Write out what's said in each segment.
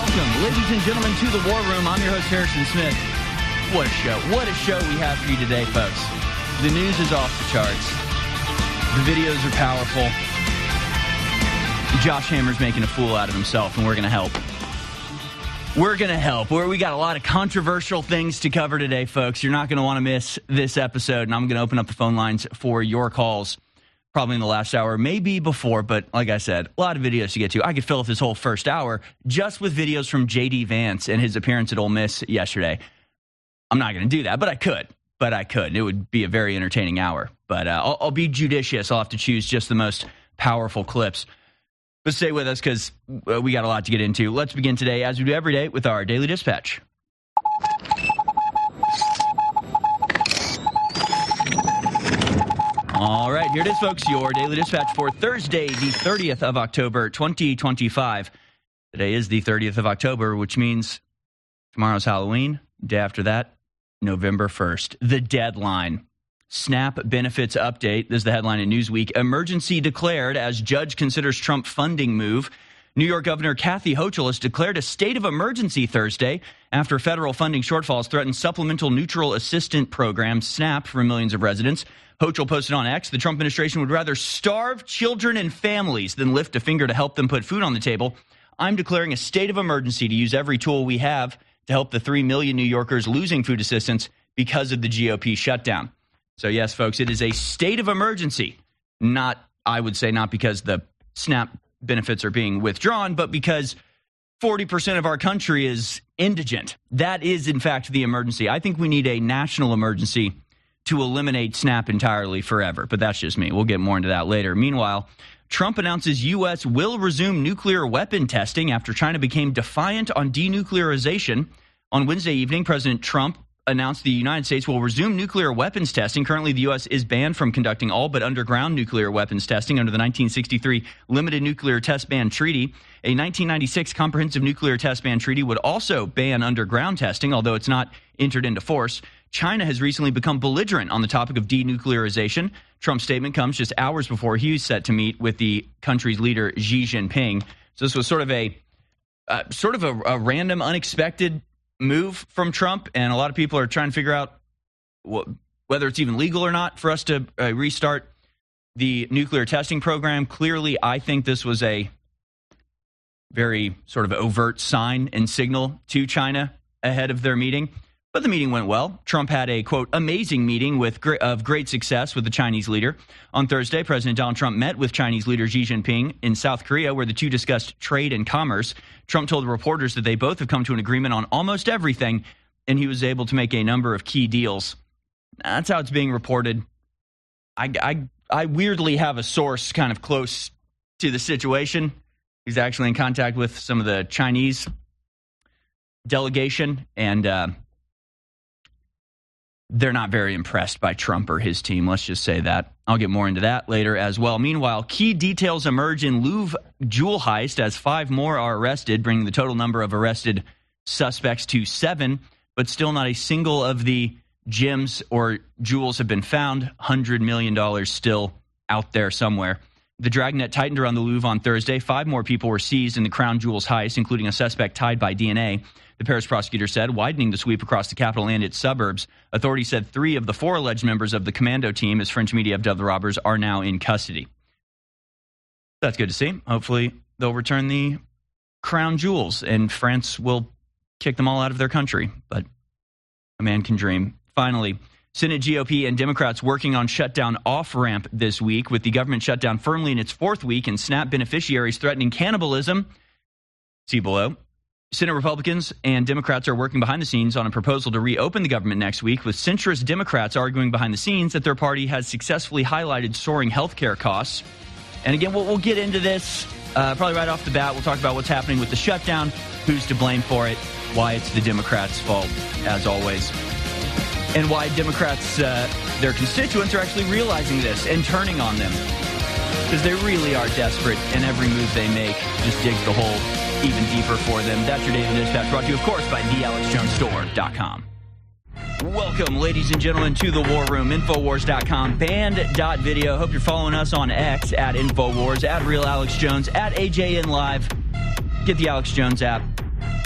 Welcome, ladies and gentlemen, to the War Room. I'm your host, Harrison Smith. What a show. What a show we have for you today, folks. The news is off the charts. The videos are powerful. Josh Hammer's making a fool out of himself, and we're going to help. We're going to help. We got a lot of controversial things to cover today, folks. You're not going to want to miss this episode, and I'm going to open up the phone lines for your calls probably in the last hour, maybe before, but like I said, a lot of videos to get to. I could fill up this whole first hour just with videos from J.D. Vance and his appearance at Ole Miss yesterday. I'm not going to do that, but I could. It would be a very entertaining hour. But I'll be judicious. I'll have to choose just the most powerful clips. But stay with us because we got a lot to get into. Let's begin today, as we do every day, with our Daily Dispatch. All right, here it is, folks, your Daily Dispatch for Thursday, the 30th of October, 2025. Today is the 30th of October, which means tomorrow's Halloween. Day after that, November 1st. The deadline. SNAP benefits update. This is the headline in Newsweek. Emergency declared as judge considers Trump funding move. New York Governor Kathy Hochul has declared a state of emergency Thursday after federal funding shortfalls threaten Supplemental Neutral Assistance Program, SNAP, for millions of residents. Hochul posted on X, the Trump administration would rather starve children and families than lift a finger to help them put food on the table. I'm declaring a state of emergency to use every tool we have to help the 3 million New Yorkers losing food assistance because of the GOP shutdown. So yes, folks, it is a state of emergency. I would say not because the SNAP benefits are being withdrawn, but because 40% of our country is indigent. That is, in fact, the emergency. I think we need a national emergency to eliminate SNAP entirely forever, but that's just me. We'll get more into that later. Meanwhile, Trump announces U.S. will resume nuclear weapon testing after China became defiant on denuclearization. On Wednesday evening, President Trump announced the United States will resume nuclear weapons testing. Currently, the U.S. is banned from conducting all but underground nuclear weapons testing under the 1963 Limited Nuclear Test Ban Treaty. A 1996 Comprehensive Nuclear Test Ban Treaty would also ban underground testing, although it's not entered into force. China has recently become belligerent on the topic of denuclearization. Trump's statement comes just hours before he was set to meet with the country's leader, Xi Jinping. So this was sort of a random, unexpected move from Trump, and a lot of people are trying to figure out whether it's even legal or not for us to restart the nuclear testing program. Clearly, I think this was a very sort of overt sign and signal to China ahead of their meeting. But the meeting went well. Trump had a, quote, amazing meeting of great success with the Chinese leader. On Thursday, President Donald Trump met with Chinese leader Xi Jinping in South Korea, where the two discussed trade and commerce. Trump told reporters that they both have come to an agreement on almost everything, and he was able to make a number of key deals. That's how it's being reported. I weirdly have a source kind of close to the situation. He's actually in contact with some of the Chinese delegation, and they're not very impressed by Trump or his team. Let's just say that. I'll get more into that later as well. Meanwhile, key details emerge in Louvre jewel heist as 5 more are arrested, bringing the total number of arrested suspects to 7, but still not a single of the gems or jewels have been found. $100 million still out there somewhere. The dragnet tightened around the Louvre on Thursday. 5 more people were seized in the crown jewels heist, including a suspect tied by DNA. The Paris prosecutor said, widening the sweep across the capital and its suburbs. Authorities said 3 of the 4 alleged members of the commando team, as French media have dubbed the robbers, are now in custody. That's good to see. Hopefully they'll return the crown jewels, and France will kick them all out of their country. But a man can dream. Finally, Senate GOP and Democrats working on shutdown off-ramp this week, with the government shutdown firmly in its 4th week and SNAP beneficiaries threatening cannibalism. See below. Senate Republicans and Democrats are working behind the scenes on a proposal to reopen the government next week, with centrist Democrats arguing behind the scenes that their party has successfully highlighted soaring health care costs. And again, we'll get into this probably right off the bat. We'll talk about what's happening with the shutdown, who's to blame for it, why it's the Democrats' fault, as always, and why Democrats, their constituents, are actually realizing this and turning on them, because they really are desperate, and every move they make just digs the hole even deeper for them. That's your Daily Dispatch, brought to you, of course, by thealexjonesstore.com. Welcome, ladies and gentlemen, to the War Room. Infowars.com, band.video. Hope you're following us on X, at Infowars, at Real Alex Jones, at AJN Live. Get the Alex Jones app.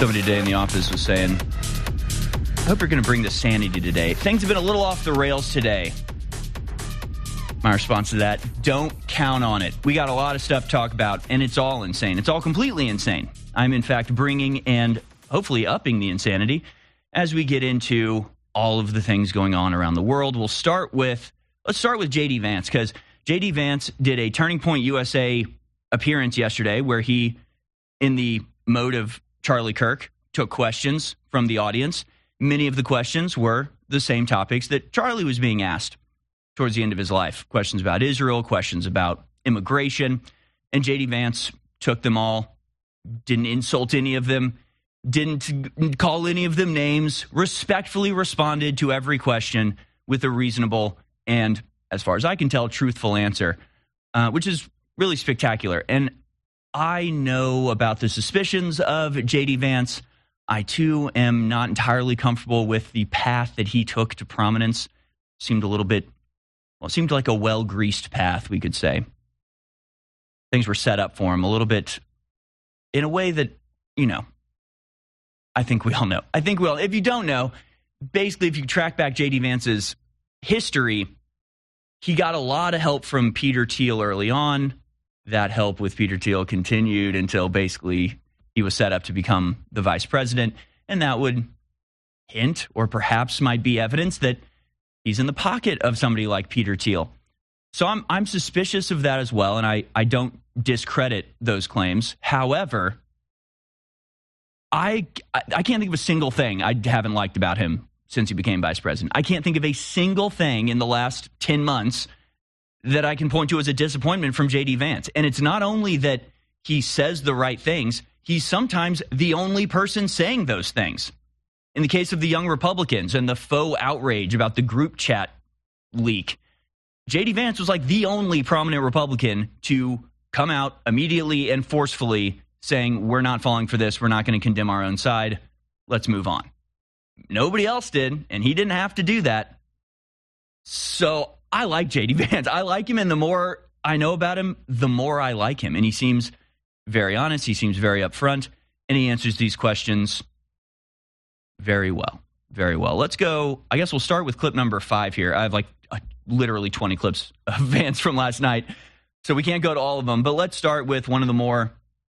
Somebody today in the office was saying, I hope you're going to bring the sanity today. Things have been a little off the rails today. My response to that, don't count on it. We got a lot of stuff to talk about, and it's all insane. It's all completely insane. I'm, in fact, bringing and hopefully upping the insanity as we get into all of the things going on around the world. Let's start with J.D. Vance, because J.D. Vance did a Turning Point USA appearance yesterday where he, in the mode of Charlie Kirk, took questions from the audience. Many of the questions were the same topics that Charlie was being asked towards the end of his life. Questions about Israel, questions about immigration. And J.D. Vance took them all, didn't insult any of them, didn't call any of them names, respectfully responded to every question with a reasonable and, as far as I can tell, truthful answer, which is really spectacular. And I know about the suspicions of J.D. Vance. I, too, am not entirely comfortable with the path that he took to prominence. Seemed like a well-greased path, we could say. Things were set up for him a little bit in a way that, I think we all know. If you don't know, basically, if you track back J.D. Vance's history, he got a lot of help from Peter Thiel early on. That help with Peter Thiel continued until basically he was set up to become the vice president, and that would hint or perhaps might be evidence that he's in the pocket of somebody like Peter Thiel. So I'm suspicious of that as well, and I don't discredit those claims. However, I can't think of a single thing I haven't liked about him since he became vice president. I can't think of a single thing in the last 10 months that I can point to as a disappointment from J.D. Vance. And it's not only that he says the right things, he's sometimes the only person saying those things. In the case of the Young Republicans and the faux outrage about the group chat leak, J.D. Vance was like the only prominent Republican to come out immediately and forcefully saying, we're not falling for this, we're not going to condemn our own side, let's move on. Nobody else did, and he didn't have to do that. So I like J.D. Vance. I like him, and the more I know about him, the more I like him. And he seems very honest, he seems very upfront, and he answers these questions very well. Very well. Let's go. I guess we'll start with clip number 5 here. I have literally 20 clips of Vance from last night, so we can't go to all of them. But let's start with one of the more,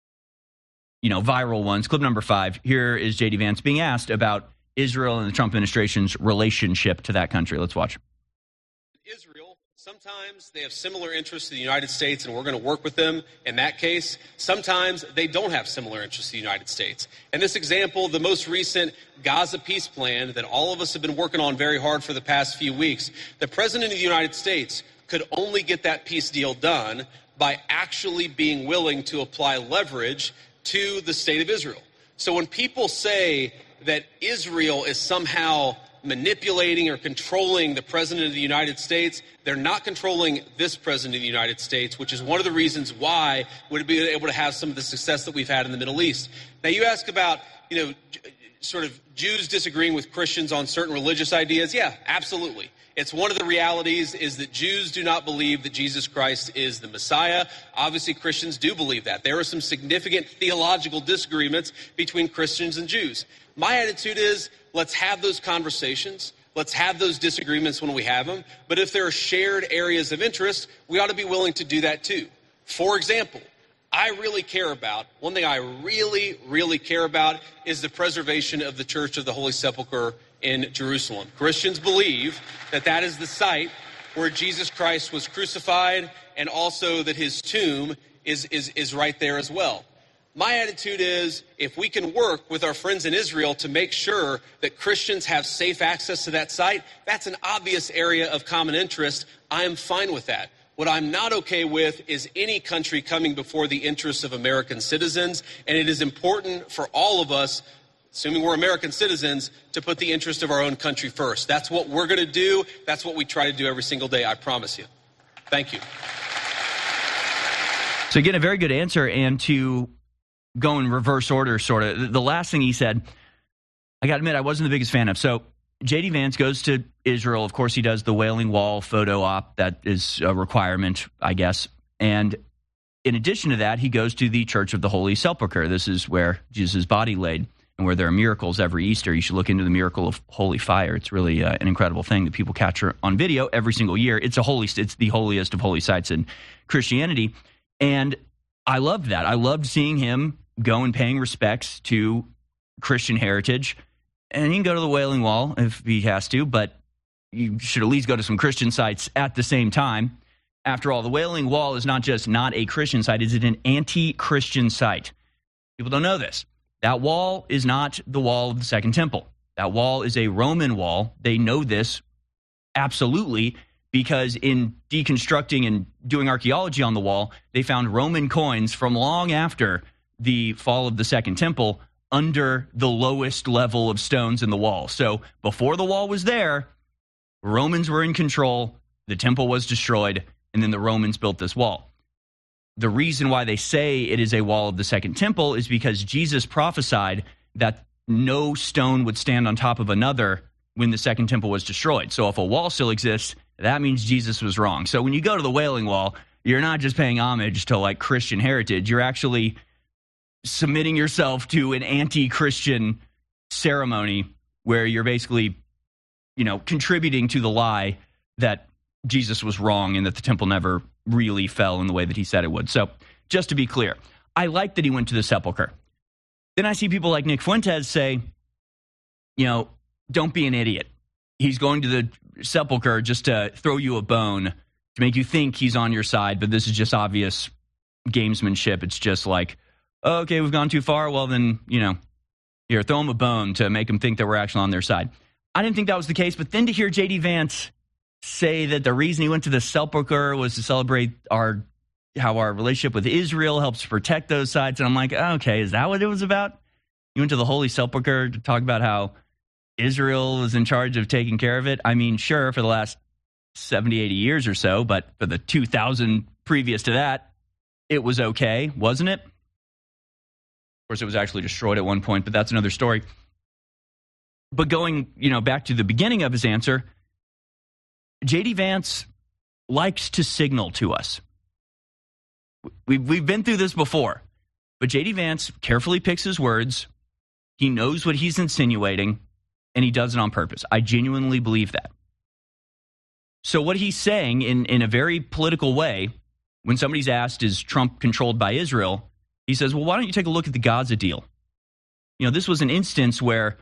viral ones. Clip number 5. Here is J.D. Vance being asked about Israel and the Trump administration's relationship to that country. Let's watch. Israel, sometimes they have similar interests to the United States, and we're going to work with them in that case. Sometimes they don't have similar interests to the United States. And this example, the most recent Gaza peace plan that all of us have been working on very hard for the past few weeks, the President of the United States could only get that peace deal done by actually being willing to apply leverage to the state of Israel. So when people say that Israel is somehow manipulating or controlling the President of the United States, they're not controlling this President of the United States, which is one of the reasons why we've been able to have some of the success that we've had in the Middle East. Now, you ask about, sort of Jews disagreeing with Christians on certain religious ideas. Yeah, absolutely. It's one of the realities is that Jews do not believe that Jesus Christ is the Messiah. Obviously, Christians do believe that. There are some significant theological disagreements between Christians and Jews. My attitude is, let's have those conversations. Let's have those disagreements when we have them. But if there are shared areas of interest, we ought to be willing to do that too. For example, one thing I really, really care about is the preservation of the Church of the Holy Sepulchre in Jerusalem. Christians believe that that is the site where Jesus Christ was crucified, and also that his tomb is right there as well. My attitude is, if we can work with our friends in Israel to make sure that Christians have safe access to that site, that's an obvious area of common interest. I am fine with that. What I'm not okay with is any country coming before the interests of American citizens, and it is important for all of us, assuming we're American citizens, to put the interest of our own country first. That's what we're going to do. That's what we try to do every single day, I promise you. Thank you. So again, a very good answer, and to go in reverse order, sort of, the last thing he said, I got to admit, I wasn't the biggest fan of. So J.D. Vance goes to Israel. Of course, he does the Wailing Wall photo op. That is a requirement, I guess. And in addition to that, he goes to the Church of the Holy Sepulchre. This is where Jesus' body laid. and where there are miracles every Easter. You should look into the miracle of holy fire. It's really an incredible thing that people capture on video every single year. It's the holiest of holy sites in Christianity. And I loved that. I loved seeing him go and paying respects to Christian heritage. And he can go to the Wailing Wall if he has to, but you should at least go to some Christian sites at the same time. After all, the Wailing Wall is not just not a Christian site, it's an anti-Christian site. People don't know this. That wall is not the wall of the Second Temple. That wall is a Roman wall. They know this absolutely because in deconstructing and doing archaeology on the wall, they found Roman coins from long after the fall of the Second Temple under the lowest level of stones in the wall. So before the wall was there, Romans were in control, the temple was destroyed, and then the Romans built this wall. The reason why they say it is a wall of the Second Temple is because Jesus prophesied that no stone would stand on top of another when the Second Temple was destroyed. So if a wall still exists, that means Jesus was wrong. So when you go to the Wailing Wall, you're not just paying homage to like Christian heritage, you're actually submitting yourself to an anti-Christian ceremony where you're basically, contributing to the lie that Jesus was wrong and that the temple never really fell in the way that he said it would. So just to be clear, I like that he went to the sepulcher. Then I see people like Nick Fuentes say, don't be an idiot. He's going to the sepulcher just to throw you a bone, to make you think he's on your side, but this is just obvious gamesmanship. It's just like, okay, we've gone too far. Well, then, here, throw him a bone to make him think that we're actually on their side. I didn't think that was the case, but then to hear J.D. Vance say that the reason he went to the sepulcher was to celebrate how our relationship with Israel helps protect those sides, and I'm like, okay, is that what it was about? You went to the Holy Sepulcher to talk about how Israel was in charge of taking care of it? I mean, sure, for the last 70, 80 years or so, but for the 2,000 previous to that, it was okay, wasn't it? Of course, it was actually destroyed at one point, but that's another story. But going, back to the beginning of his answer, J.D. Vance likes to signal to us. We've been through this before, but J.D. Vance carefully picks his words. He knows what he's insinuating, and he does it on purpose. I genuinely believe that. So what he's saying in a very political way, when somebody's asked, is Trump controlled by Israel? He says, well, why don't you take a look at the Gaza deal? This was an instance where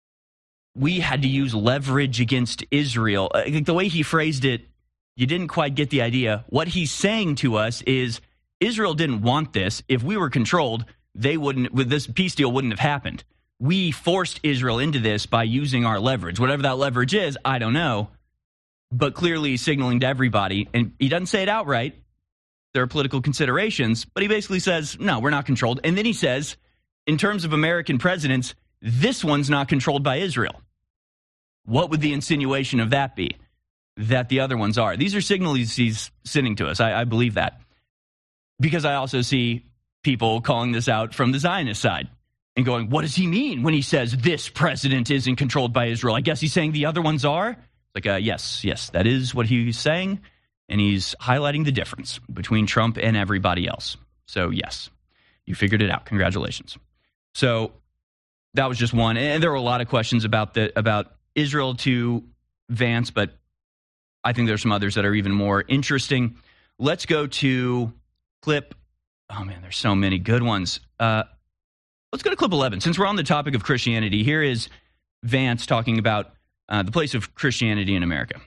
we had to use leverage against Israel. The way he phrased it, you didn't quite get the idea. What he's saying to us is Israel didn't want this. If we were controlled, this peace deal wouldn't have happened. We forced Israel into this by using our leverage. Whatever that leverage is, I don't know. But clearly he's signaling to everybody, and he doesn't say it outright. There are political considerations, but he basically says, no, we're not controlled. And then he says, in terms of American presidents, this one's not controlled by Israel. What would the insinuation of that be? That the other ones are. These are signals he's sending to us. I believe that. Because I also see people calling this out from the Zionist side and going, what does he mean when he says this president isn't controlled by Israel? I guess he's saying the other ones are? Yes, that is what he's saying. And he's highlighting the difference between Trump and everybody else. So, yes, you figured it out. Congratulations. So that was just one. And there were a lot of questions about Israel to Vance, but I think there's some others that are even more interesting. Let's go to clip. Oh, man, there's so many good ones. Let's go to clip 11. Since we're on the topic of Christianity, here is Vance talking about the place of Christianity in America.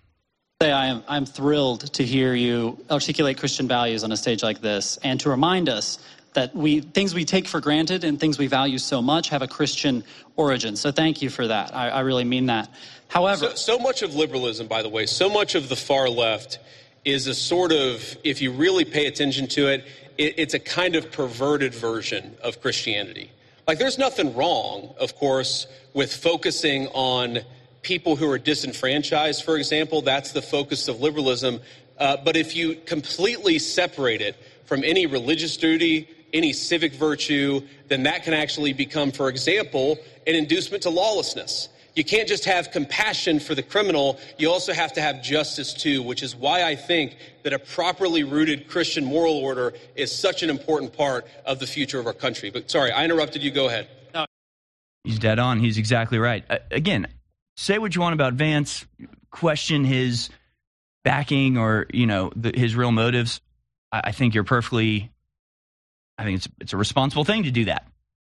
I'm thrilled to hear you articulate Christian values on a stage like this and to remind us that things we take for granted and things we value so much have a Christian origin. So thank you for that. I really mean that. However, so much of liberalism, by the way, so much of the far left is a sort of, if you really pay attention to it, it's a kind of perverted version of Christianity. Like, there's nothing wrong, of course, with focusing on people who are disenfranchised, for example. That's the focus of liberalism. But if you completely separate it from any religious duty, any civic virtue, then that can actually become, for example, an inducement to lawlessness. You can't just have compassion for the criminal. You also have to have justice, too, which is why I think that a properly rooted Christian moral order is such an important part of the future of our country. But sorry, I interrupted you. Go ahead. He's dead on. He's exactly right. Again, say what you want about Vance, question his backing or, his real motives. I think you're perfectly, I think it's a responsible thing to do that.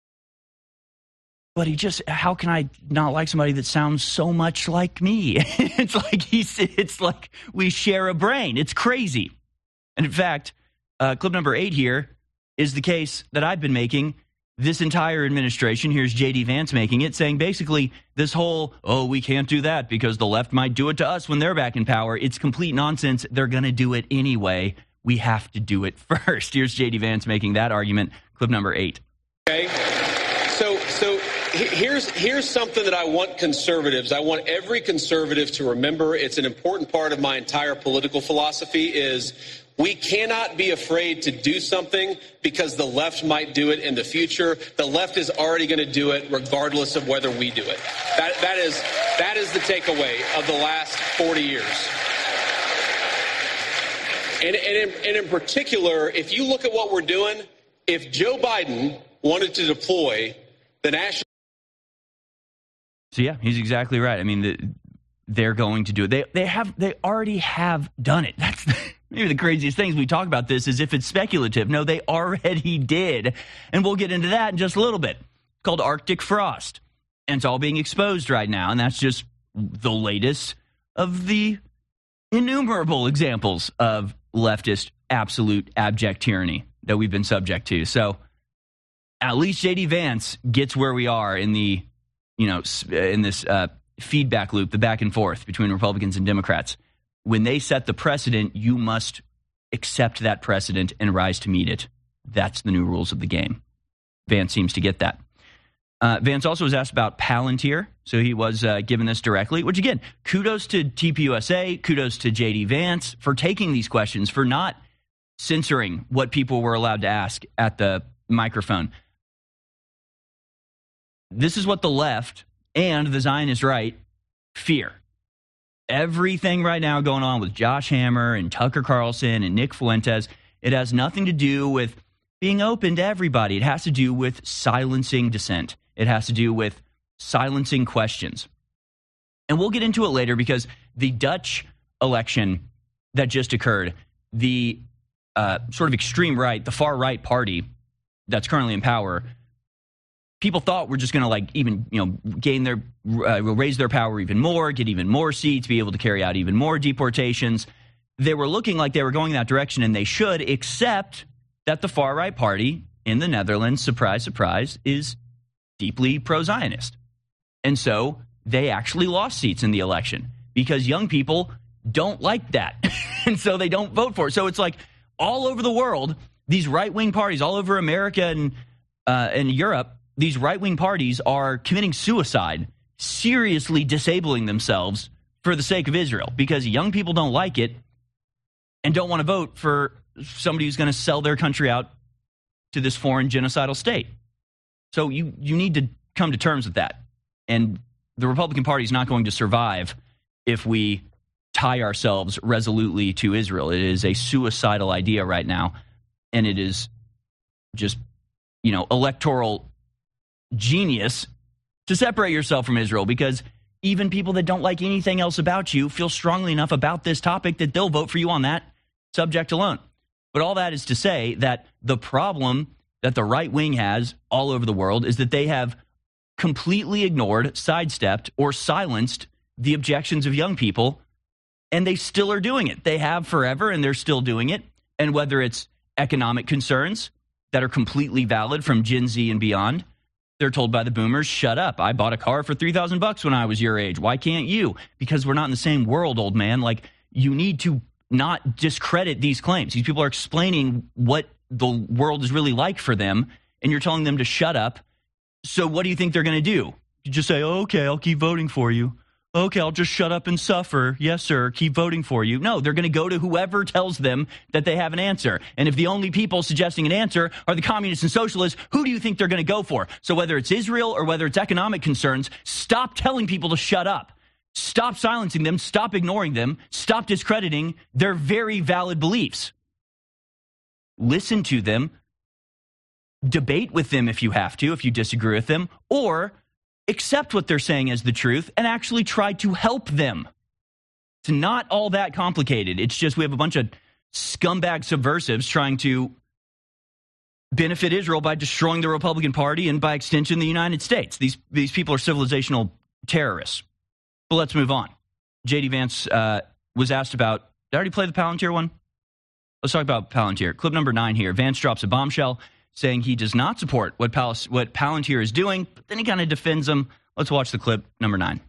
But how can I not like somebody that sounds so much like me? It's like we share a brain. It's crazy. And in fact, clip number 8 here is the case that I've been making this entire administration. Here's J.D. Vance making it, saying basically this whole, we can't do that because the left might do it to us when they're back in power. It's complete nonsense. They're going to do it anyway. We have to do it first. Here's J.D. Vance making that argument. Clip number 8. Okay. So here's something that I want every conservative to remember. It's an important part of my entire political philosophy is we cannot be afraid to do something because the left might do it in the future. The left is already going to do it regardless of whether we do it. That is the takeaway of the last 40 years. And in particular, if you look at what we're doing, if Joe Biden wanted to deploy the national... So yeah, he's exactly right. I mean, they're going to do it. They already have done it. That's maybe the craziest things we talk about this is if it's speculative. No, they already did. And we'll get into that in just a little bit. It's called Arctic frost. And it's all being exposed right now. And that's just the latest of the innumerable examples of leftist absolute abject tyranny that we've been subject to. So at least J.D. Vance gets where we are in the, in this feedback loop, the back and forth between Republicans and Democrats. When they set the precedent, you must accept that precedent and rise to meet it. That's the new rules of the game. Vance seems to get that. Vance also was asked about Palantir, so he was given this directly, which again, kudos to TPUSA, kudos to J.D. Vance for taking these questions, for not censoring what people were allowed to ask at the microphone. This is what the left and the Zionist right fear. Everything right now going on with Josh Hammer and Tucker Carlson and Nick Fuentes, it has nothing to do with being open to everybody. It has to do with silencing dissent. It has to do with silencing questions. And we'll get into it later because the Dutch election that just occurred, the sort of extreme right, the far right party that's currently in power, people thought we're just going to raise their power even more, get even more seats, be able to carry out even more deportations. They were looking like they were going that direction, and they should, except that the far right party in the Netherlands, surprise, surprise, is deeply pro-Zionist. And so they actually lost seats in the election because young people don't like that. And so they don't vote for it. So it's like all over the world, these right-wing parties, all over America and Europe, these right-wing parties are committing suicide, seriously disabling themselves for the sake of Israel because young people don't like it and don't want to vote for somebody who's going to sell their country out to this foreign genocidal state. So you need to come to terms with that. And the Republican Party is not going to survive if we tie ourselves resolutely to Israel. It is a suicidal idea right now, and it is just, electoral genius to separate yourself from Israel because even people that don't like anything else about you feel strongly enough about this topic that they'll vote for you on that subject alone. But all that is to say that the problem that the right wing has all over the world is that they have completely ignored, sidestepped, or silenced the objections of young people, and they still are doing it. They have forever, and they're still doing it. And whether it's economic concerns that are completely valid from Gen Z and beyond, they're told by the boomers, shut up. I bought a car for $3,000 when I was your age. Why can't you? Because we're not in the same world, old man. Like, you need to not discredit these claims. These people are explaining what the world is really like for them, and you're telling them to shut up. So what do you think they're going to do? You just say, okay, I'll keep voting for you. Okay, I'll just shut up and suffer. Yes, sir, keep voting for you. No, they're going to go to whoever tells them that they have an answer. And if the only people suggesting an answer are the communists and socialists, who do you think they're going to go for? So whether it's Israel or whether it's economic concerns, stop telling people to shut up. Stop silencing them. Stop ignoring them. Stop discrediting their very valid beliefs. Listen to them. Debate with them if you have to, if you disagree with them, or accept what they're saying as the truth and actually try to help them. It's not all that complicated. It's just we have a bunch of scumbag subversives trying to benefit Israel by destroying the Republican Party and by extension the United States. These people are civilizational terrorists. But let's move on. J.D. Vance was asked about, did I already play the Palantir one? Let's talk about Palantir. Clip number 9 here. Vance drops a bombshell saying he does not support what Palantir is doing, but then he kind of defends them. Let's watch the clip number 9.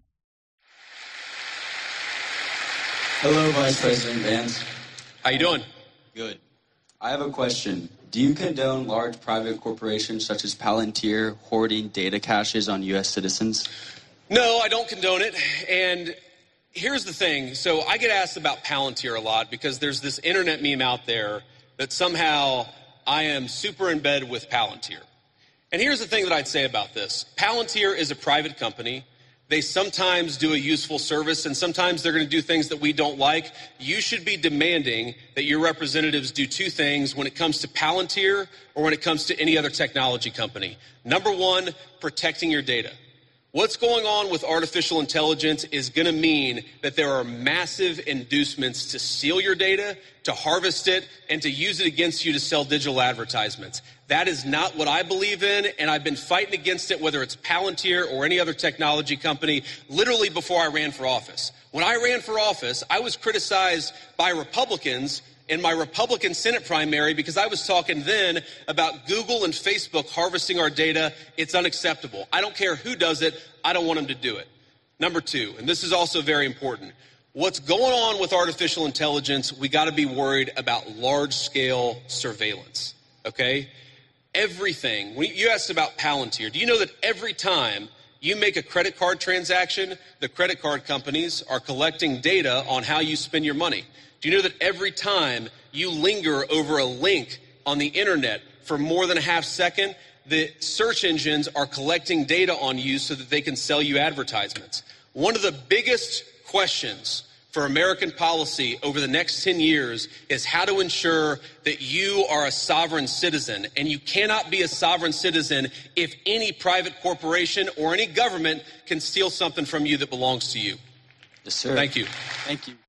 Hello, Vice President Vance. How you doing? Good. I have a question. Do you condone large private corporations such as Palantir hoarding data caches on U.S. citizens? No, I don't condone it. And here's the thing. So I get asked about Palantir a lot because there's this internet meme out there that somehow I am super in bed with Palantir. And here's the thing that I'd say about this. Palantir is a private company. They sometimes do a useful service, and sometimes they're going to do things that we don't like. You should be demanding that your representatives do 2 things when it comes to Palantir or when it comes to any other technology company. Number 1, protecting your data. What's going on with artificial intelligence is going to mean that there are massive inducements to steal your data, to harvest it, and to use it against you to sell digital advertisements. That is not what I believe in, and I've been fighting against it, whether it's Palantir or any other technology company, literally before I ran for office. When I ran for office, I was criticized by Republicans in my Republican Senate primary because I was talking then about Google and Facebook harvesting our data. It's unacceptable. I don't care who does it. I don't want them to do it. Number 2, and this is also very important, what's going on with artificial intelligence, we got to be worried about large-scale surveillance, okay? Everything. You asked about Palantir. Do you know that every time you make a credit card transaction, the credit card companies are collecting data on how you spend your money? Do you know that every time you linger over a link on the internet for more than a half second, the search engines are collecting data on you so that they can sell you advertisements? One of the biggest questions for American policy over the next 10 years is how to ensure that you are a sovereign citizen. And you cannot be a sovereign citizen if any private corporation or any government can steal something from you that belongs to you. Yes, sir. Thank you. Thank you.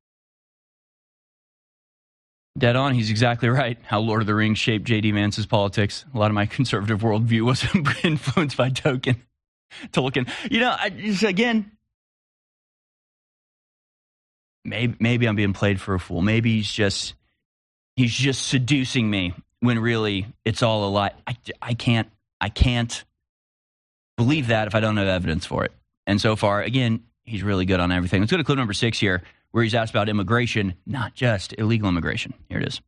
Dead on. He's exactly right. How Lord of the Rings shaped J.D. Vance's politics. A lot of my conservative worldview was influenced by Tolkien. You know, again, maybe I'm being played for a fool. Maybe he's just seducing me when really it's all a lie. I can't believe that if I don't have evidence for it. And so far, again, he's really good on everything. Let's go to clip number 6 here, where he's asked about immigration, not just illegal immigration. Here it is.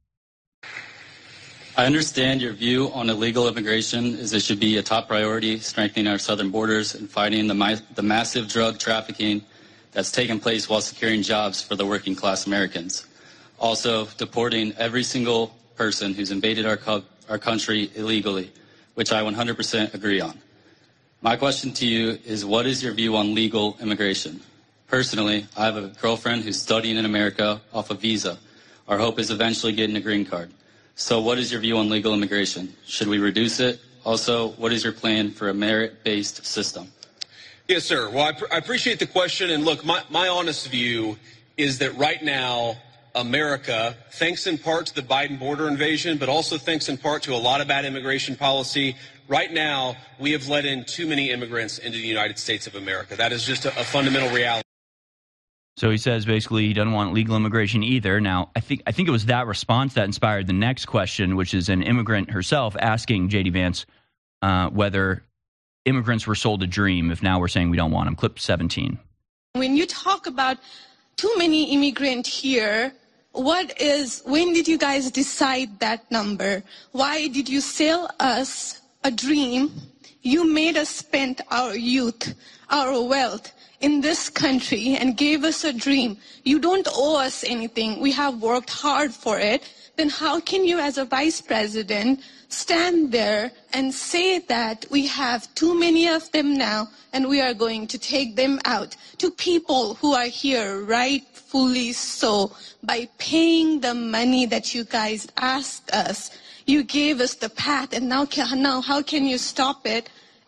I understand your view on illegal immigration is it should be a top priority, strengthening our southern borders and fighting the massive drug trafficking that's taken place while securing jobs for the working class Americans. Also, deporting every single person who's invaded our country illegally, which I 100% agree on. My question to you is, what is your view on legal immigration? Personally, I have a girlfriend who's studying in America off a visa. Our hope is eventually getting a green card. So what is your view on legal immigration? Should we reduce it? Also, what is your plan for a merit-based system? Yes, sir. Well, I appreciate the question. And look, my honest view is that right now, America, thanks in part to the Biden border invasion, but also thanks in part to a lot of bad immigration policy, right now, we have let in too many immigrants into the United States of America. That is just a fundamental reality. So he says basically he doesn't want legal immigration either. Now, I think it was that response that inspired the next question, which is an immigrant herself asking J.D. Vance whether immigrants were sold a dream if now we're saying we don't want them. Clip 17. When you talk about too many immigrants here, when did you guys decide that number? Why did you sell us a dream? You made us spend our youth, our wealth in this country and gave us a dream. You don't owe us anything. We have worked hard for it. Then how can you as a vice president stand there and say that we have too many of them now and we are going to take them out to people who are here rightfully so by paying the money that you guys asked us? You gave us the path, and now how can you stop it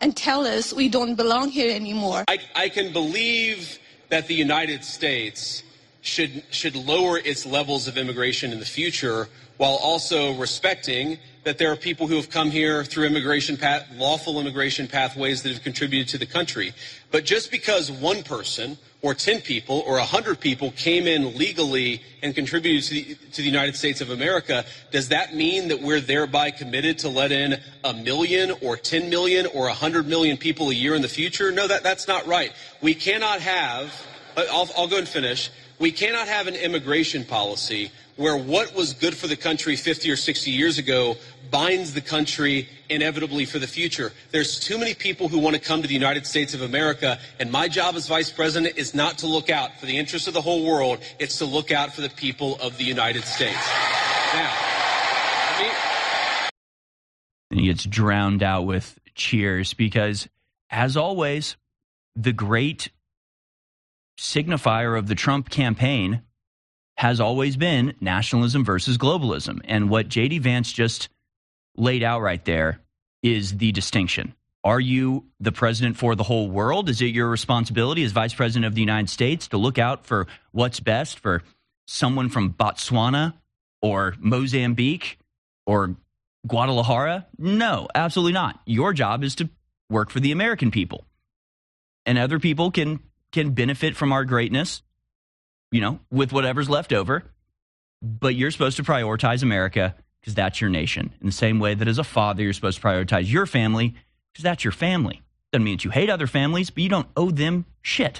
and tell us we don't belong here anymore. I can believe that the United States should lower its levels of immigration in the future, while also respecting that there are people who have come here through lawful immigration pathways that have contributed to the country. But just because one person or 10 people or 100 people came in legally and contributed to the United States of America, does that mean that we're thereby committed to let in 1 million or 10 million or 100 million people a year in the future? No, that's not right. We cannot have, I'll go and finish. We cannot have an immigration policy where what was good for the country 50 or 60 years ago binds the country inevitably for the future. There's too many people who want to come to the United States of America, and my job as vice president is not to look out for the interests of the whole world. It's to look out for the people of the United States. Now, and he gets drowned out with cheers because, as always, the great signifier of the Trump campaign has always been nationalism versus globalism. And what J.D. Vance just laid out right there is the distinction. Are you the president for the whole world? Is it your responsibility as vice president of the United States to look out for what's best for someone from Botswana or Mozambique or Guadalajara? No, absolutely not. Your job is to work for the American people. And other people can benefit from our greatness, with whatever's left over. But you're supposed to prioritize America because that's your nation. In the same way that as a father, you're supposed to prioritize your family because that's your family. Doesn't mean that you hate other families, but you don't owe them shit.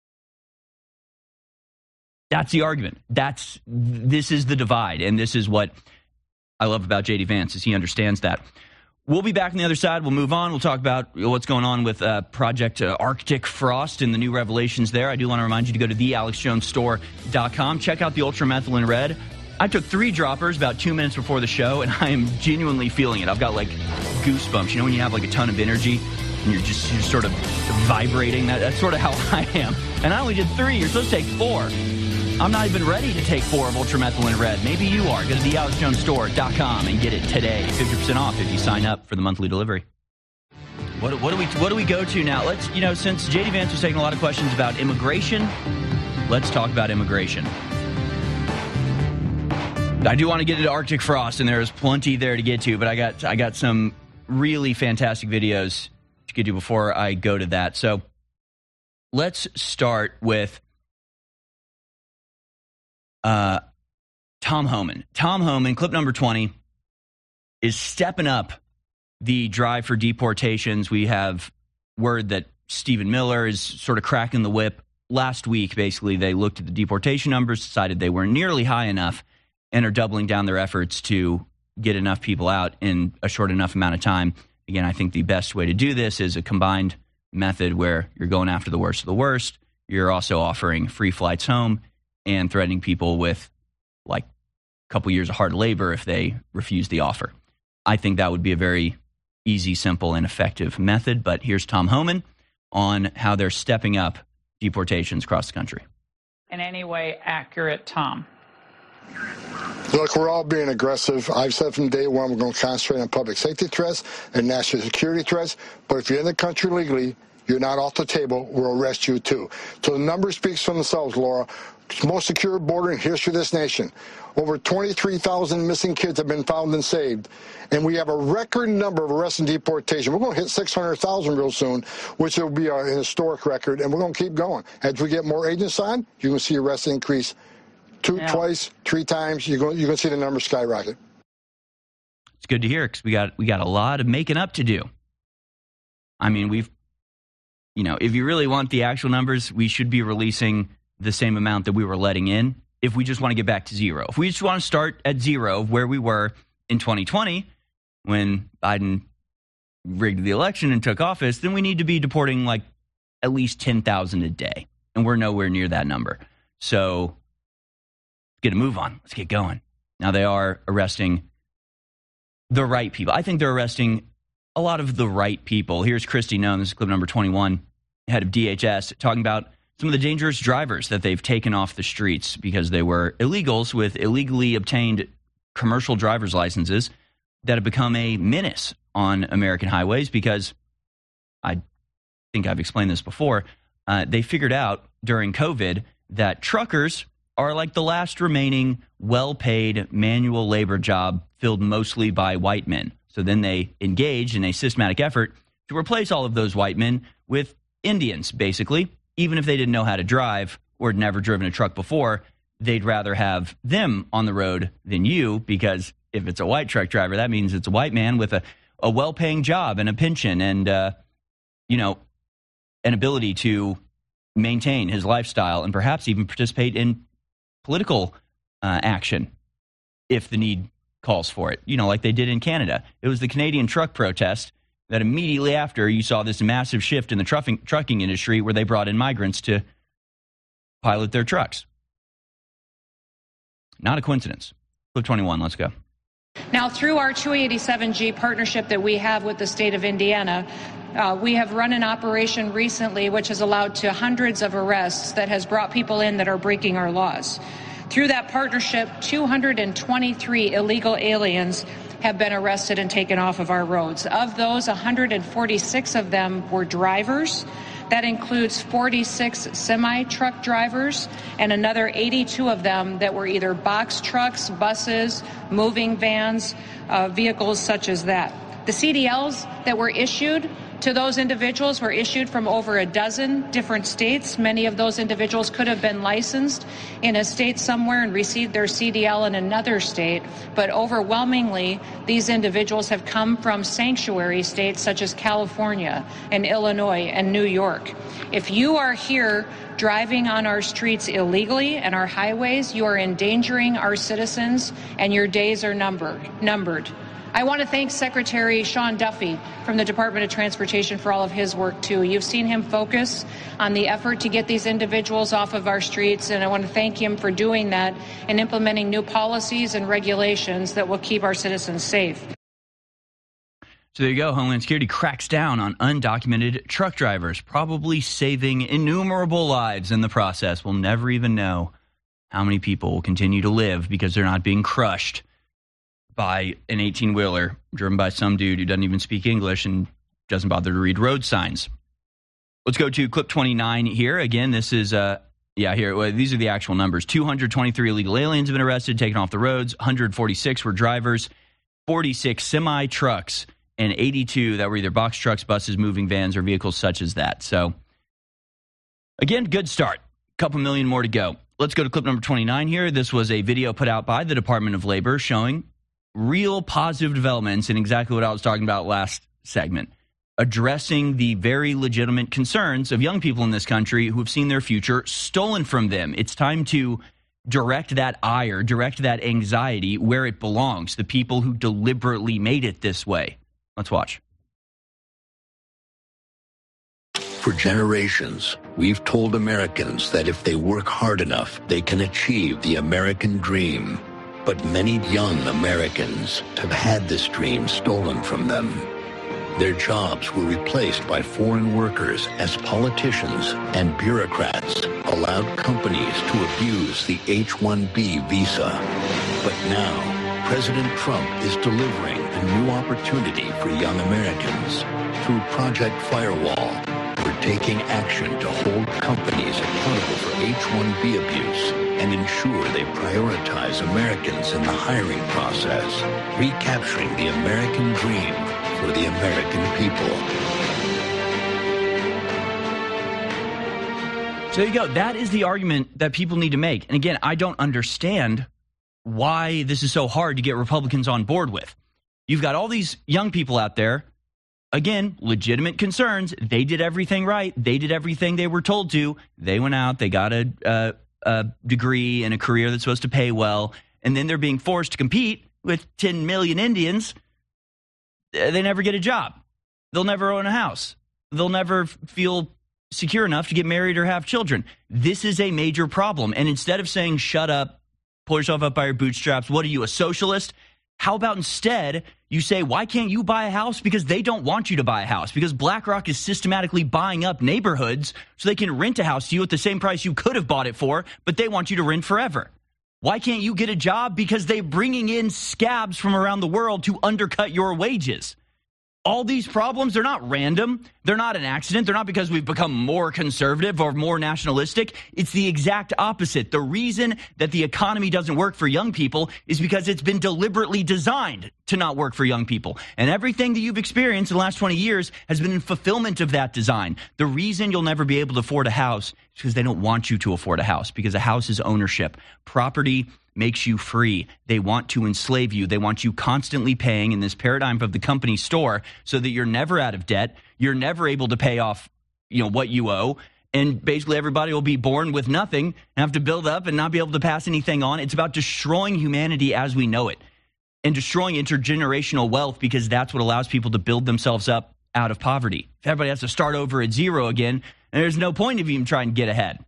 That's the argument. This is the divide, and this is what I love about J.D. Vance is he understands that. We'll be back on the other side. We'll move on. We'll talk about what's going on with Project Arctic Frost and the new revelations there. I do want to remind you to go to thealexjonesstore.com. Check out the Ultramethylene Red. I took 3 droppers about 2 minutes before the show, and I am genuinely feeling it. I've got, goosebumps. When you have, a ton of energy, and you're sort of vibrating? That's sort of how I am. And I only did 3. You're supposed to take 4. I'm not even ready to take 4 of Ultramethylene Red. Maybe you are. Go to thealexjonesstore.com and get it today. 50% off if you sign up for the monthly delivery. What do we go to now? Let's, since J.D. Vance was taking a lot of questions about immigration, let's talk about immigration. I do want to get into Arctic Frost, and there is plenty there to get to, but I got some really fantastic videos to get to before I go to that. So let's start with Tom Homan. Tom Homan, clip number 20, is stepping up the drive for deportations. We have word that Stephen Miller is sort of cracking the whip. Last week, basically, they looked at the deportation numbers, decided they were nearly high enough, and are doubling down their efforts to get enough people out in a short enough amount of time. Again, I think the best way to do this is a combined method where you're going after the worst of the worst. You're also offering free flights home and threatening people with a couple years of hard labor if they refuse the offer. I think that would be a very easy, simple, and effective method. But here's Tom Homan on how they're stepping up deportations across the country. In any way accurate, Tom? Look, we're all being aggressive. I've said from day one we're going to concentrate on public safety threats and national security threats. But if you're in the country legally, you're not off the table, we'll arrest you too. So the numbers speak for themselves, Laura. Most secure border in history of this nation. Over 23,000 missing kids have been found and saved. And we have a record number of arrests and deportation. We're going to hit 600,000 real soon, which will be a historic record. And we're going to keep going. As we get more agents on, you're going to see arrests increase twice, 3 times. You're going to see the numbers skyrocket. It's good to hear because we got a lot of making up to do. I mean, if you really want the actual numbers, we should be releasing the same amount that we were letting in if we just want to get back to zero. If we just want to start at zero where we were in 2020 when Biden rigged the election and took office, then we need to be deporting at least 10,000 a day. And we're nowhere near that number. So get a move on. Let's get going. Now they are arresting the right people. I think they're arresting a lot of the right people. Here's Kristi Noem. This is clip number 21, head of DHS, talking about some of the dangerous drivers that they've taken off the streets because they were illegals with illegally obtained commercial driver's licenses that have become a menace on American highways because I think I've explained this before. They figured out during COVID that truckers are like the last remaining well-paid manual labor job filled mostly by white men. So then they engaged in a systematic effort to replace all of those white men with Indians, basically. Even if they didn't know how to drive or had never driven a truck before, they'd rather have them on the road than you, because if it's a white truck driver, that means it's a white man with a well-paying job and a pension and, an ability to maintain his lifestyle and perhaps even participate in political action if the need calls for it, like they did in Canada. It was the Canadian truck protest that immediately after you saw this massive shift in the trucking industry where they brought in migrants to pilot their trucks. Not a coincidence. Clip 21, let's go. Now, through our 287G partnership that we have with the state of Indiana, we have run an operation recently which has allowed to hundreds of arrests that has brought people in that are breaking our laws. Through that partnership, 223 illegal aliens have been arrested and taken off of our roads. Of those, 146 of them were drivers. That includes 46 semi-truck drivers and another 82 of them that were either box trucks, buses, moving vans, vehicles such as that. The CDLs that were issued to those individuals were issued from over a dozen different states. Many of those individuals could have been licensed in a state somewhere and received their CDL in another state, but overwhelmingly, these individuals have come from sanctuary states such as California and Illinois and New York. If you are here driving on our streets illegally and our highways, you are endangering our citizens and your days are numbered. I want to thank Secretary Sean Duffy from the Department of Transportation for all of his work, too. You've seen him focus on the effort to get these individuals off of our streets, and I want to thank him for doing that and implementing new policies and regulations that will keep our citizens safe. So there you go. Homeland Security cracks down on undocumented truck drivers, probably saving innumerable lives in the process. We'll never even know how many people will continue to live because they're not being crushed by an 18-wheeler driven by some dude who doesn't even speak English and doesn't bother to read road signs. Let's go to clip 29 here. Again, this is, these are the actual numbers. 223 illegal aliens have been arrested, taken off the roads. 146 were drivers, 46 semi-trucks, and 82 that were either box trucks, buses, moving vans, or vehicles such as that. So, again, good start. A couple million more to go. Let's go to clip number 29 here. This was a video put out by the Department of Labor showing real positive developments in exactly what I was talking about last segment, addressing the very legitimate concerns of young people in this country who have seen their future stolen from them. It's time to direct that ire, direct that anxiety where it belongs, the people who deliberately made it this way. Let's watch. For generations, we've told Americans that if they work hard enough, they can achieve the American dream. But many young Americans have had this dream stolen from them. Their jobs were replaced by foreign workers as politicians and bureaucrats allowed companies to abuse the H-1B visa. But now, President Trump is delivering a new opportunity for young Americans. Through Project Firewall, we're taking action to hold companies accountable for H-1B abuse and ensure they prioritize Americans in the hiring process, recapturing the American dream for the American people. So there you go. That is the argument that people need to make. And again, I don't understand why this is so hard to get Republicans on board with. You've got all these young people out there. Again, legitimate concerns. They did everything right. They did everything they were told to. They went out. They got a degree and a career that's supposed to pay well. And then they're being forced to compete with 10 million Indians. They never get a job. They'll never own a house. They'll never feel secure enough to get married or have children. This is a major problem. And instead of saying, shut up, pull yourself up by your bootstraps, what are you, a socialist? How about instead you say, why can't you buy a house? Because they don't want you to buy a house. Because BlackRock is systematically buying up neighborhoods so they can rent a house to you at the same price you could have bought it for, but they want you to rent forever. Why can't you get a job? Because they're bringing in scabs from around the world to undercut your wages. All these problems, they're not random. They're not an accident. They're not because we've become more conservative or more nationalistic. It's the exact opposite. The reason that the economy doesn't work for young people is because it's been deliberately designed to not work for young people. And everything that you've experienced in the last 20 years has been in fulfillment of that design. The reason you'll never be able to afford a house is because they don't want you to afford a house, because a house is ownership. Property makes you free. They want to enslave you. They want you constantly paying in this paradigm of the company store so that you're never out of debt. You're never able to pay off, what you owe. And basically everybody will be born with nothing and have to build up and not be able to pass anything on. It's about destroying humanity as we know it and destroying intergenerational wealth, because that's what allows people to build themselves up out of poverty. If everybody has to start over at zero again, there's no point of even trying to get ahead.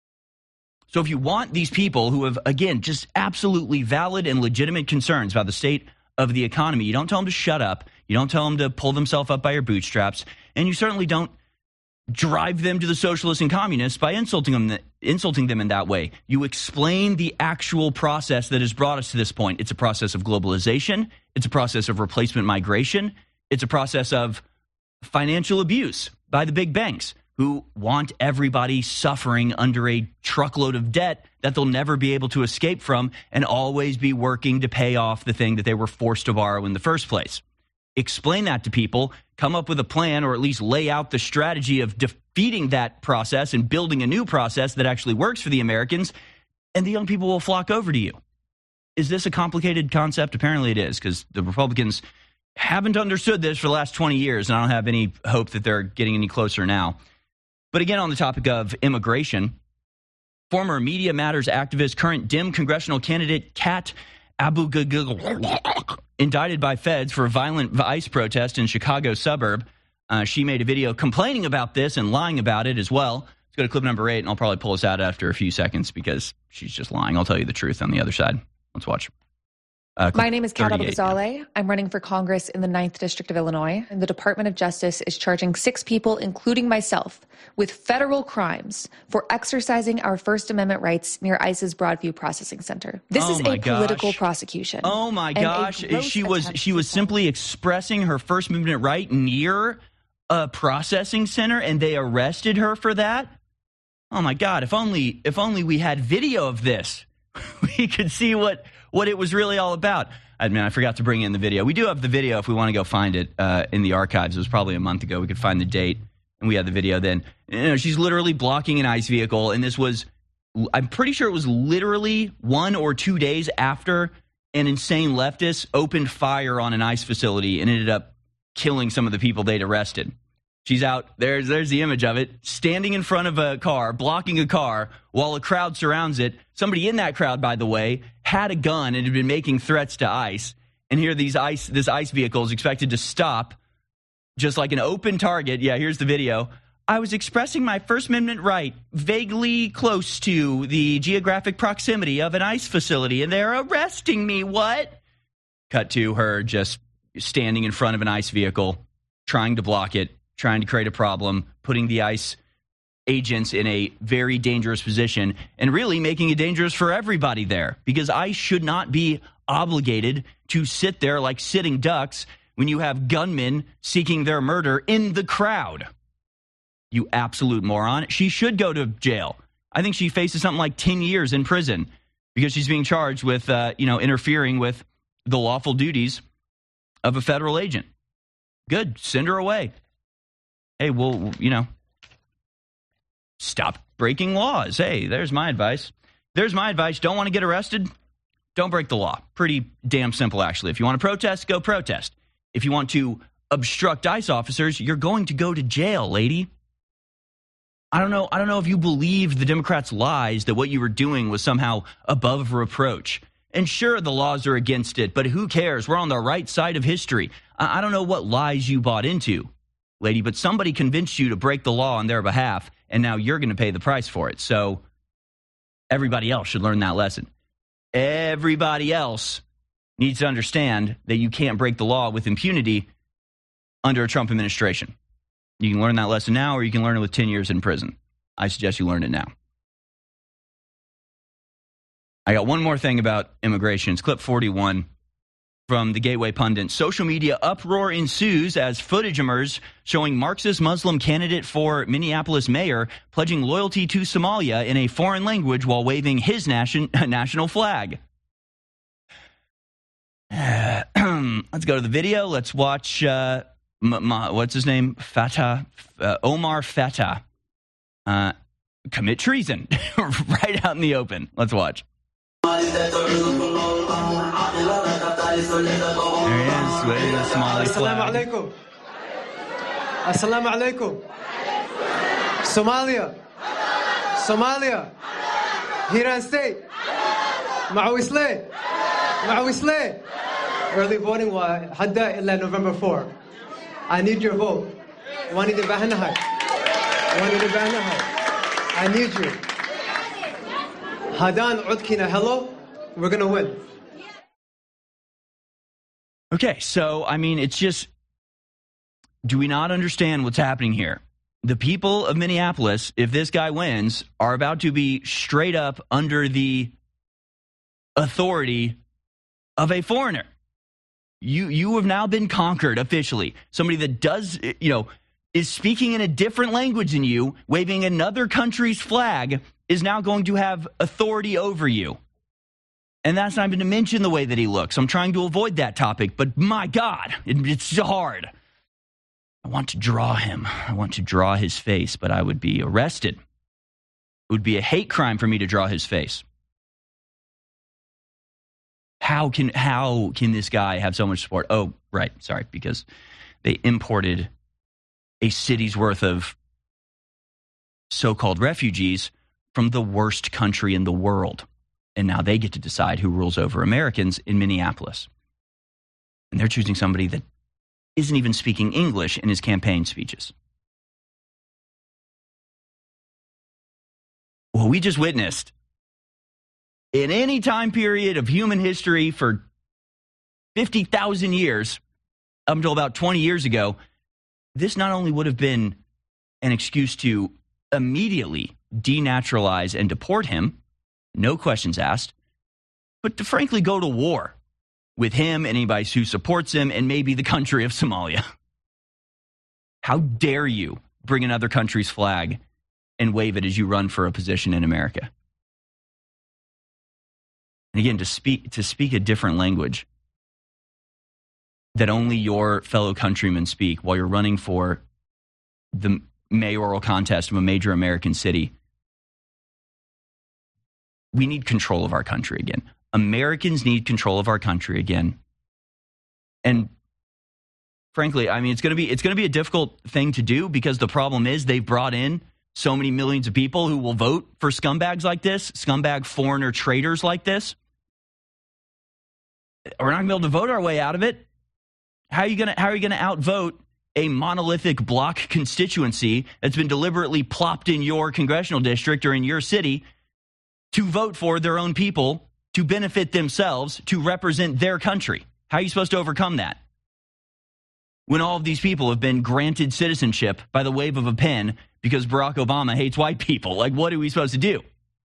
So if you want these people who have, again, just absolutely valid and legitimate concerns about the state of the economy, you don't tell them to shut up. You don't tell them to pull themselves up by your bootstraps. And you certainly don't drive them to the socialists and communists by insulting them in that way. You explain the actual process that has brought us to this point. It's a process of globalization. It's a process of replacement migration. It's a process of financial abuse by the big banks, who want everybody suffering under a truckload of debt that they'll never be able to escape from, and always be working to pay off the thing that they were forced to borrow in the first place. Explain that to people, come up with a plan, or at least lay out the strategy of defeating that process and building a new process that actually works for the Americans, and the young people will flock over to you. Is this a complicated concept? Apparently it is, because the Republicans haven't understood this for the last 20 years, and I don't have any hope that they're getting any closer now. But again, on the topic of immigration, former Media Matters activist, current Dem congressional candidate Kat Abu-Ghul, indicted by feds for a violent ICE protest in Chicago suburb. She made a video complaining about this and lying about it as well. Let's go to clip number 8, and I'll probably pull this out after a few seconds because she's just lying. I'll tell you the truth on the other side. Let's watch. My name is Kat Abu-Ghul. I'm running for Congress in the 9th District of Illinois, and the Department of Justice is charging 6 people, including myself, with federal crimes for exercising our First Amendment rights near ICE's Broadview Processing Center. This is a political prosecution. Oh my gosh. She was simply expressing her First Amendment right near a processing center, and they arrested her for that? Oh my God, if only we had video of this, we could see what it was really all about. I mean, I forgot to bring in the video. We do have the video if we want to go find it in the archives. It was probably a month ago. We could find the date, and we had the video then. She's literally blocking an ICE vehicle, and this was, I'm pretty sure it was literally 1 or 2 days after an insane leftist opened fire on an ICE facility and ended up killing some of the people they'd arrested. She's out, there's the image of it, standing in front of a car, blocking a car, while a crowd surrounds it. Somebody in that crowd, by the way, had a gun and had been making threats to ICE. And here this ICE vehicle is expected to stop, just like an open target. Yeah, here's the video. I was expressing my First Amendment right, vaguely close to the geographic proximity of an ICE facility, and they're arresting me. What? Cut to her just standing in front of an ICE vehicle, trying to block it, trying to create a problem, putting the ICE agents in a very dangerous position, and really making it dangerous for everybody there, because ICE should not be obligated to sit there like sitting ducks when you have gunmen seeking their murder in the crowd. You absolute moron. She should go to jail. I think she faces something like 10 years in prison because she's being charged with, interfering with the lawful duties of a federal agent. Good. Send her away. Hey, well, stop breaking laws. Hey, there's my advice. Don't want to get arrested? Don't break the law. Pretty damn simple, actually. If you want to protest, go protest. If you want to obstruct ICE officers, you're going to go to jail, lady. I don't know if you believe the Democrats' lies that what you were doing was somehow above reproach. And sure, the laws are against it, but who cares? We're on the right side of history. I don't know what lies you bought into, lady, but somebody convinced you to break the law on their behalf, and now you're going to pay the price for it. So everybody else should learn that lesson. Everybody else needs to understand that you can't break the law with impunity under a Trump administration. You can learn that lesson now, or you can learn it with 10 years in prison. I suggest you learn it now. I got one more thing about immigration. It's clip 41. from the Gateway Pundit. Social media uproar ensues as footage emerges showing Marxist Muslim candidate for Minneapolis mayor pledging loyalty to Somalia in a foreign language while waving his national flag. Let's go to the video. Let's watch, what's his name? Omar Fatah commit treason right out in the open. Let's watch. There he is, waving the Somali flag. Assalamu alaikum. Assalamu alaikum. Somalia. Hiran State. Mawisle. Early voting was hadda illa November 4. I need your vote. I need you. Hadan Udkina, hello. We're going to win. Okay, so, I mean, it's just, do we not understand what's happening here? The people of Minneapolis, if this guy wins, are about to be straight up under the authority of a foreigner. You have now been conquered officially. Somebody that does, is speaking in a different language than you, waving another country's flag, is now going to have authority over you. And that's not even to mention the way that he looks. I'm trying to avoid that topic, but my God, it's so hard. I want to draw him. I want to draw his face, but I would be arrested. It would be a hate crime for me to draw his face. How can this guy have so much support? Oh, right, sorry, because they imported a city's worth of so-called refugees from the worst country in the world. And now they get to decide who rules over Americans in Minneapolis. And they're choosing somebody that isn't even speaking English in his campaign speeches. Well, we just witnessed, in any time period of human history for 50,000 years, up until about 20 years ago, this not only would have been an excuse to immediately denaturalize and deport him, no questions asked, but to frankly go to war with him and anybody who supports him and maybe the country of Somalia. How dare you bring another country's flag and wave it as you run for a position in America? And again, to speak a different language that only your fellow countrymen speak while you're running for the mayoral contest of a major American city. We need control of our country again. Americans need control of our country again. And frankly, I mean, it's going to be a difficult thing to do because the problem is they've brought in so many millions of people who will vote for scumbags like this, scumbag foreigner traitors like this. We're not going to be able to vote our way out of it. How are you going to outvote a monolithic block constituency that's been deliberately plopped in your congressional district or in your city to vote for their own people, to benefit themselves, to represent their country? How are you supposed to overcome that? When all of these people have been granted citizenship by the wave of a pen because Barack Obama hates white people. Like, what are we supposed to do?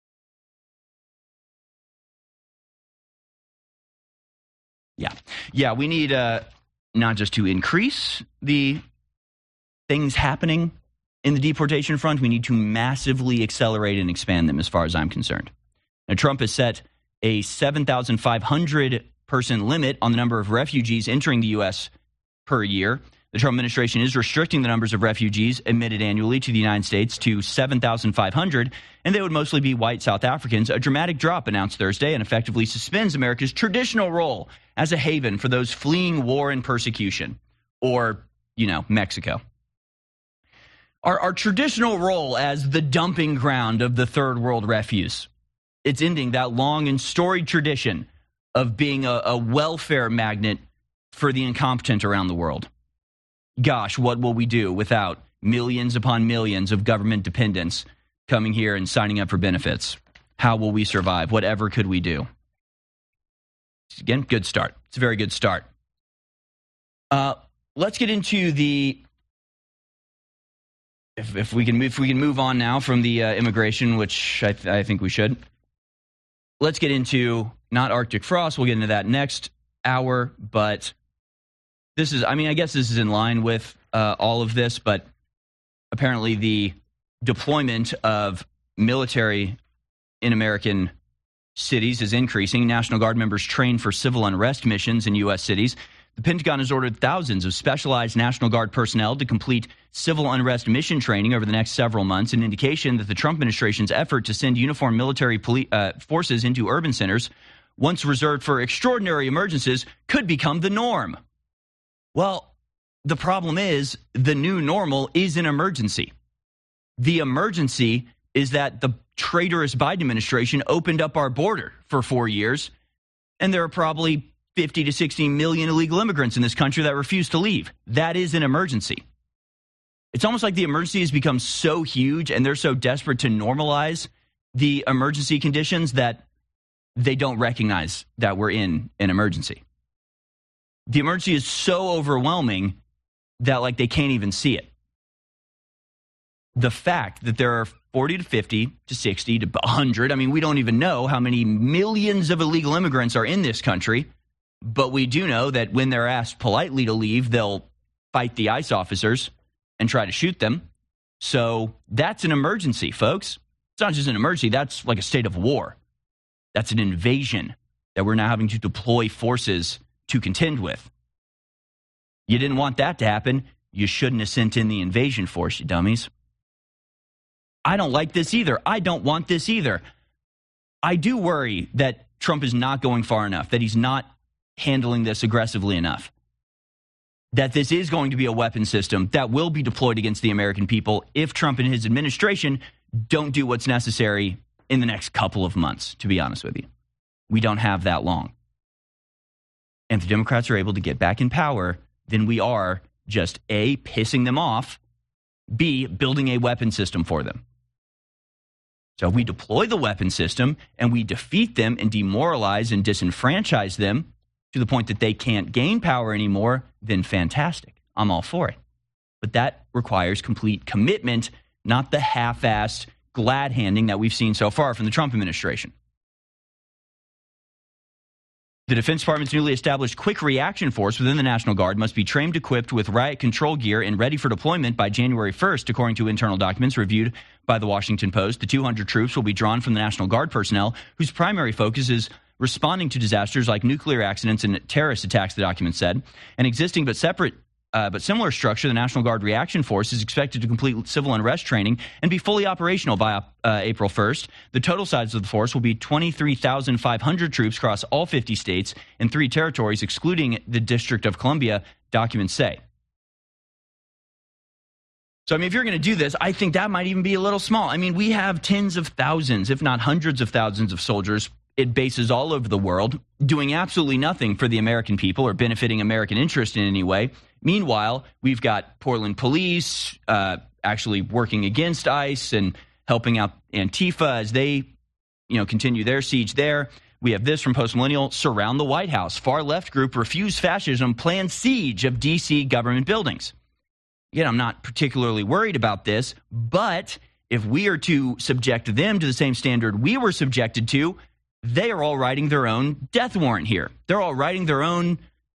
Yeah, we need not just to increase the things happening in the deportation front, we need to massively accelerate and expand them as far as I'm concerned. Now, Trump has set a 7,500 person limit on the number of refugees entering the U.S. per year. The Trump administration is restricting the numbers of refugees admitted annually to the United States to 7,500, and they would mostly be white South Africans. A dramatic drop announced Thursday and effectively suspends America's traditional role as a haven for those fleeing war and persecution, or, Mexico. Our traditional role as the dumping ground of the third world refuse. It's ending that long and storied tradition of being a welfare magnet for the incompetent around the world. Gosh, what will we do without millions upon millions of government dependents coming here and signing up for benefits? How will we survive? Whatever could we do? Again, good start. It's a very good start. Let's get into the... If we can move on now from the immigration, which I think we should. Let's get into not Arctic frost. We'll get into that next. hour, but this is, I guess this is in line with all of this, but apparently the deployment of military in American cities is increasing. National Guard members train for civil unrest missions in U.S. cities. The Pentagon has ordered thousands of specialized National Guard personnel to complete civil unrest mission training over the next several months, an indication that the Trump administration's effort to send uniformed military forces into urban centers, once reserved for extraordinary emergencies, could become the norm. Well, the problem is the new normal is an emergency. The emergency is that the traitorous Biden administration opened up our border for 4 years, and there are probably 50 to 60 million illegal immigrants in this country that refuse to leave. That is an emergency. It's almost like the emergency has become so huge and they're so desperate to normalize the emergency conditions that they don't recognize that we're in an emergency. The emergency is so overwhelming that they can't even see it. The fact that there are 40 to 50 to 60 to 100, we don't even know how many millions of illegal immigrants are in this country. But we do know that when they're asked politely to leave, they'll fight the ICE officers and try to shoot them. So that's an emergency, folks. It's not just an emergency. That's like a state of war. That's an invasion that we're now having to deploy forces to contend with. You didn't want that to happen. You shouldn't have sent in the invasion force, you dummies. I don't like this either. I don't want this either. I do worry that Trump is not going far enough, that he's not handling this aggressively enough, that this is going to be a weapon system that will be deployed against the American people if Trump and his administration don't do what's necessary in the next couple of months, to be honest with you. We don't have that long. And if the Democrats are able to get back in power, then we are just A, pissing them off, B, building a weapon system for them. So if we deploy the weapon system and we defeat them and demoralize and disenfranchise them to the point that they can't gain power anymore, then fantastic. I'm all for it. But that requires complete commitment, not the half-assed glad-handing that we've seen so far from the Trump administration. The Defense Department's newly established Quick Reaction Force within the National Guard must be trained, equipped with riot control gear, and ready for deployment by January 1st, according to internal documents reviewed by the Washington Post. The 200 troops will be drawn from the National Guard personnel, whose primary focus is responding to disasters like nuclear accidents and terrorist attacks, the document said. An existing but similar structure, the National Guard Reaction Force, is expected to complete civil unrest training and be fully operational by April 1st. The total size of the force will be 23,500 troops across all 50 states and 3 territories, excluding the District of Columbia, documents say. So, if you're going to do this, I think that might even be a little small. We have tens of thousands, if not hundreds of thousands of soldiers at bases all over the world doing absolutely nothing for the American people or benefiting American interest in any way. Meanwhile, we've got Portland police actually working against ICE and helping out Antifa as they, continue their siege there. We have this from Post Millennial: surround the White House. Far left group refuse fascism, plan siege of D.C. government buildings. Again, I'm not particularly worried about this, but if we are to subject them to the same standard we were subjected to, they are all writing their own death warrant here. They're all writing their own,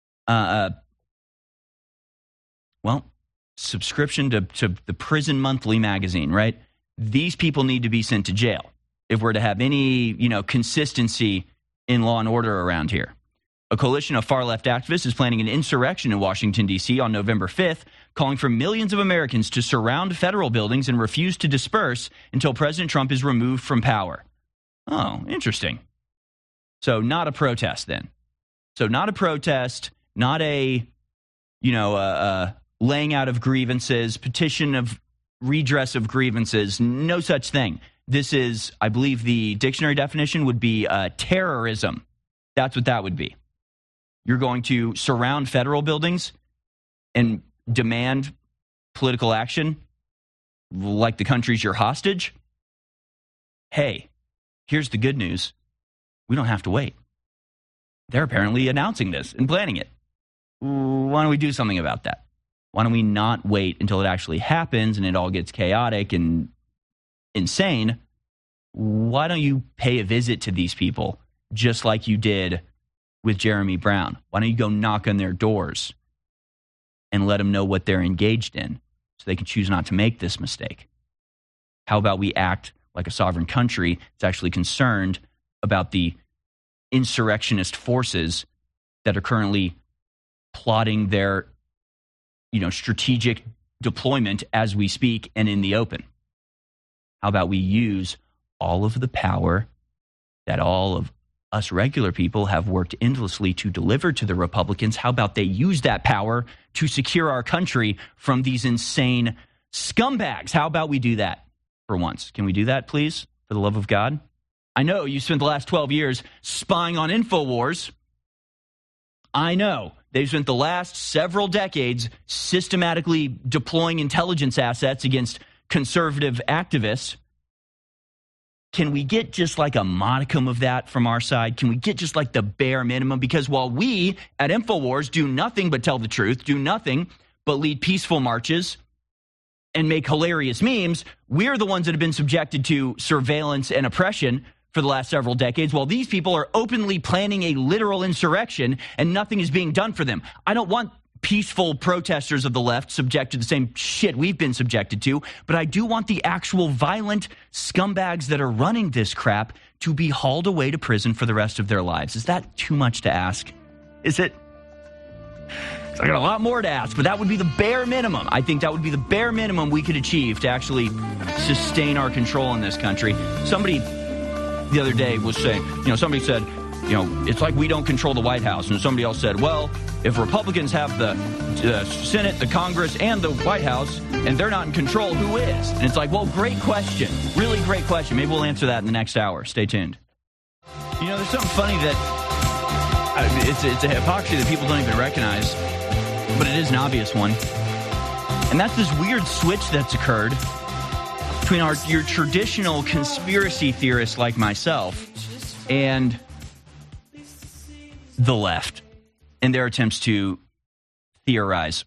subscription to the Prison Monthly magazine, right? These people need to be sent to jail if we're to have any, consistency in law and order around here. A coalition of far-left activists is planning an insurrection in Washington, D.C. on November 5th, calling for millions of Americans to surround federal buildings and refuse to disperse until President Trump is removed from power. Oh, interesting. So not a protest then. So not a protest, not a, laying out of grievances, petition of redress of grievances, no such thing. This is, I believe the dictionary definition would be terrorism. That's what that would be. You're going to surround federal buildings and demand political action like the country's your hostage? Hey, here's the good news. We don't have to wait. They're apparently announcing this and planning it. Why don't we do something about that? Why don't we not wait until it actually happens and it all gets chaotic and insane? Why don't you pay a visit to these people just like you did with Jeremy Brown? Why don't you go knock on their doors and let them know what they're engaged in so they can choose not to make this mistake? How about we act like a sovereign country that's actually concerned about the insurrectionist forces that are currently plotting their, strategic deployment as we speak and in the open? How about we use all of the power that all of us regular people have worked endlessly to deliver to the Republicans? How about they use that power to secure our country from these insane scumbags? How about we do that for once? Can we do that, please, for the love of God? I know you spent the last 12 years spying on InfoWars. I know they've spent the last several decades systematically deploying intelligence assets against conservative activists. Can we get just like a modicum of that from our side? Can we get just like the bare minimum? Because while we at InfoWars do nothing but tell the truth, do nothing but lead peaceful marches and make hilarious memes, we're the ones that have been subjected to surveillance and oppression for the last several decades, while these people are openly planning a literal insurrection and nothing is being done for them. I don't want peaceful protesters of the left subjected to the same shit we've been subjected to, but I do want the actual violent scumbags that are running this crap to be hauled away to prison for the rest of their lives. Is that too much to ask? Is it? So I got a lot more to ask, but that would be the bare minimum. I think that would be the bare minimum we could achieve to actually sustain our control in this country. Somebody the other day was saying, somebody said, it's like we don't control the White House. And somebody else said, well, if Republicans have the Senate, the Congress, and the White House, and they're not in control, who is? And it's like, well, great question. Really great question. Maybe we'll answer that in the next hour. Stay tuned. There's something funny that it's a hypocrisy that people don't even recognize, but it is an obvious one. And that's this weird switch that's occurred between your traditional conspiracy theorists like myself and the left in their attempts to theorize.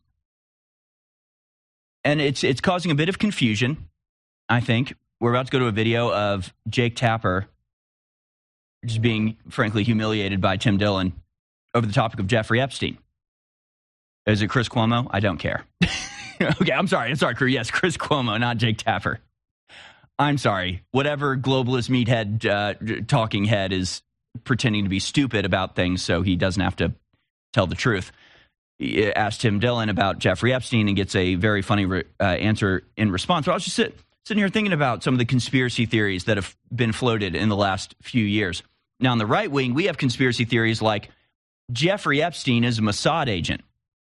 And it's causing a bit of confusion, I think. We're about to go to a video of Jake Tapper just being, frankly, humiliated by Tim Dillon over the topic of Jeffrey Epstein. Is it Chris Cuomo? I don't care. Okay, I'm sorry, crew. Yes, Chris Cuomo, not Jake Tapper. I'm sorry. Whatever globalist meathead talking head is pretending to be stupid about things so he doesn't have to tell the truth. He asked Tim Dillon about Jeffrey Epstein and gets a very funny answer in response. So I was just sitting here thinking about some of the conspiracy theories that have been floated in the last few years. Now, on the right wing, we have conspiracy theories like Jeffrey Epstein is a Mossad agent.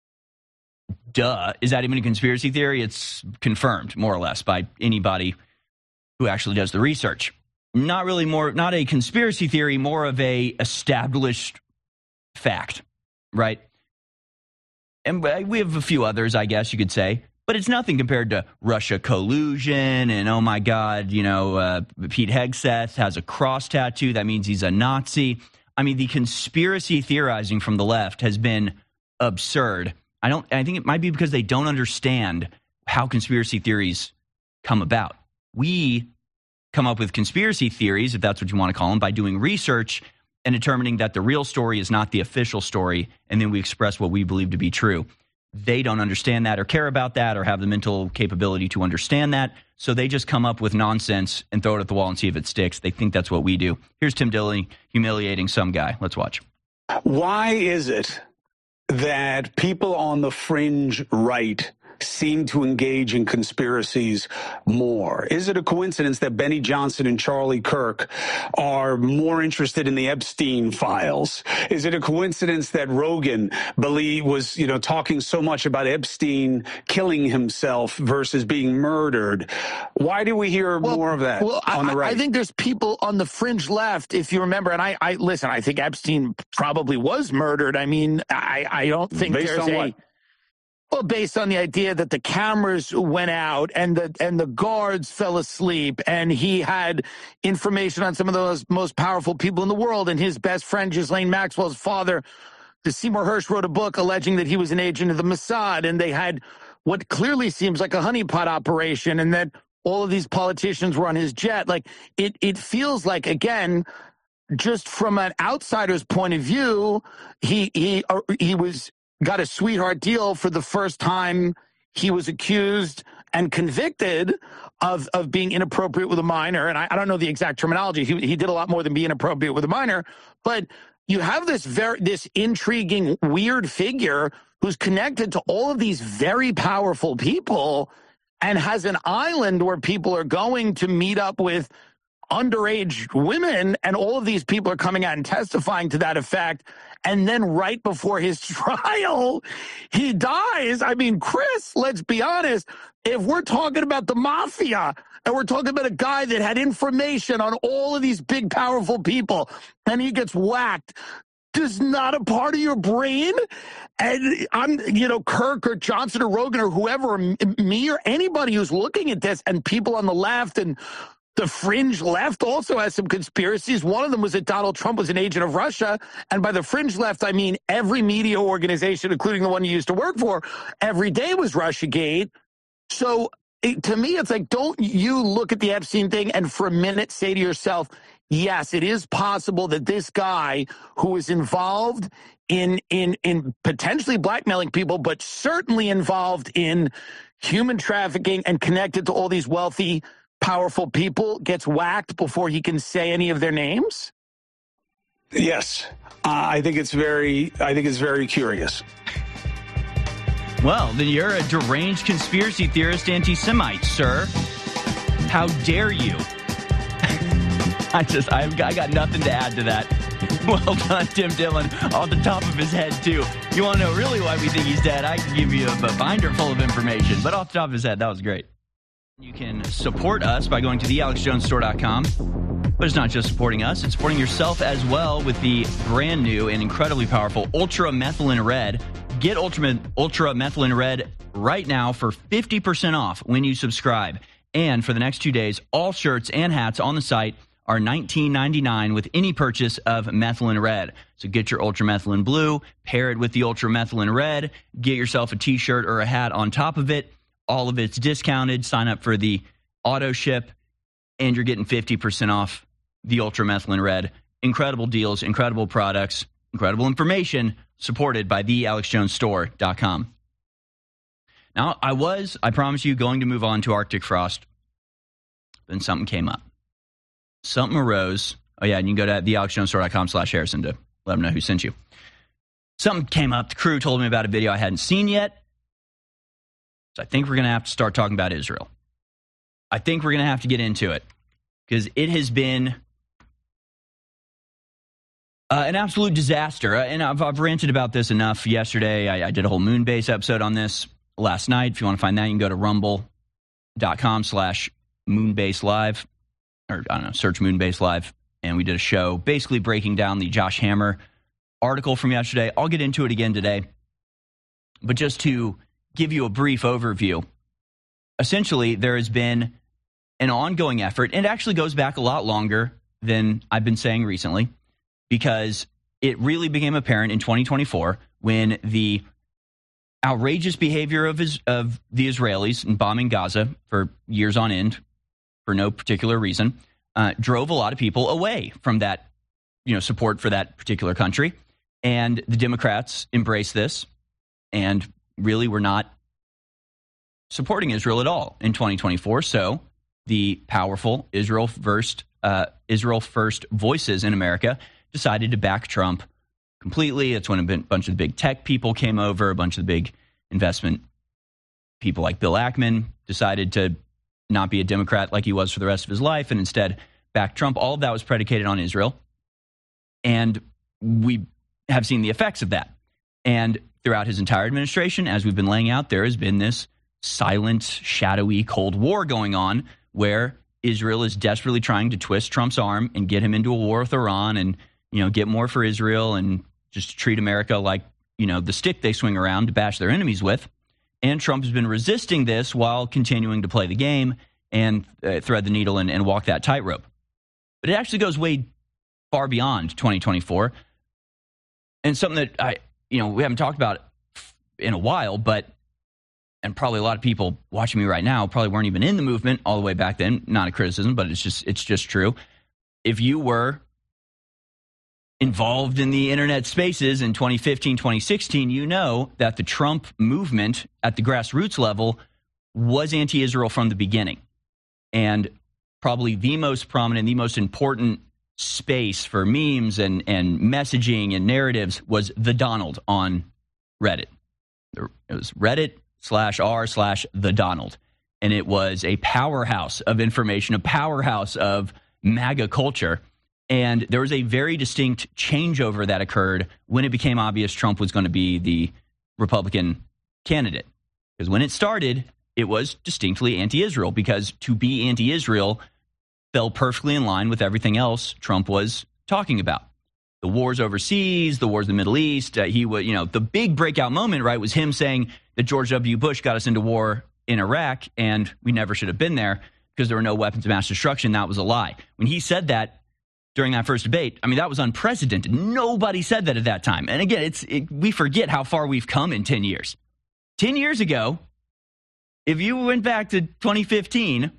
Duh. Is that even a conspiracy theory? It's confirmed, more or less, by anybody who actually does the research. Not a conspiracy theory, more of a established fact, right? And we have a few others, I guess you could say, but it's nothing compared to Russia collusion and, oh my God, Pete Hegseth has a cross tattoo. That means he's a Nazi. I mean, the conspiracy theorizing from the left has been absurd. I think it might be because they don't understand how conspiracy theories come about. We come up with conspiracy theories, if that's what you want to call them, by doing research and determining that the real story is not the official story, and then we express what we believe to be true. They don't understand that or care about that or have the mental capability to understand that, so they just come up with nonsense and throw it at the wall and see if it sticks. They think that's what we do. Here's Tim Dillon humiliating some guy. Let's watch. Why is it that people on the fringe right seem to engage in conspiracies more? Is it a coincidence that Benny Johnson and Charlie Kirk are more interested in the Epstein files? Is it a coincidence that Rogan was, talking so much about Epstein killing himself versus being murdered? Why do we hear more of that on the right? I think there's people on the fringe left, if you remember, and I listen, I think Epstein probably was murdered. I mean, I don't think Well, based on the idea that the cameras went out and the guards fell asleep, and he had information on some of those most powerful people in the world, and his best friend, Ghislaine Maxwell's father, Seymour Hersh, wrote a book alleging that he was an agent of the Mossad, and they had what clearly seems like a honeypot operation, and that all of these politicians were on his jet. Like, it feels like, again, just from an outsider's point of view, he got a sweetheart deal for the first time he was accused and convicted of being inappropriate with a minor. And I don't know the exact terminology. He did a lot more than be inappropriate with a minor. But you have this intriguing, weird figure who's connected to all of these very powerful people and has an island where people are going to meet up with underage women, and all of these people are coming out and testifying to that effect. And then right before his trial, he dies. I mean, Chris, let's be honest. If we're talking about the mafia and we're talking about a guy that had information on all of these big, powerful people, and he gets whacked, does not a part of your brain, and I'm, Kirk or Johnson or Rogan or whoever, or me or anybody who's looking at this, and people on the left and the fringe left also has some conspiracies. One of them was that Donald Trump was an agent of Russia. And by the fringe left, I mean every media organization, including the one you used to work for, every day was Russiagate. So to me, it's like, don't you look at the Epstein thing and for a minute say to yourself, yes, it is possible that this guy who is involved in potentially blackmailing people, but certainly involved in human trafficking and connected to all these wealthy, powerful people, gets whacked before he can say any of their names? Yes. I think it's very curious. Well, then you're a deranged conspiracy theorist anti-Semite, sir. How dare you? I got nothing to add to that. Well done, Tim Dillon, off the top of his head, too. You want to know really why we think he's dead? I can give you a binder full of information, but off the top of his head, that was great. You can support us by going to thealexjonesstore.com. But it's not just supporting us, it's supporting yourself as well with the brand new and incredibly powerful Ultra Methylene Red. Get Ultra Methylene Red right now for 50% off when you subscribe. And for the next 2 days, all shirts and hats on the site are $19.99 with any purchase of Methylene Red. So get your Ultra Methylene Blue, pair it with the Ultra Methylene Red, get yourself a t-shirt or a hat on top of it. All of it's discounted. Sign up for the auto ship, and you're getting 50% off the Ultra Methylene Red. Incredible deals, incredible products, incredible information, supported by thealexjonesstore.com. Now, I promise you, going to move on to Arctic Frost. Then something came up. Something arose. Oh, yeah, and you can go to thealexjonesstore.com/Harrison to let them know who sent you. Something came up. The crew told me about a video I hadn't seen yet. So I think we're going to have to start talking about Israel. I think we're going to have to get into it because it has been an absolute disaster. And I've ranted about this enough yesterday. I did a whole Moonbase episode on this last night. If you want to find that, you can go to rumble.com/Moonbase Live. Or, I don't know, search Moonbase Live. And we did a show basically breaking down the Josh Hammer article from yesterday. I'll get into it again today. But just to give you a brief overview, essentially there has been an ongoing effort, and it actually goes back a lot longer than I've been saying recently, because it really became apparent in 2024 when the outrageous behavior of the Israelis in bombing Gaza for years on end, for no particular reason, drove a lot of people away from that, support for that particular country. And the Democrats embraced this and really were not supporting Israel at all in 2024. So the powerful Israel First voices in America decided to back Trump completely. That's when a bunch of the big tech people came over, a bunch of the big investment people like Bill Ackman decided to not be a Democrat like he was for the rest of his life and instead back Trump. All of that was predicated on Israel. And we have seen the effects of that. And throughout his entire administration, as we've been laying out, there has been this silent, shadowy Cold War going on where Israel is desperately trying to twist Trump's arm and get him into a war with Iran and, get more for Israel and just treat America like, the stick they swing around to bash their enemies with. And Trump has been resisting this while continuing to play the game and thread the needle and walk that tightrope. But it actually goes way far beyond 2024. And something that we haven't talked about in a while, and probably a lot of people watching me right now probably weren't even in the movement all the way back then. Not a criticism, but it's just true. If you were involved in the internet spaces in 2015, 2016, you know that the Trump movement at the grassroots level was anti-Israel from the beginning. And probably the most prominent, the most important space for memes and messaging and narratives was the Donald on Reddit. It was Reddit/r/the Donald. And it was a powerhouse of information, a powerhouse of MAGA culture. And there was a very distinct changeover that occurred when it became obvious Trump was going to be the Republican candidate. Because when it started, it was distinctly anti-Israel, because to be anti-Israel fell perfectly in line with everything else Trump was talking about. The wars overseas, the wars in the Middle East. He was, the big breakout moment, right, was him saying that George W. Bush got us into war in Iraq and we never should have been there because there were no weapons of mass destruction. That was a lie. When he said that during that first debate, I mean, that was unprecedented. Nobody said that at that time. And again, we forget how far we've come in 10 years. 10 years ago, if you went back to 2015,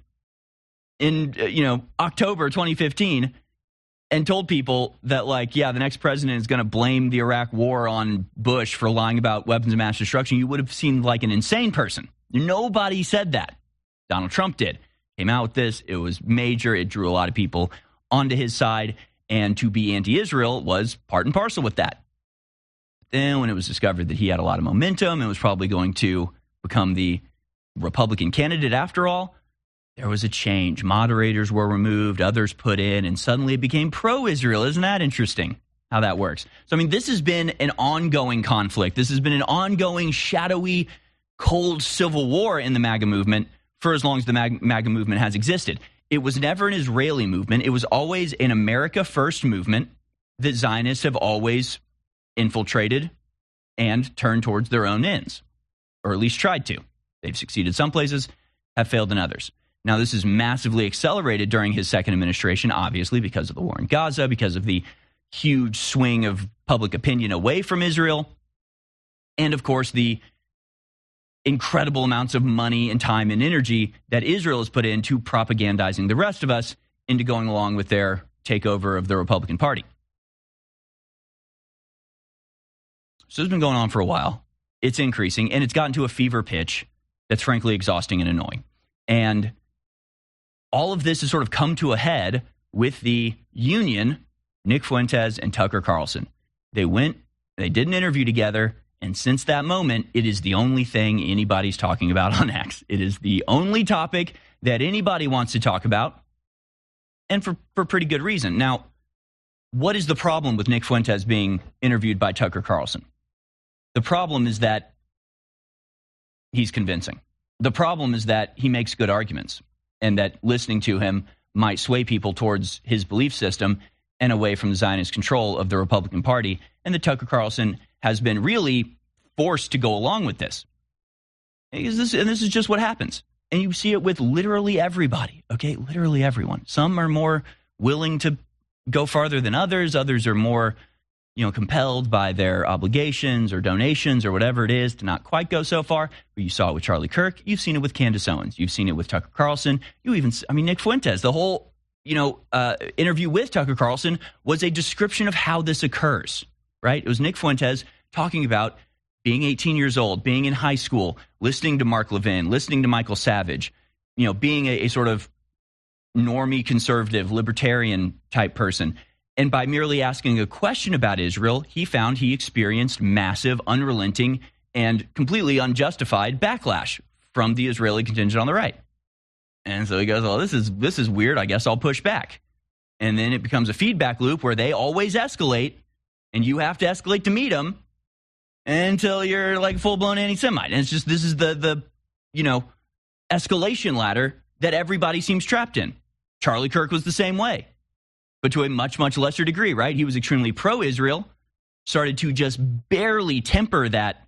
in October 2015, and told people that, the next president is going to blame the Iraq war on Bush for lying about weapons of mass destruction, you would have seemed like an insane person. Nobody said that. Donald Trump did. Came out with this. It was major. It drew a lot of people onto his side. And to be anti-Israel was part and parcel with that. Then when it was discovered that he had a lot of momentum and was probably going to become the Republican candidate after all, there was a change. Moderators were removed, others put in, and suddenly it became pro-Israel. Isn't that interesting how that works? So, I mean, this has been an ongoing conflict. This has been an ongoing, shadowy, cold civil war in the MAGA movement for as long as the MAGA movement has existed. It was never an Israeli movement. It was always an America First movement that Zionists have always infiltrated and turned towards their own ends, or at least tried to. They've succeeded some places, have failed in others. Now, this is massively accelerated during his second administration, obviously, because of the war in Gaza, because of the huge swing of public opinion away from Israel, and, of course, the incredible amounts of money and time and energy that Israel has put into propagandizing the rest of us into going along with their takeover of the Republican Party. So it's been going on for a while. It's increasing, and it's gotten to a fever pitch that's frankly exhausting and annoying. And all of this has sort of come to a head with the union, Nick Fuentes and Tucker Carlson. They did an interview together, and since that moment, it is the only thing anybody's talking about on X. It is the only topic that anybody wants to talk about, and for pretty good reason. Now, what is the problem with Nick Fuentes being interviewed by Tucker Carlson? The problem is that he's convincing. The problem is that he makes good arguments, and that listening to him might sway people towards his belief system and away from the Zionist control of the Republican Party, and that Tucker Carlson has been really forced to go along with this. And this is just what happens. And you see it with literally everybody, okay? Literally everyone. Some are more willing to go farther than others. Others are more compelled by their obligations or donations or whatever it is to not quite go so far. But you saw it with Charlie Kirk. You've seen it with Candace Owens. You've seen it with Tucker Carlson. Nick Fuentes, the whole, interview with Tucker Carlson was a description of how this occurs, right? It was Nick Fuentes talking about being 18 years old, being in high school, listening to Mark Levin, listening to Michael Savage, being a sort of normie, conservative, libertarian type person. And by merely asking a question about Israel, he found he experienced massive, unrelenting, and completely unjustified backlash from the Israeli contingent on the right. And so he goes, well, this is weird. I guess I'll push back. And then it becomes a feedback loop where they always escalate, and you have to escalate to meet them until you're like full-blown anti-Semite. And it's just, this is the escalation ladder that everybody seems trapped in. Charlie Kirk was the same way, but to a much, much lesser degree, right? He was extremely pro-Israel, started to just barely temper that,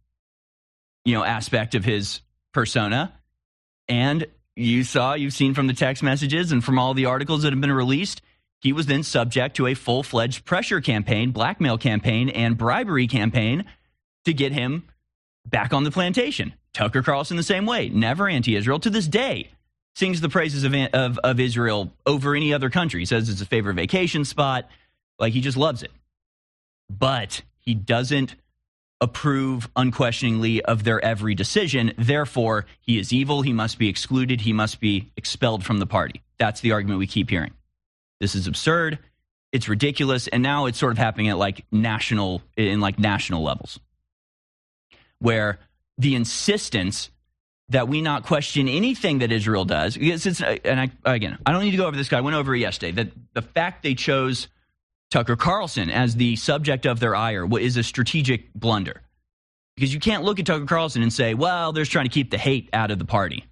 aspect of his persona. And you've seen from the text messages and from all the articles that have been released, he was then subject to a full-fledged pressure campaign, blackmail campaign, and bribery campaign to get him back on the plantation. Tucker Carlson the same way, never anti-Israel. To this day, sings the praises of Israel over any other country. He says it's a favorite vacation spot. Like, he just loves it. but he doesn't approve unquestioningly of their every decision. Therefore, he is evil. He must be excluded. He must be expelled from the party. That's the argument we keep hearing. This is absurd. It's ridiculous. And now it's sort of happening at national levels, where the insistence that we not question anything that Israel does, because I don't need to go over this guy. I went over it yesterday, that the fact they chose Tucker Carlson as the subject of their ire is a strategic blunder. Because you can't look at Tucker Carlson and say, well, they're trying to keep the hate out of the party.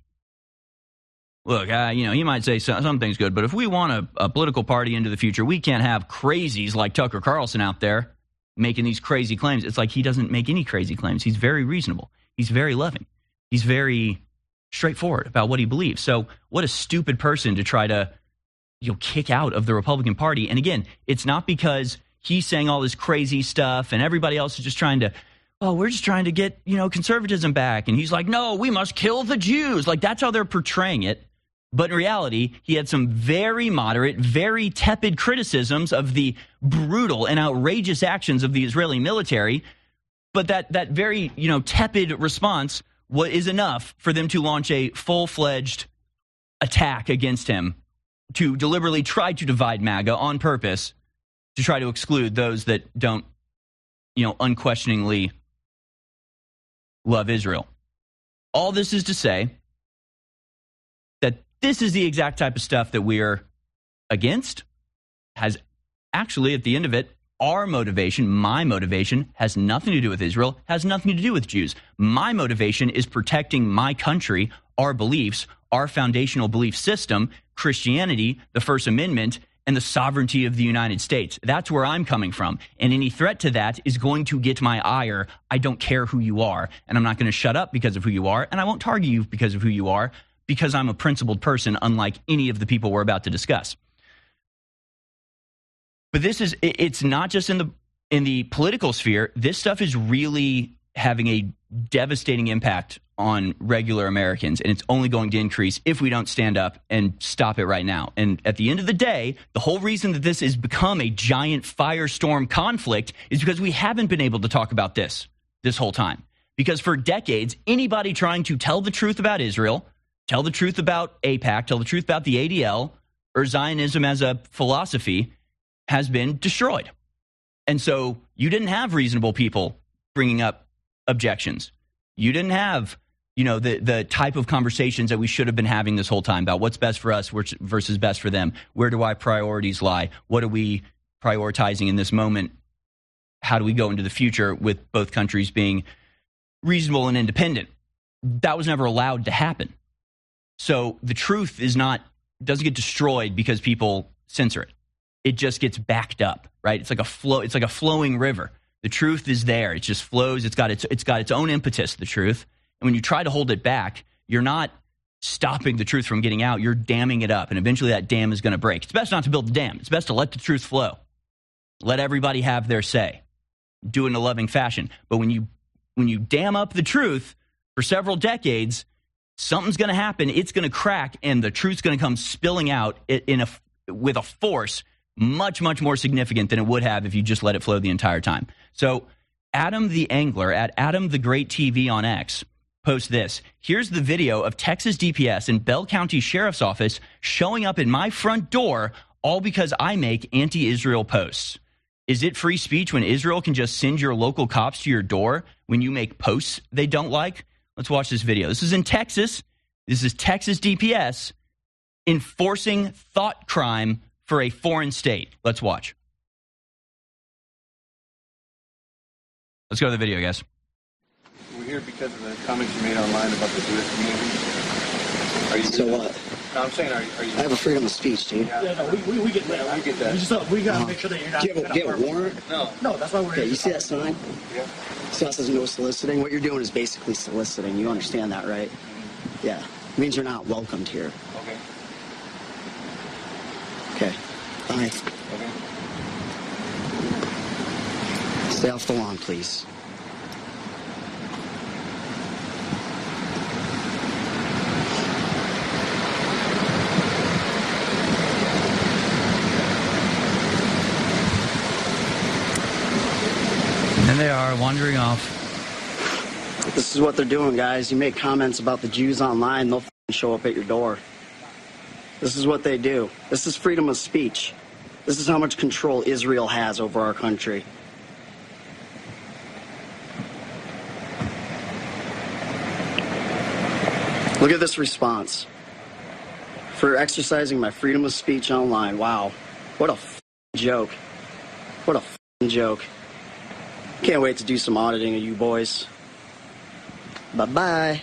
Look, he might say something's good, but if we want a political party into the future, we can't have crazies like Tucker Carlson out there making these crazy claims. It's like he doesn't make any crazy claims. He's very reasonable. He's very loving. He's very straightforward about what he believes. So what a stupid person to try to kick out of the Republican Party. And again, it's not because he's saying all this crazy stuff and everybody else is just trying to, we're just trying to get, conservatism back. And he's like, no, we must kill the Jews. Like, that's how they're portraying it. But in reality, he had some very moderate, very tepid criticisms of the brutal and outrageous actions of the Israeli military. But that very, tepid response is enough for them to launch a full-fledged attack against him, to deliberately try to divide MAGA on purpose, to try to exclude those that don't, unquestioningly love Israel. All this is to say that this is the exact type of stuff that we're against, has actually, at the end of it, our motivation, my motivation, has nothing to do with Israel, has nothing to do with Jews. My motivation is protecting my country, our beliefs, our foundational belief system, Christianity, the First Amendment, and the sovereignty of the United States. That's where I'm coming from. And any threat to that is going to get my ire. I don't care who you are. And I'm not going to shut up because of who you are. And I won't target you because of who you are, because I'm a principled person, unlike any of the people we're about to discuss. But it's not just in the political sphere. This stuff is really having a devastating impact on regular Americans, and it's only going to increase if we don't stand up and stop it right now. And at the end of the day, the whole reason that this has become a giant firestorm conflict is because we haven't been able to talk about this whole time. Because for decades, anybody trying to tell the truth about Israel, tell the truth about AIPAC, tell the truth about the ADL, or Zionism as a philosophy, has been destroyed. And so you didn't have reasonable people bringing up objections. You didn't have, the type of conversations that we should have been having this whole time about what's best for us versus best for them. Where do our priorities lie? What are we prioritizing in this moment? How do we go into the future with both countries being reasonable and independent? That was never allowed to happen. So the truth doesn't get destroyed because people censor it. It just gets backed up, right? It's like a flowing river. The truth is there. It just flows. It's got its own impetus, the truth. And when you try to hold it back, you're not stopping the truth from getting out. You're damming it up, and eventually that dam is going to break. It's best not to build a dam. It's best to let the truth flow. Let everybody have their say. Do it in a loving fashion. But when you dam up the truth for several decades, something's going to happen. It's going to crack, and the truth's going to come spilling out with a force much, much more significant than it would have if you just let it flow the entire time. So Adam the Angler at Adam the Great TV on X posts this. Here's the video of Texas DPS and Bell County Sheriff's Office showing up in my front door, all because I make anti-Israel posts. Is it free speech when Israel can just send your local cops to your door when you make posts they don't like? Let's watch this video. This is in Texas. This is Texas DPS enforcing thought crime for a foreign state. Let's watch. Let's go to the video, guys. We're here because of the comments you made online about the Jewish community. Are you so what? No, I'm saying, are you? I have a freedom of speech, dude. Yeah, no, we get that. I get that. We gotta make sure that you're not. Do you have a warrant? No, that's why we're here. You see that sign? Yeah. See how it says no soliciting? What you're doing is basically soliciting. You understand that, right? Yeah. It means you're not welcomed here. Okay. Okay. Bye. Okay. Stay off the lawn, please. they are wandering off. This is what they're doing, guys. You make comments about the Jews online, they'll show up at your door. This is what they do. This is freedom of speech. This is how much control Israel has over our country. Look at this response. For exercising my freedom of speech online. Wow. What a joke. What a joke. Can't wait to do some auditing of you boys. Bye-bye.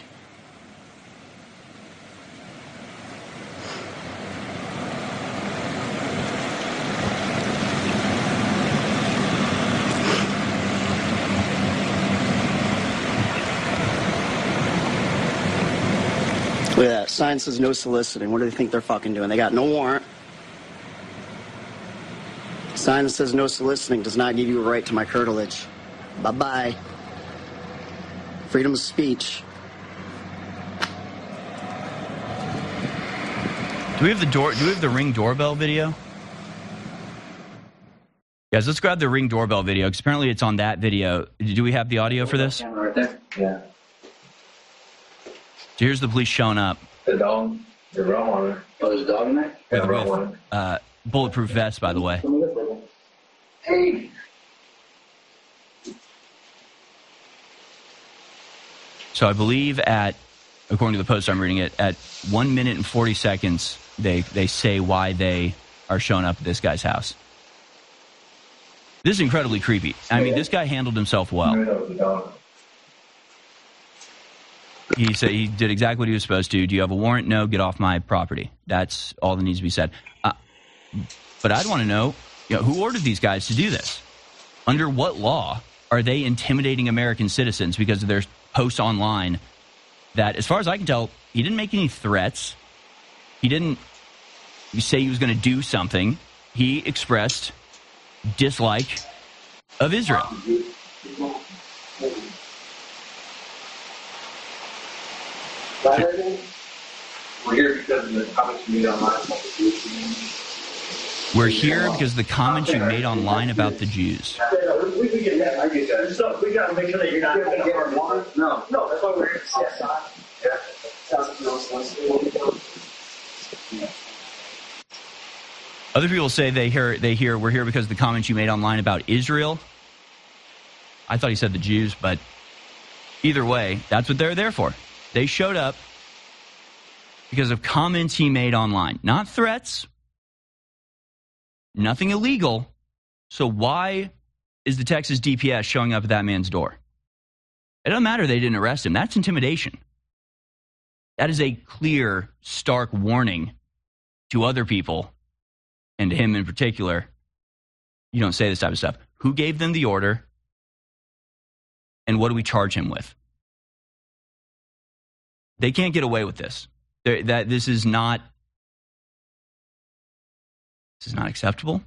Look at that. Sign says no soliciting. What do they think they're fucking doing? They got no warrant. Sign that says no soliciting does not give you a right to my curtilage. Bye-bye. Freedom of speech. Do we have the Ring doorbell video? Guys, let's grab the Ring doorbell video because apparently it's on that video. Do we have the audio for this? Right there. Yeah. So here's the police showing up. The dog. The wrong one. Oh, there's a dog in there? Yeah, the wrong one. Bulletproof vest, by the way. Hey. So I believe according to the Post I'm reading it, at 1 minute and 40 seconds, they say why they are showing up at this guy's house. This is incredibly creepy. I mean, this guy handled himself well. He said he did exactly what he was supposed to. Do you have a warrant? No, get off my property. That's all that needs to be said. But I'd want to know, who ordered these guys to do this? Under what law are they intimidating American citizens because of their posts online that, as far as I can tell, he didn't make any threats. He didn't say he was going to do something. He expressed dislike of Israel. We're here because of the comments you made online about the Jews. We're here because of the comments you made online about the Jews. We get that. I get that. So we got to make sure that you're not going to harm water. No, that's why we're here. Other people say they hear we're here because of the comments you made online about Israel. I thought he said the Jews, but either way, that's what they're there for. They showed up because of comments he made online, not threats, nothing illegal. So why is the Texas DPS showing up at that man's door? It doesn't matter they didn't arrest him. That's intimidation. That is a clear, stark warning to other people, and to him in particular. You don't say this type of stuff. Who gave them the order? And what do we charge him with? They can't get away with this. This is not acceptable.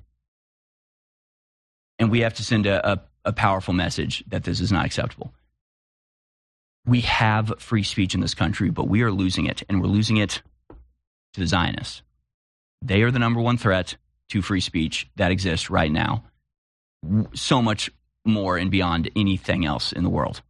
And we have to send a powerful message that this is not acceptable. We have free speech in this country, but we are losing it, and we're losing it to the Zionists. They are the number one threat to free speech that exists right now. So much more and beyond anything else in the world.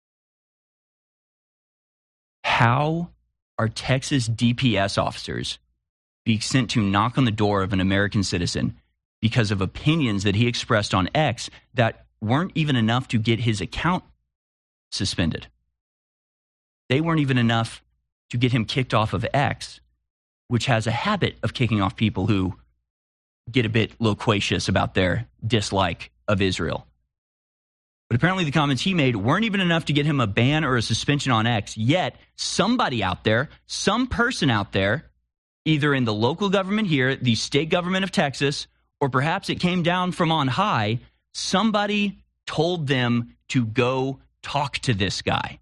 How are Texas DPS officers being sent to knock on the door of an American citizen because of opinions that he expressed on X that weren't even enough to get his account suspended? They weren't even enough to get him kicked off of X, which has a habit of kicking off people who get a bit loquacious about their dislike of Israel. But apparently the comments he made weren't even enough to get him a ban or a suspension on X, yet somebody out there, some person out there, either in the local government here, the state government of Texas, or perhaps it came down from on high, somebody told them to go talk to this guy.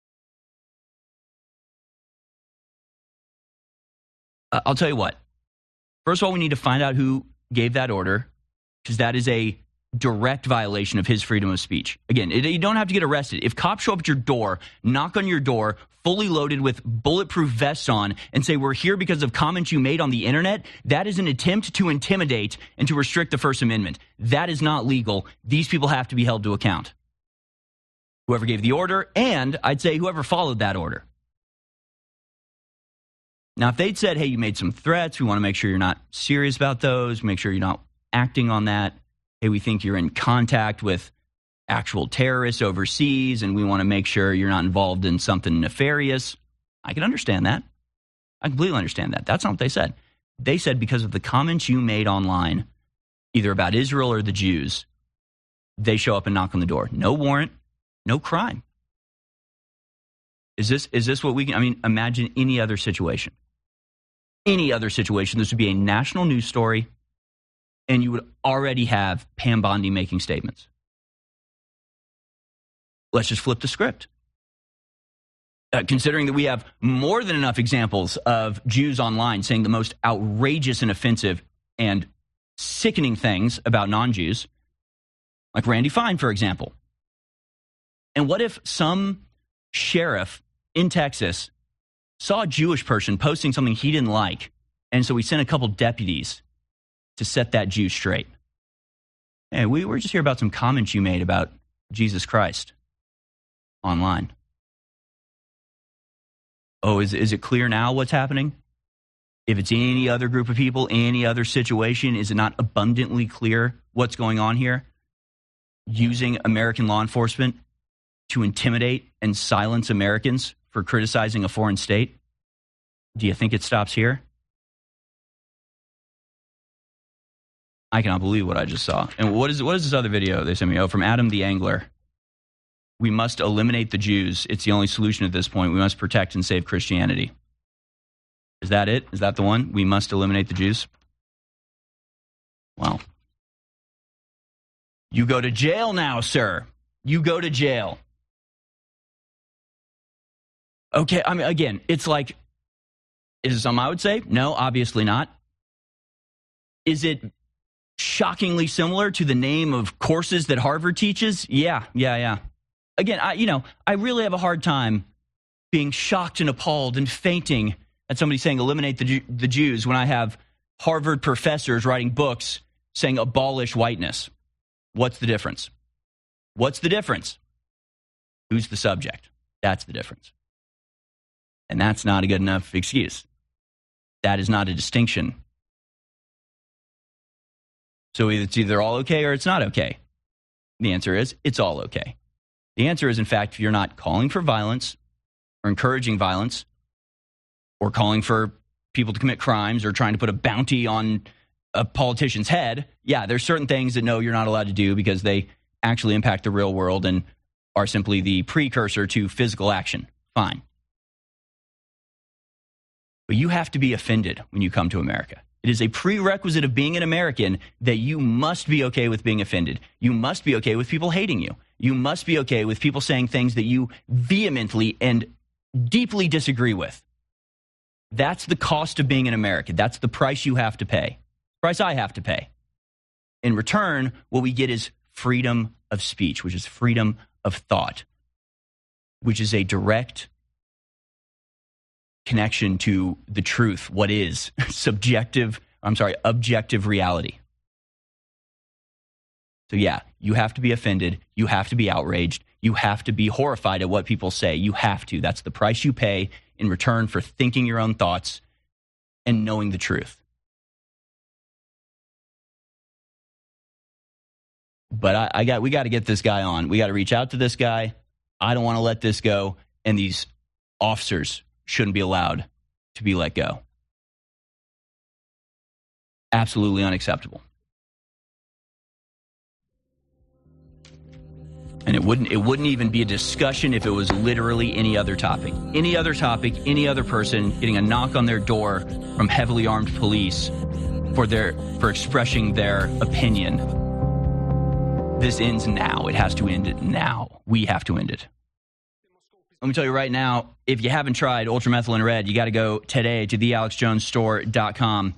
I'll tell you what. First of all, we need to find out who gave that order, because that is a direct violation of his freedom of speech. Again, you don't have to get arrested. If cops show up at your door, knock on your door, fully loaded with bulletproof vests on, and say, we're here because of comments you made on the internet, that is an attempt to intimidate and to restrict the First Amendment. That is not legal. These people have to be held to account. whoever gave the order, and I'd say whoever followed that order. Now, if they'd said, hey, you made some threats, we want to make sure you're not serious about those, make sure you're not acting on that, hey, we think you're in contact with actual terrorists overseas, and we want to make sure you're not involved in something nefarious, I can understand that. I completely understand that. That's not what they said. They said because of the comments you made online, either about Israel or the Jews, they show up and knock on the door. No warrant, no crime. Is this what we can, I mean, imagine any other situation. Any other situation, this would be a national news story, and you would already have Pam Bondi making statements. Let's just flip the script. Considering that we have more than enough examples of Jews online saying the most outrageous and offensive and sickening things about non-Jews, like Randy Fine, for example. And what if some sheriff in Texas saw a Jewish person posting something he didn't like, and so he sent a couple deputies to set that Jew straight? Hey, we were just here about some comments you made about Jesus Christ online. Oh, is it clear now what's happening? If it's any other group of people, any other situation, is it not abundantly clear what's going on here? Using American law enforcement to intimidate and silence Americans for criticizing a foreign state? Do you think it stops here? I cannot believe what I just saw. And what is this other video they sent me? Oh, from Adam the Angler. We must eliminate the Jews. It's the only solution at this point. We must protect and save Christianity. Is that it? Is that the one? We must eliminate the Jews? Wow. You go to jail now, sir. You go to jail. Okay, I mean, again, it's like, is it something I would say? No, obviously not. Is it shockingly similar to the name of courses that Harvard teaches? Yeah. Again, I really have a hard time being shocked and appalled and fainting at somebody saying eliminate the Jews when I have Harvard professors writing books saying abolish whiteness. What's the difference? What's the difference? Who's the subject? That's the difference. And that's not a good enough excuse. That is not a distinction. So it's either all okay or it's not okay. The answer is it's all okay. The answer is, in fact, if you're not calling for violence or encouraging violence or calling for people to commit crimes or trying to put a bounty on a politician's head, yeah, there's certain things that no, you're not allowed to do because they actually impact the real world and are simply the precursor to physical action. Fine. But you have to be offended when you come to America. It is a prerequisite of being an American that you must be okay with being offended. You must be okay with people hating you. You must be okay with people saying things that you vehemently and deeply disagree with. That's the cost of being an American. That's the price you have to pay. Price I have to pay. In return, what we get is freedom of speech, which is freedom of thought, which is a direct connection to the truth, what is objective reality. So yeah, you have to be offended, you have to be outraged, you have to be horrified at what people say. You have to. That's the price you pay in return for thinking your own thoughts and knowing the truth. But we got to get this guy on. We got to reach out to this guy. I don't want to let this go, and these officers shouldn't be allowed to be let go. Absolutely unacceptable. And it wouldn't even be a discussion if it was literally any other topic. Any other topic, any other person getting a knock on their door from heavily armed police for expressing their opinion. This ends now. It has to end now. We have to end it. Let me tell you right now, if you haven't tried Ultramethylene Red, you got to go today to thealexjonesstore.com.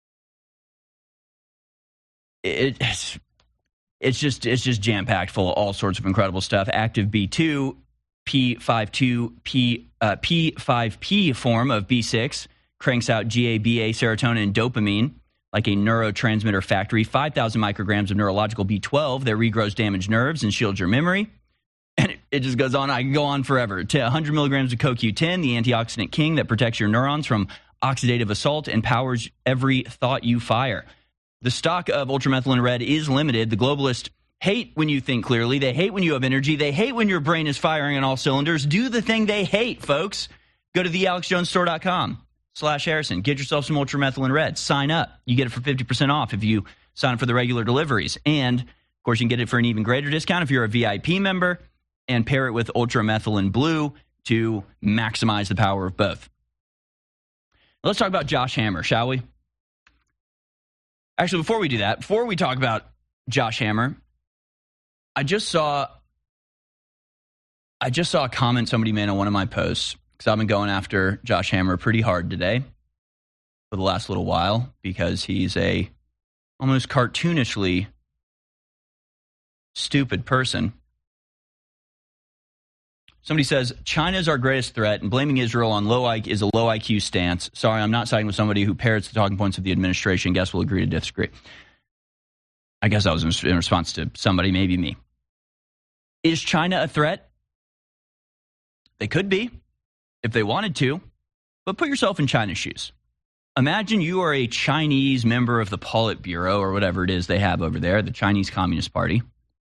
It's just jam-packed full of all sorts of incredible stuff. Active B2, P5P form of B6 cranks out GABA, serotonin, and dopamine like a neurotransmitter factory. 5,000 micrograms of neurological B12 that regrows damaged nerves and shields your memory. And it just goes on. I can go on forever. 100 milligrams of CoQ10, the antioxidant king that protects your neurons from oxidative assault and powers every thought you fire. The stock of ultramethylene red is limited. The globalists hate when you think clearly. They hate when you have energy. They hate when your brain is firing on all cylinders. Do the thing they hate, folks. Go to thealexjonesstore.com/Harrison. Get yourself some ultramethylene red. Sign up. You get it for 50% off if you sign up for the regular deliveries. And, of course, you can get it for an even greater discount if you're a VIP member, and pair it with ultramethylene blue to maximize the power of both. Let's talk about Josh Hammer, shall we? Actually, before we do that, before we talk about Josh Hammer, I just saw a comment somebody made on one of my posts, because I've been going after Josh Hammer pretty hard today for the last little while, because he's a almost cartoonishly stupid person. Somebody says, China is our greatest threat, and blaming Israel on is a low IQ stance. Sorry, I'm not siding with somebody who parrots the talking points of the administration. Guess we'll agree to disagree. I guess that was in response to somebody, maybe me. Is China a threat? They could be, if they wanted to. But put yourself in China's shoes. Imagine you are a Chinese member of the Politburo, or whatever it is they have over there, the Chinese Communist Party.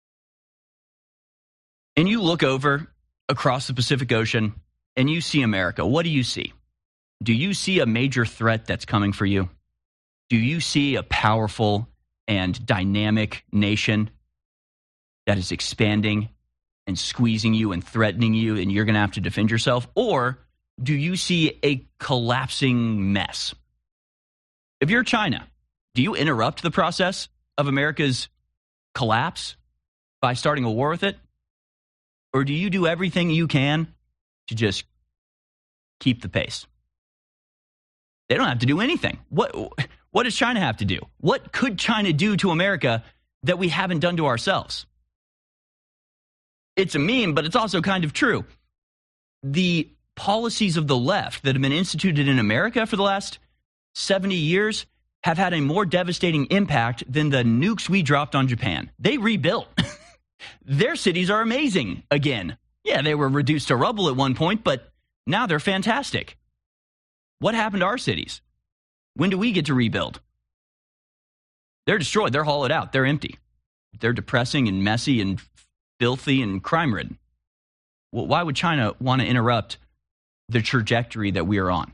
And you look over across the Pacific Ocean, and you see America. What do you see? Do you see a major threat that's coming for you? Do you see a powerful and dynamic nation that is expanding and squeezing you and threatening you, and you're going to have to defend yourself? Or do you see a collapsing mess? If you're China, do you interrupt the process of America's collapse by starting a war with it? Or do you do everything you can to just keep the pace? They don't have to do anything. What does China have to do? What could China do to America that we haven't done to ourselves? It's a meme, but it's also kind of true. The policies of the left that have been instituted in America for the last 70 years have had a more devastating impact than the nukes we dropped on Japan. They rebuilt. Their cities are amazing again. Yeah, they were reduced to rubble at one point, but now they're fantastic. What happened to our cities? When do we get to rebuild? They're destroyed. They're hollowed out. They're empty. They're depressing and messy and filthy and crime-ridden. Well, why would China want to interrupt the trajectory that we are on?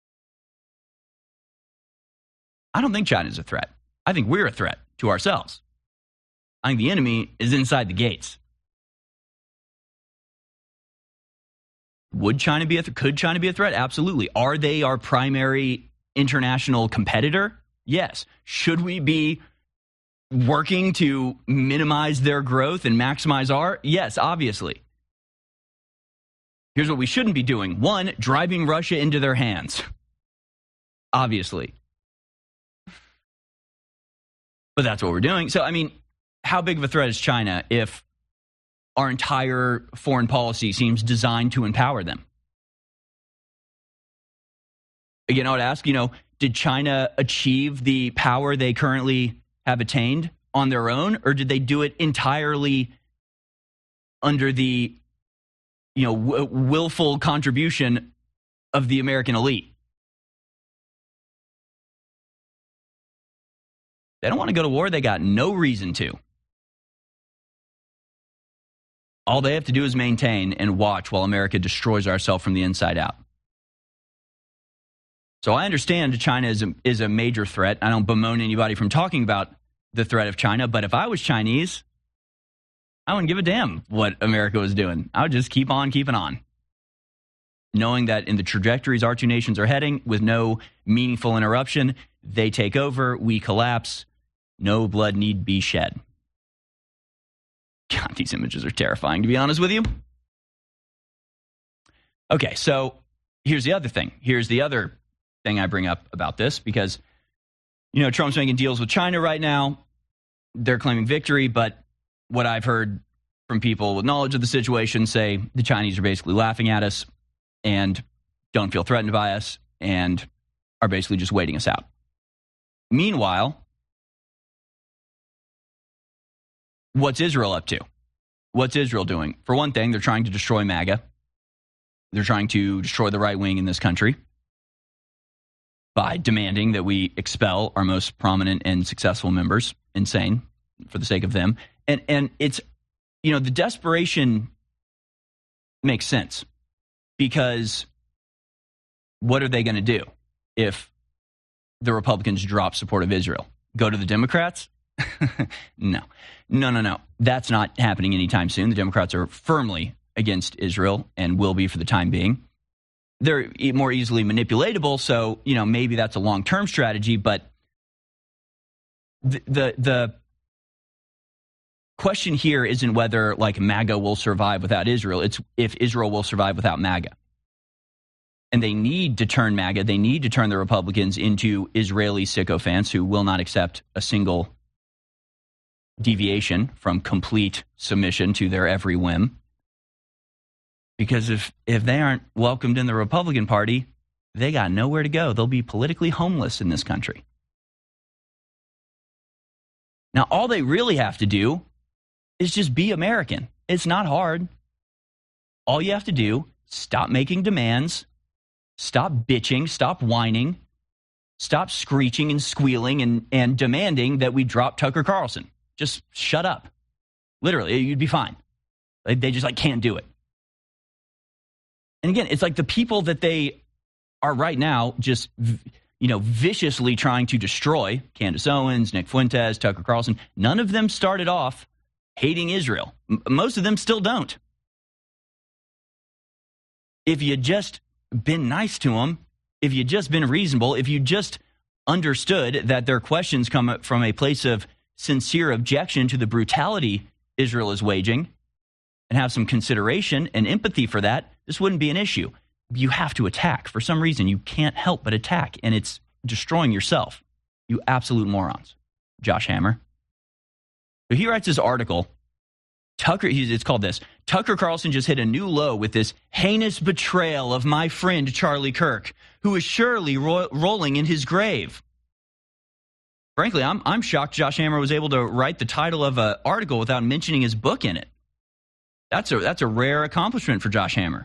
I don't think China's a threat. I think we're a threat to ourselves. I think the enemy is inside the gates. Could China be a threat? Absolutely. Are they our primary international competitor? Yes. Should we be working to minimize their growth and maximize our? Yes, obviously. Here's what we shouldn't be doing. 1, driving Russia into their hands. Obviously. But that's what we're doing. So, I mean, how big of a threat is China if our entire foreign policy seems designed to empower them? Again, I would ask, did China achieve the power they currently have attained on their own, or did they do it entirely under the, willful contribution of the American elite? They don't want to go to war. They got no reason to. All they have to do is maintain and watch while America destroys ourselves from the inside out. So I understand China is a major threat. I don't bemoan anybody from talking about the threat of China, but if I was Chinese, I wouldn't give a damn what America was doing. I would just keep on keeping on, knowing that in the trajectories our two nations are heading, with no meaningful interruption, they take over, we collapse, no blood need be shed. God, these images are terrifying, to be honest with you. Okay, so here's the other thing. Here's the other thing I bring up about this, because, Trump's making deals with China right now. They're claiming victory, but what I've heard from people with knowledge of the situation say the Chinese are basically laughing at us and don't feel threatened by us and are basically just waiting us out. Meanwhile, what's Israel up to? what's Israel doing? For one thing, they're trying to destroy MAGA. They're trying to destroy the right wing in this country by demanding that we expel our most prominent and successful members. Insane, for the sake of them. And it's, the desperation makes sense, because what are they going to do if the Republicans drop support of Israel? Go to the Democrats? No. That's not happening anytime soon. The Democrats are firmly against Israel and will be for the time being. They're more easily manipulatable, so maybe that's a long-term strategy. But the question here isn't whether MAGA will survive without Israel. It's if Israel will survive without MAGA. And they need to turn MAGA. They need to turn the Republicans into Israeli sycophants who will not accept a single deviation from complete submission to their every whim. Because if they aren't welcomed in the Republican Party, they got nowhere to go. They'll be politically homeless in this country. Now, all they really have to do is just be American. It's not hard. All you have to do, stop making demands, stop bitching, stop whining, stop screeching and squealing and demanding that we drop Tucker Carlson. Just shut up. Literally, you'd be fine. They just can't do it. And again, it's like the people that they are right now just, viciously trying to destroy, Candace Owens, Nick Fuentes, Tucker Carlson, none of them started off hating Israel. Most of them still don't. If you just been nice to them, if you just been reasonable, if you just understood that their questions come from a place of sincere objection to the brutality Israel is waging, and have some consideration and empathy for that, this wouldn't be an issue. You have to attack. For some reason, you can't help but attack, and it's destroying yourself. You absolute morons. Josh Hammer. So he writes this article. It's called this. Tucker Carlson just hit a new low with this heinous betrayal of my friend Charlie Kirk, who is surely rolling in his grave. Frankly, I'm shocked Josh Hammer was able to write the title of an article without mentioning his book in it. That's a rare accomplishment for Josh Hammer.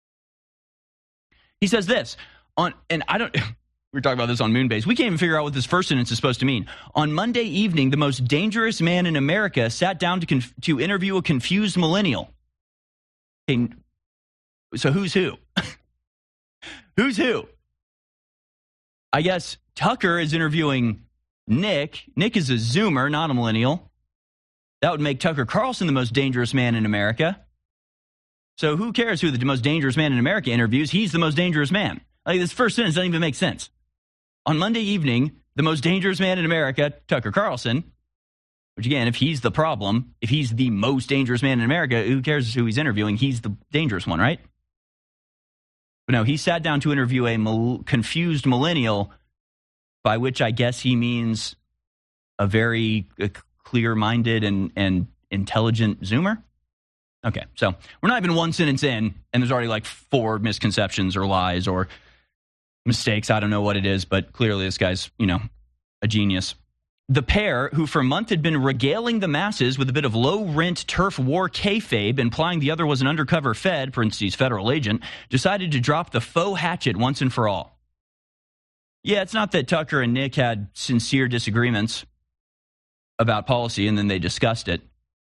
He says this we were talking about this on Moonbase. We can't even figure out what this first sentence is supposed to mean. On Monday evening, the most dangerous man in America sat down to interview a confused millennial. Okay, so who's who? Who's who? I guess Tucker is interviewing Nick. Nick is a Zoomer, not a millennial. That would make Tucker Carlson the most dangerous man in America. So who cares who the most dangerous man in America interviews? He's the most dangerous man. This first sentence doesn't even make sense. On Monday evening, the most dangerous man in America, Tucker Carlson, which again, if he's the problem, if he's the most dangerous man in America, who cares who he's interviewing? He's the dangerous one, right? But no, he sat down to interview a confused millennial, by which I guess he means a very clear-minded and intelligent Zoomer? Okay, so we're not even one sentence in, and there's already 4 misconceptions or lies or mistakes. I don't know what it is, but clearly this guy's, a genius. The pair, who for a month had been regaling the masses with a bit of low-rent turf war kayfabe, implying the other was an undercover Fed, parentheses federal agent, decided to drop the faux hatchet once and for all. Yeah, it's not that Tucker and Nick had sincere disagreements about policy and then they discussed it.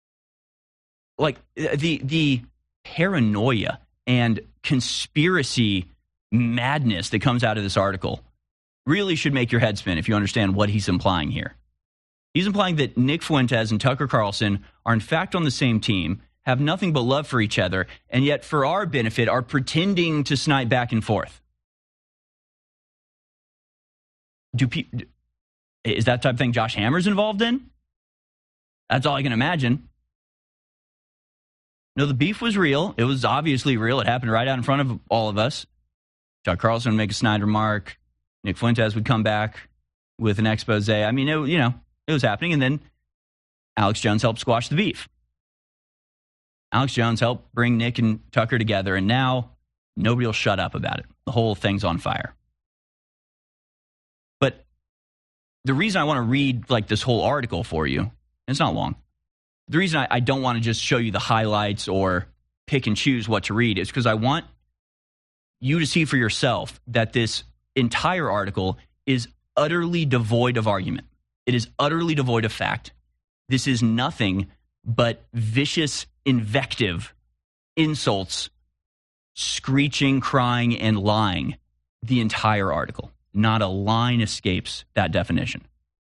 The paranoia and conspiracy madness that comes out of this article really should make your head spin if you understand what he's implying here. He's implying that Nick Fuentes and Tucker Carlson are in fact on the same team, have nothing but love for each other, and yet for our benefit are pretending to snipe back and forth. Is that type of thing Josh Hammer's involved in? That's all I can imagine. No, the beef was real. It was obviously real. It happened right out in front of all of us. Chuck Carlson would make a snide remark. Nick Fuentes would come back with an expose. I mean, it was happening. And then Alex Jones helped squash the beef. Alex Jones helped bring Nick and Tucker together. And now nobody will shut up about it. The whole thing's on fire. But the reason I want to read this whole article for you, and it's not long. the reason I don't want to just show you the highlights or pick and choose what to read is because I want you to see for yourself that this entire article is utterly devoid of argument. It is utterly devoid of fact. This is nothing but vicious invective, insults, screeching, crying, and lying. The entire article. Not a line escapes that definition.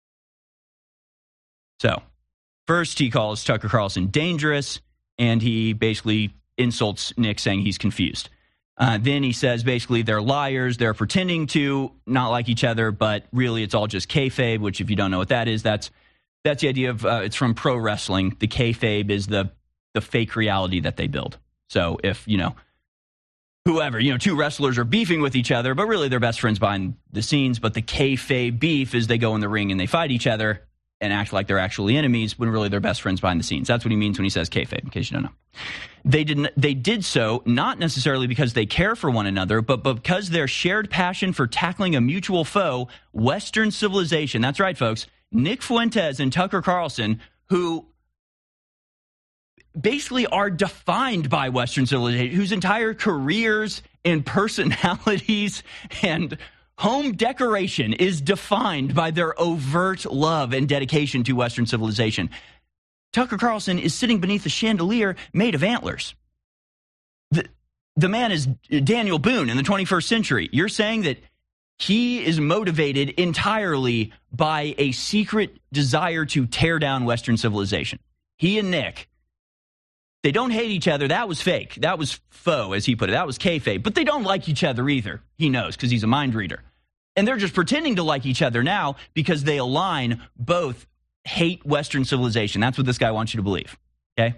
So, first he calls Tucker Carlson dangerous, and he basically insults Nick, saying he's confused. Then he says basically they're liars, they're pretending to not like each other, but really it's all just kayfabe, which if you don't know what that is, that's the idea of, it's from pro wrestling. The kayfabe is the fake reality that they build. So if, whoever, two wrestlers are beefing with each other, but really they're best friends behind the scenes, but the kayfabe beef is they go in the ring and they fight each other and act like they're actually enemies when really they're best friends behind the scenes. That's what he means when he says kayfabe, in case you don't know. They did so not necessarily because they care for one another, but because their shared passion for tackling a mutual foe, Western civilization. That's right, folks. Nick Fuentes and Tucker Carlson, who basically are defined by Western civilization, whose entire careers and personalities and home decoration is defined by their overt love and dedication to Western civilization. Tucker Carlson is sitting beneath a chandelier made of antlers. The man is Daniel Boone in the 21st century. You're saying that he is motivated entirely by a secret desire to tear down Western civilization. He and Nick, they don't hate each other. That was fake. That was faux, as he put it. That was kayfabe. But they don't like each other either. He knows because he's a mind reader. And they're just pretending to like each other now because they align, both hate Western civilization. That's what this guy wants you to believe, okay?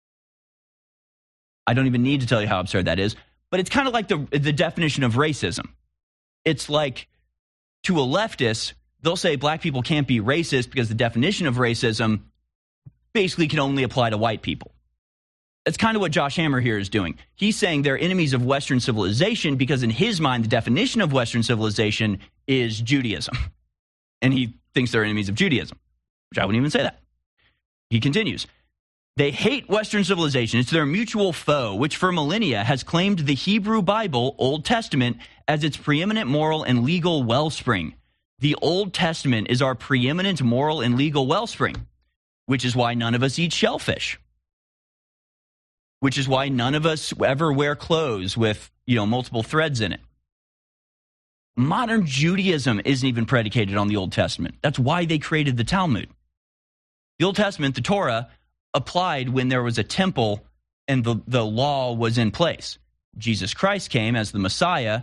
I don't even need to tell you how absurd that is, but it's kind of like the definition of racism. It's like, to a leftist, they'll say black people can't be racist because the definition of racism basically can only apply to white people. That's kind of what Josh Hammer here is doing. He's saying they're enemies of Western civilization because in his mind, the definition of Western civilization is Judaism. And he thinks they're enemies of Judaism, which I wouldn't even say that. He continues. They hate Western civilization. It's their mutual foe, which for millennia has claimed the Hebrew Bible, Old Testament, as its preeminent moral and legal wellspring. The Old Testament is our preeminent moral and legal wellspring, which is why none of us eat shellfish. Which is why none of us ever wear clothes with, multiple threads in it. Modern Judaism isn't even predicated on the Old Testament. That's why they created the Talmud. The Old Testament, the Torah, applied when there was a temple and the law was in place. Jesus Christ came as the Messiah,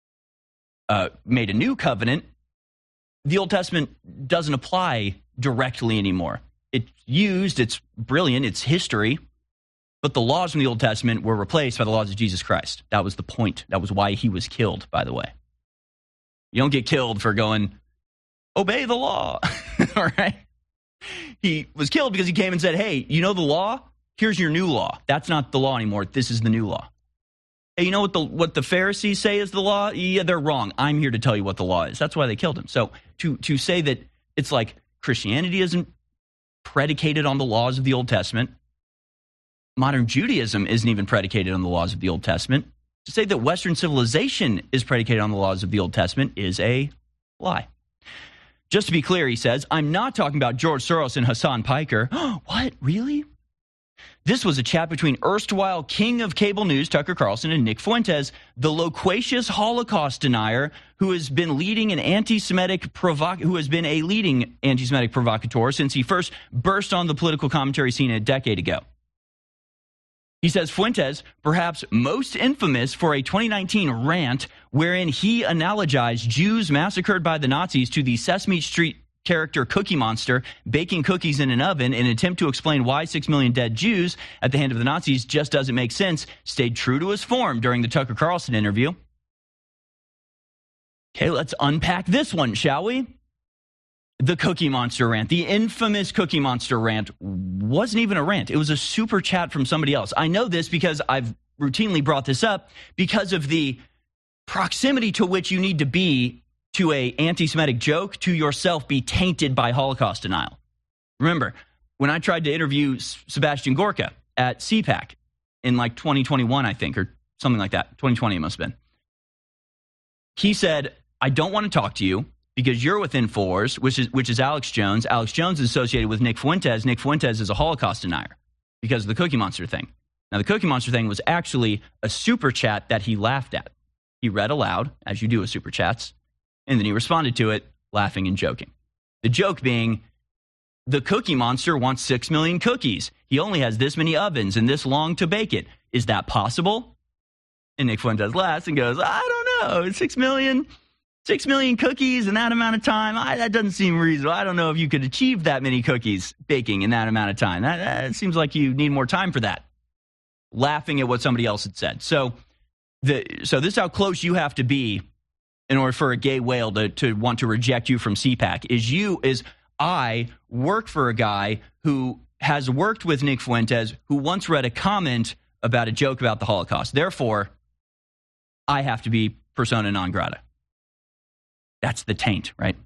made a new covenant. The Old Testament doesn't apply directly anymore. It's used, it's brilliant, it's history. But the laws from the Old Testament were replaced by the laws of Jesus Christ. That was the point. That was why he was killed, by the way. You don't get killed for going, obey the law. All right? He was killed because he came and said, hey, you know the law? Here's your new law. That's not the law anymore. This is the new law. Hey, you know what the Pharisees say is the law? Yeah, they're wrong. I'm here to tell you what the law is. That's why they killed him. So to say that it's like Christianity isn't predicated on the laws of the Old Testament, modern Judaism isn't even predicated on the laws of the Old Testament. To say that Western civilization is predicated on the laws of the Old Testament is a lie. Just to be clear, he says, I'm not talking about George Soros and Hassan Piker. What? Really? This was a chat between erstwhile king of cable news, Tucker Carlson, and Nick Fuentes, the loquacious Holocaust denier who has been a leading anti-Semitic provocateur since he first burst on the political commentary scene a decade ago. He says Fuentes, perhaps most infamous for a 2019 rant wherein he analogized Jews massacred by the Nazis to the Sesame Street character Cookie Monster baking cookies in an oven in an attempt to explain why 6 million dead Jews at the hand of the Nazis just doesn't make sense, stayed true to his form during the Tucker Carlson interview. Okay, let's unpack this one, shall we? The Cookie Monster rant, the infamous Cookie Monster rant, wasn't even a rant. It was a super chat from somebody else. I know this because I've routinely brought this up because of the proximity to which you need to be to a anti-Semitic joke to yourself be tainted by Holocaust denial. Remember, when I tried to interview Sebastian Gorka at CPAC in like 2021, I think, or something like that. 2020 it must have been. He said, I don't want to talk to you because you're with InfoWars, which is Alex Jones. Alex Jones is associated with Nick Fuentes. Nick Fuentes is a Holocaust denier because of the Cookie Monster thing. Now, the Cookie Monster thing was actually a super chat that he laughed at. He read aloud, as you do with super chats, and then he responded to it, laughing and joking. The joke being, the Cookie Monster wants 6 million cookies. He only has this many ovens and this long to bake it. Is that possible? And Nick Fuentes laughs and goes, I don't know, 6 million cookies in that amount of time? That doesn't seem reasonable. I don't know if you could achieve that many cookies baking in that amount of time. That seems like you need more time for that. Laughing at what somebody else had said. So this is how close you have to be in order for a gay whale to want to reject you from CPAC. I work for a guy who has worked with Nick Fuentes, who once read a comment about a joke about the Holocaust. Therefore, I have to be persona non grata. That's the taint, right?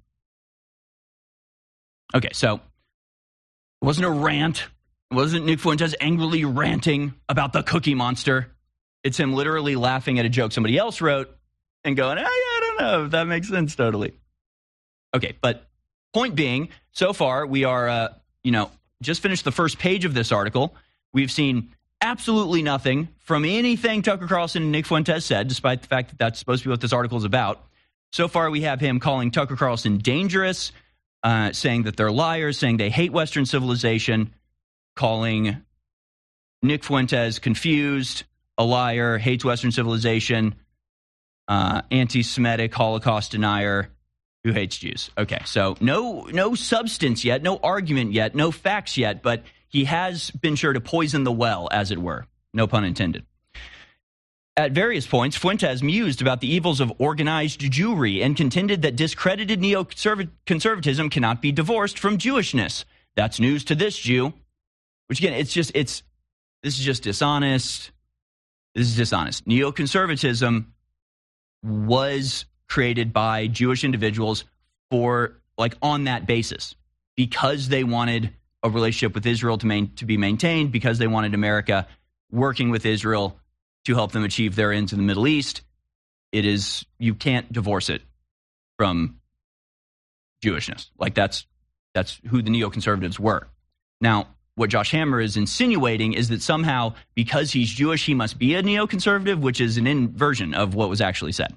Okay, so it wasn't a rant. It wasn't Nick Fuentes angrily ranting about the Cookie Monster. It's him literally laughing at a joke somebody else wrote and going, I don't know if that makes sense totally. Okay, but point being, so far we are, just finished the first page of this article. We've seen absolutely nothing from anything Tucker Carlson and Nick Fuentes said, despite the fact that that's supposed to be what this article is about. So far, we have him calling Tucker Carlson dangerous, saying that they're liars, saying they hate Western civilization, calling Nick Fuentes confused, a liar, hates Western civilization, anti-Semitic, Holocaust denier, who hates Jews. Okay, so no substance yet, no argument yet, no facts yet, but he has been sure to poison the well, as it were. No pun intended. At various points, Fuentes mused about the evils of organized Jewry and contended that discredited neoconservatism cannot be divorced from Jewishness. That's news to this Jew. Which again, this is just dishonest. This is dishonest. Neoconservatism was created by Jewish individuals on that basis, because they wanted a relationship with Israel to be maintained, because they wanted America working with Israel to help them achieve their ends in the Middle East. You can't divorce it from Jewishness. That's who the neoconservatives were. Now, what Josh Hammer is insinuating is that somehow, because he's Jewish, he must be a neoconservative, which is an inversion of what was actually said.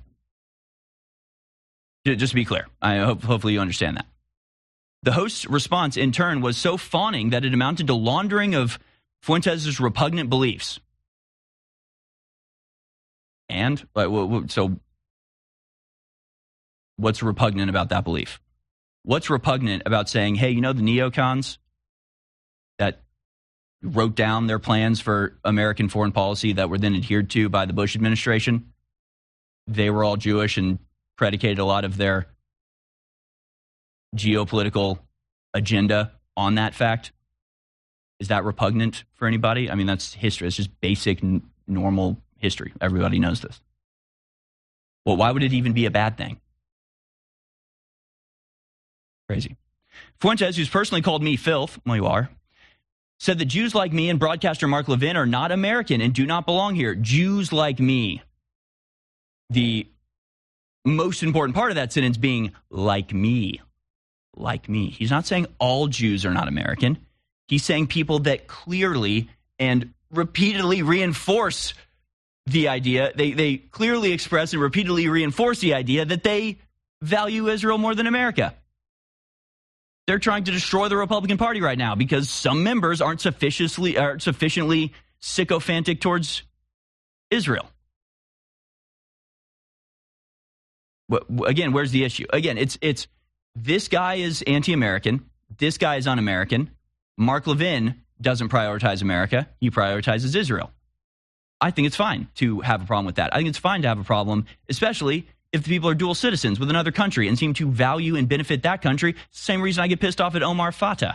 Just to be clear, hopefully you understand that. The host's response, in turn, was so fawning that it amounted to laundering of Fuentes' repugnant beliefs. And so what's repugnant about that belief? What's repugnant about saying, hey, the neocons that wrote down their plans for American foreign policy that were then adhered to by the Bush administration, they were all Jewish and predicated a lot of their geopolitical agenda on that fact? Is that repugnant for anybody? I mean, that's history. It's just basic, normal history. Everybody knows this. Well, why would it even be a bad thing? Crazy. Fuentes, who's personally called me filth, well, you are, said that Jews like me and broadcaster Mark Levin are not American and do not belong here. Jews like me. The most important part of that sentence being like me. Like me. He's not saying all Jews are not American. He's saying people that clearly and repeatedly reinforce the idea, they clearly express and repeatedly reinforce the idea that they value Israel more than America. They're trying to destroy the Republican Party right now because some members aren't sufficiently sycophantic towards Israel. Again, where's the issue? Again, it's this guy is anti-American. This guy is un-American. Mark Levin doesn't prioritize America. He prioritizes Israel. I think it's fine to have a problem with that. I think it's fine to have a problem, especially if the people are dual citizens with another country and seem to value and benefit that country. Same reason I get pissed off at Omar Fatah.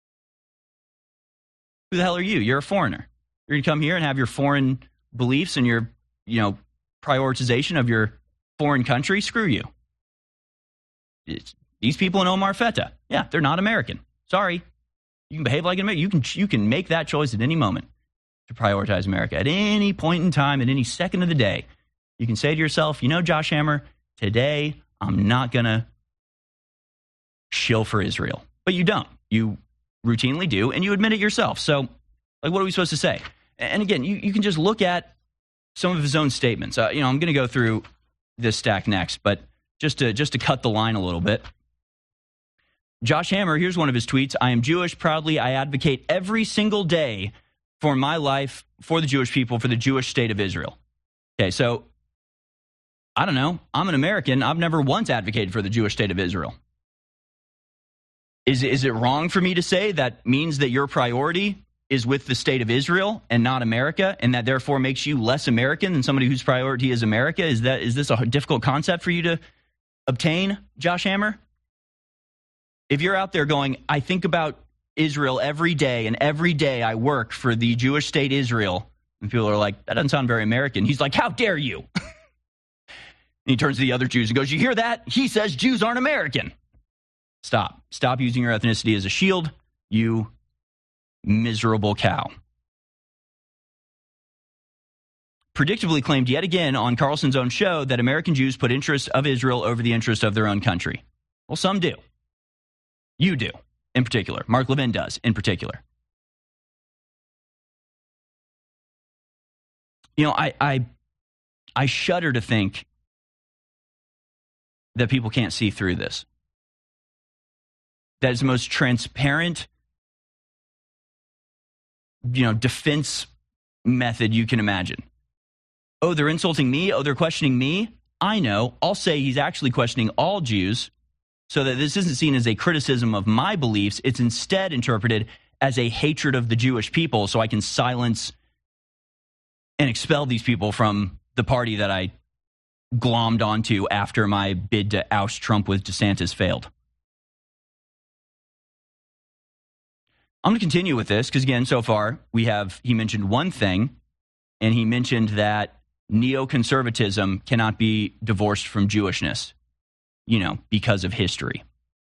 Who the hell are you? You're a foreigner. You're going to come here and have your foreign beliefs and your, prioritization of your foreign country? Screw you. These people in Omar Fatah, yeah, they're not American. Sorry. You can behave like an American. You can make that choice at any moment to prioritize America. At any point in time, at any second of the day, you can say to yourself, Josh Hammer, today I'm not going to shill for Israel. But you don't. You routinely do, and you admit it yourself. So, what are we supposed to say? And again, you can just look at some of his own statements. I'm going to go through this stack next, but just to cut the line a little bit. Josh Hammer, here's one of his tweets. I am Jewish. Proudly, I advocate every single day for my life, for the Jewish people, for the Jewish state of Israel. Okay, so, I don't know. I'm an American. I've never once advocated for the Jewish state of Israel. Is it wrong for me to say that means that your priority is with the state of Israel and not America, and that therefore makes you less American than somebody whose priority is America? Is this a difficult concept for you to obtain, Josh Hammer? If you're out there going, I think about Israel every day, and every day I work for the Jewish state Israel, and people are like, that doesn't sound very American. He's like, how dare you? And he turns to the other Jews and goes, you hear that? He says Jews aren't American. Stop. Stop using your ethnicity as a shield, you miserable cow. Predictably claimed yet again on Carlson's own show that American Jews put interests of Israel over the interest of their own country. Well, some do. You do, in particular. Mark Levin does, in particular. I shudder to think that people can't see through this. That is the most transparent, defense method you can imagine. Oh, they're insulting me? Oh, they're questioning me? I know. I'll say he's actually questioning all Jews, so that this isn't seen as a criticism of my beliefs. It's instead interpreted as a hatred of the Jewish people, so I can silence and expel these people from the party that I glommed onto after my bid to oust Trump with DeSantis failed. I'm going to continue with this because, again, so far he mentioned one thing, and he mentioned that neoconservatism cannot be divorced from Jewishness, because of history.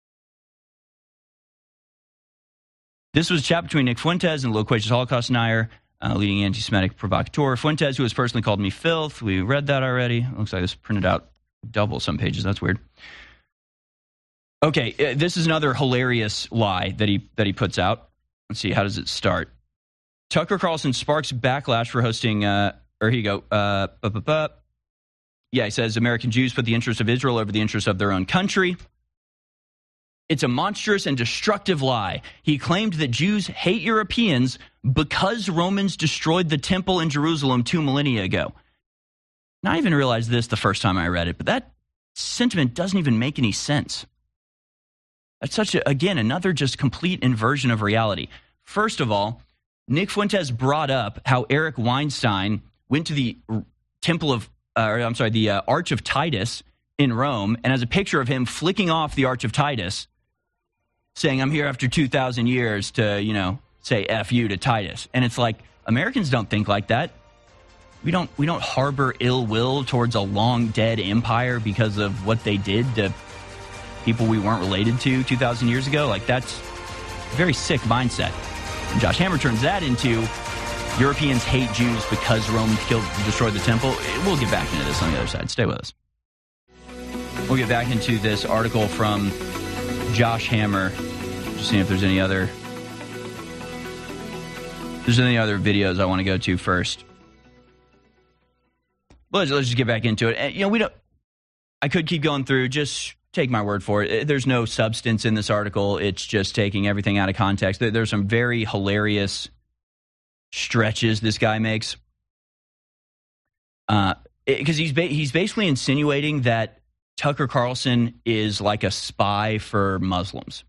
This was a chat between Nick Fuentes and Loquacious Holocaust denier, leading anti-Semitic provocateur. Fuentes, who has personally called me filth. We read that already. Looks like this printed out double some pages. That's weird. Okay, this is another hilarious lie that he puts out. Let's see, how does it start? Tucker Carlson sparks backlash for hosting, here you go. Yeah, he says American Jews put the interests of Israel over the interests of their own country. It's a monstrous and destructive lie. He claimed that Jews hate Europeans because Romans destroyed the temple in Jerusalem 2 millennia ago. Now, I even realized this the first time I read it, but that sentiment doesn't even make any sense. That's again, another just complete inversion of reality. First of all, Nick Fuentes brought up how Eric Weinstein went to the the Arch of Titus in Rome, and has a picture of him flicking off the Arch of Titus, saying, I'm here after 2,000 years to, say F you to Titus. And it's like, Americans don't think like that. We don't harbor ill will towards a long dead empire because of what they did to people we weren't related to 2,000 years ago. Like, that's a very sick mindset. And Josh Hammer turns that into Europeans hate Jews because Romans destroyed the temple. We'll get back into this on the other side. Stay with us. We'll get back into this article from Josh Hammer. Just seeing if there's any other videos I want to go to first. Let's just get back into it. And, I could keep going through. Just take my word for it. There's no substance in this article. It's just taking everything out of context. There's some very hilarious stretches this guy makes. Because he's basically insinuating that Tucker Carlson is like a spy for Muslims.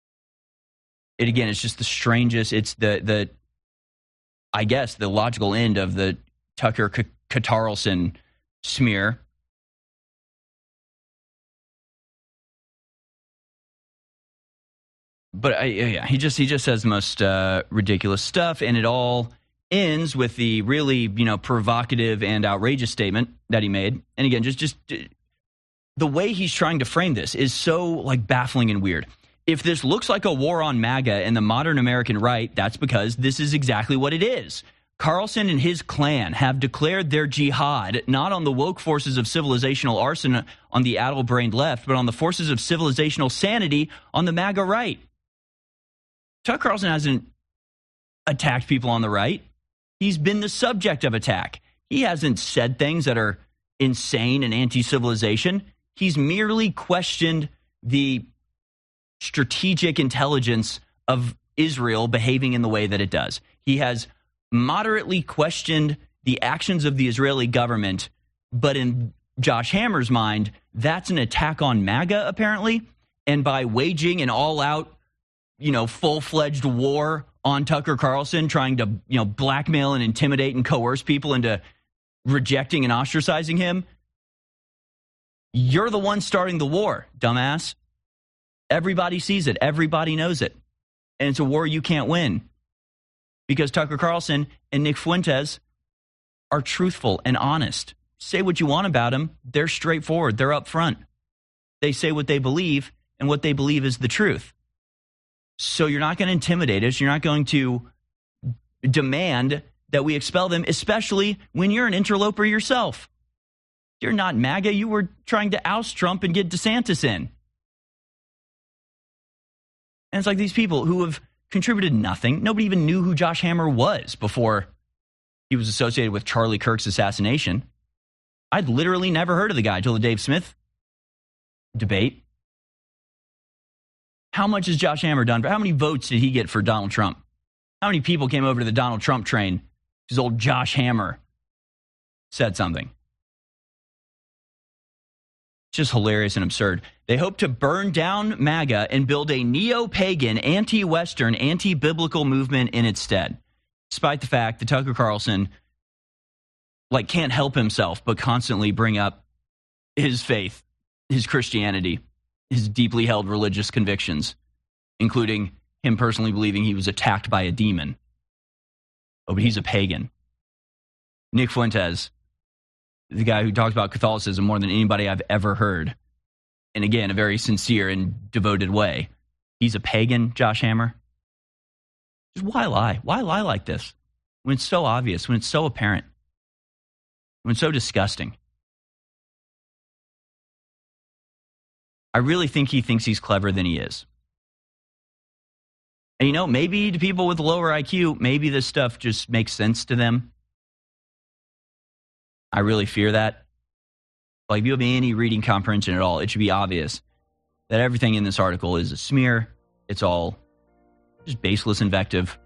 It's just the strangest. It's the I guess, the logical end of the Tucker Carlson smear. But he just says the most ridiculous stuff, and it all ends with the really provocative and outrageous statement that he made. And again, just the way he's trying to frame this is so baffling and weird. if this looks like a war on MAGA and the modern American right, that's because this is exactly what it is. Carlson and his clan have declared their jihad not on the woke forces of civilizational arson on the addle-brained left, but on the forces of civilizational sanity on the MAGA right. Tucker Carlson hasn't attacked people on the right. He's been the subject of attack. He hasn't said things that are insane and anti-civilization. He's merely questioned the strategic intelligence of Israel behaving in the way that it does. He has moderately questioned the actions of the Israeli government, but in Josh Hammer's mind, that's an attack on MAGA, apparently. And by waging an all-out, full-fledged war on Tucker Carlson, trying to, blackmail and intimidate and coerce people into rejecting and ostracizing him, you're the one starting the war, dumbass. Everybody sees it. Everybody knows it. And it's a war you can't win because Tucker Carlson and Nick Fuentes are truthful and honest. Say what you want about them. They're straightforward. They're upfront. They say what they believe, and what they believe is the truth. So you're not going to intimidate us. You're not going to demand that we expel them, especially when you're an interloper yourself. You're not MAGA. You were trying to oust Trump and get DeSantis in. And it's like these people who have contributed nothing. Nobody even knew who Josh Hammer was before he was associated with Charlie Kirk's assassination. I'd literally never heard of the guy until the Dave Smith debate. How much has Josh Hammer done? How many votes did he get for Donald Trump? How many people came over to the Donald Trump train because old Josh Hammer said something? Just hilarious and absurd. They hope to burn down MAGA and build a neo-pagan, anti-Western, anti-biblical movement in its stead, despite the fact that Tucker Carlson can't help himself but constantly bring up his faith, his Christianity, his deeply held religious convictions, including him personally believing he was attacked by a demon. Oh, but he's a pagan. Nick Fuentes, the guy who talks about Catholicism more than anybody I've ever heard, and again, a very sincere and devoted way. He's a pagan, Josh Hammer. Just why lie? Why lie like this? When it's so obvious, when it's so apparent, when it's so disgusting. I really think he thinks he's clever than he is. And maybe to people with lower IQ, maybe this stuff just makes sense to them. I really fear that. If you have any reading comprehension at all, it should be obvious that everything in this article is a smear. It's all just baseless invective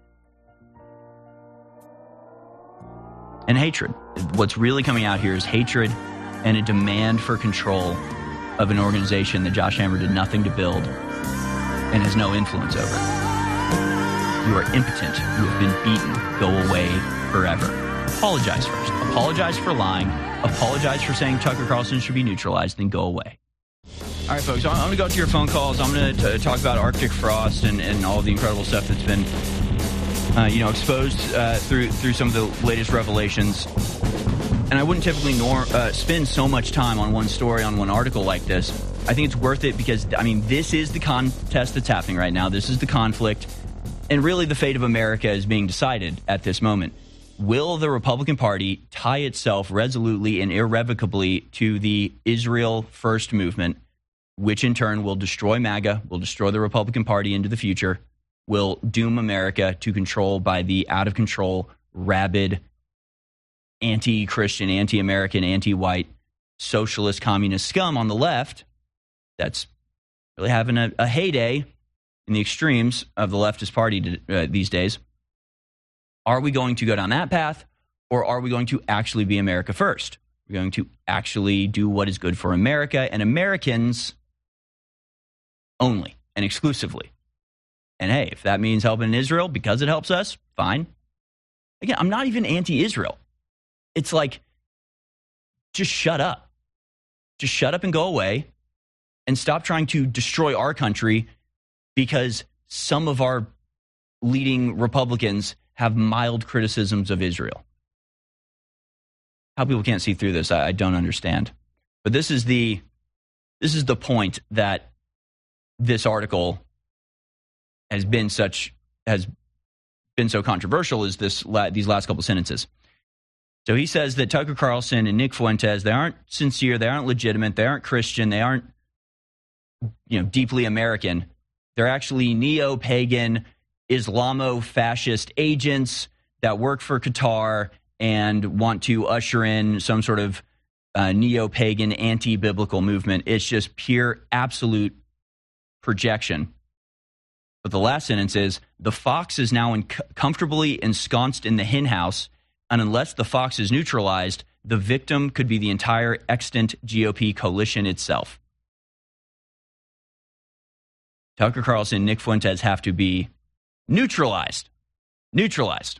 and hatred. What's really coming out here is hatred and a demand for control of an organization that Josh Hammer did nothing to build and has no influence over. You are impotent. You have been beaten. Go away forever. Apologize first. Apologize for lying. Apologize for saying Tucker Carlson should be neutralized, then go away. All right, folks, I'm going to go to your phone calls. I'm going to talk about Arctic frost and all the incredible stuff that's been exposed through some of the latest revelations. And I wouldn't typically spend so much time on one story, on one article like this. I think it's worth it because, this is the contest that's happening right now. This is the conflict. And really the fate of America is being decided at this moment. Will the Republican Party tie itself resolutely and irrevocably to the Israel First movement, which in turn will destroy MAGA, will destroy the Republican Party into the future, will doom America to control by the out-of-control, rabid, anti-Christian, anti-American, anti-white, socialist, communist scum on the left that's really having a heyday in the extremes of the leftist party these days? Are we going to go down that path, or are we going to actually be America first? We're going to actually do what is good for America and Americans only and exclusively. And hey, if that means helping Israel because it helps us, fine. Again, I'm not even anti-Israel. It's just shut up. Just shut up and go away and stop trying to destroy our country because some of our leading Republicans have mild criticisms of Israel. How people can't see through this, I don't understand. But this is the point that this article has been so controversial is these last couple sentences. So he says that Tucker Carlson and Nick Fuentes, they aren't sincere, they aren't legitimate, they aren't Christian, they aren't deeply American. They're actually neo-pagan, Islamo-fascist agents that work for Qatar and want to usher in some sort of neo-pagan, anti-biblical movement. It's just pure, absolute projection. But the last sentence is, the fox is now comfortably ensconced in the hen house, and unless the fox is neutralized, the victim could be the entire extant GOP coalition itself. Tucker Carlson and Nick Fuentes have to be neutralized. Neutralized.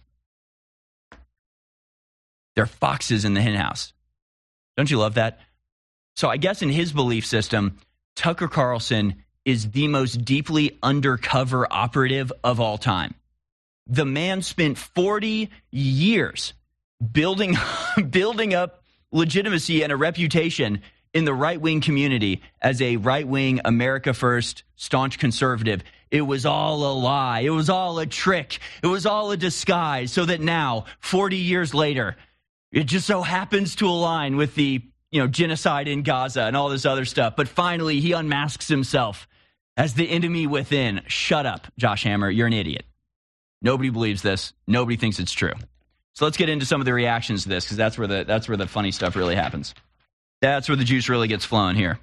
They're foxes in the hen house. Don't you love that? So I guess in his belief system, Tucker Carlson is the most deeply undercover operative of all time. The man spent 40 years building up legitimacy and a reputation in the right-wing community as a right-wing, America First, staunch conservative. It was all a lie. It was all a trick. It was all a disguise, so that now, 40 years later, it just so happens to align with the genocide in Gaza and all this other stuff. But finally, he unmasks himself as the enemy within. Shut up, Josh Hammer. You're an idiot. Nobody believes this. Nobody thinks it's true. So let's get into some of the reactions to this, because that's where the funny stuff really happens. That's where the juice really gets flowing here.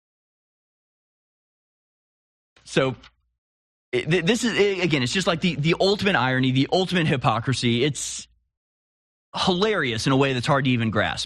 So this is, again, it's just like the ultimate irony, the ultimate hypocrisy. It's hilarious in a way that's hard to even grasp.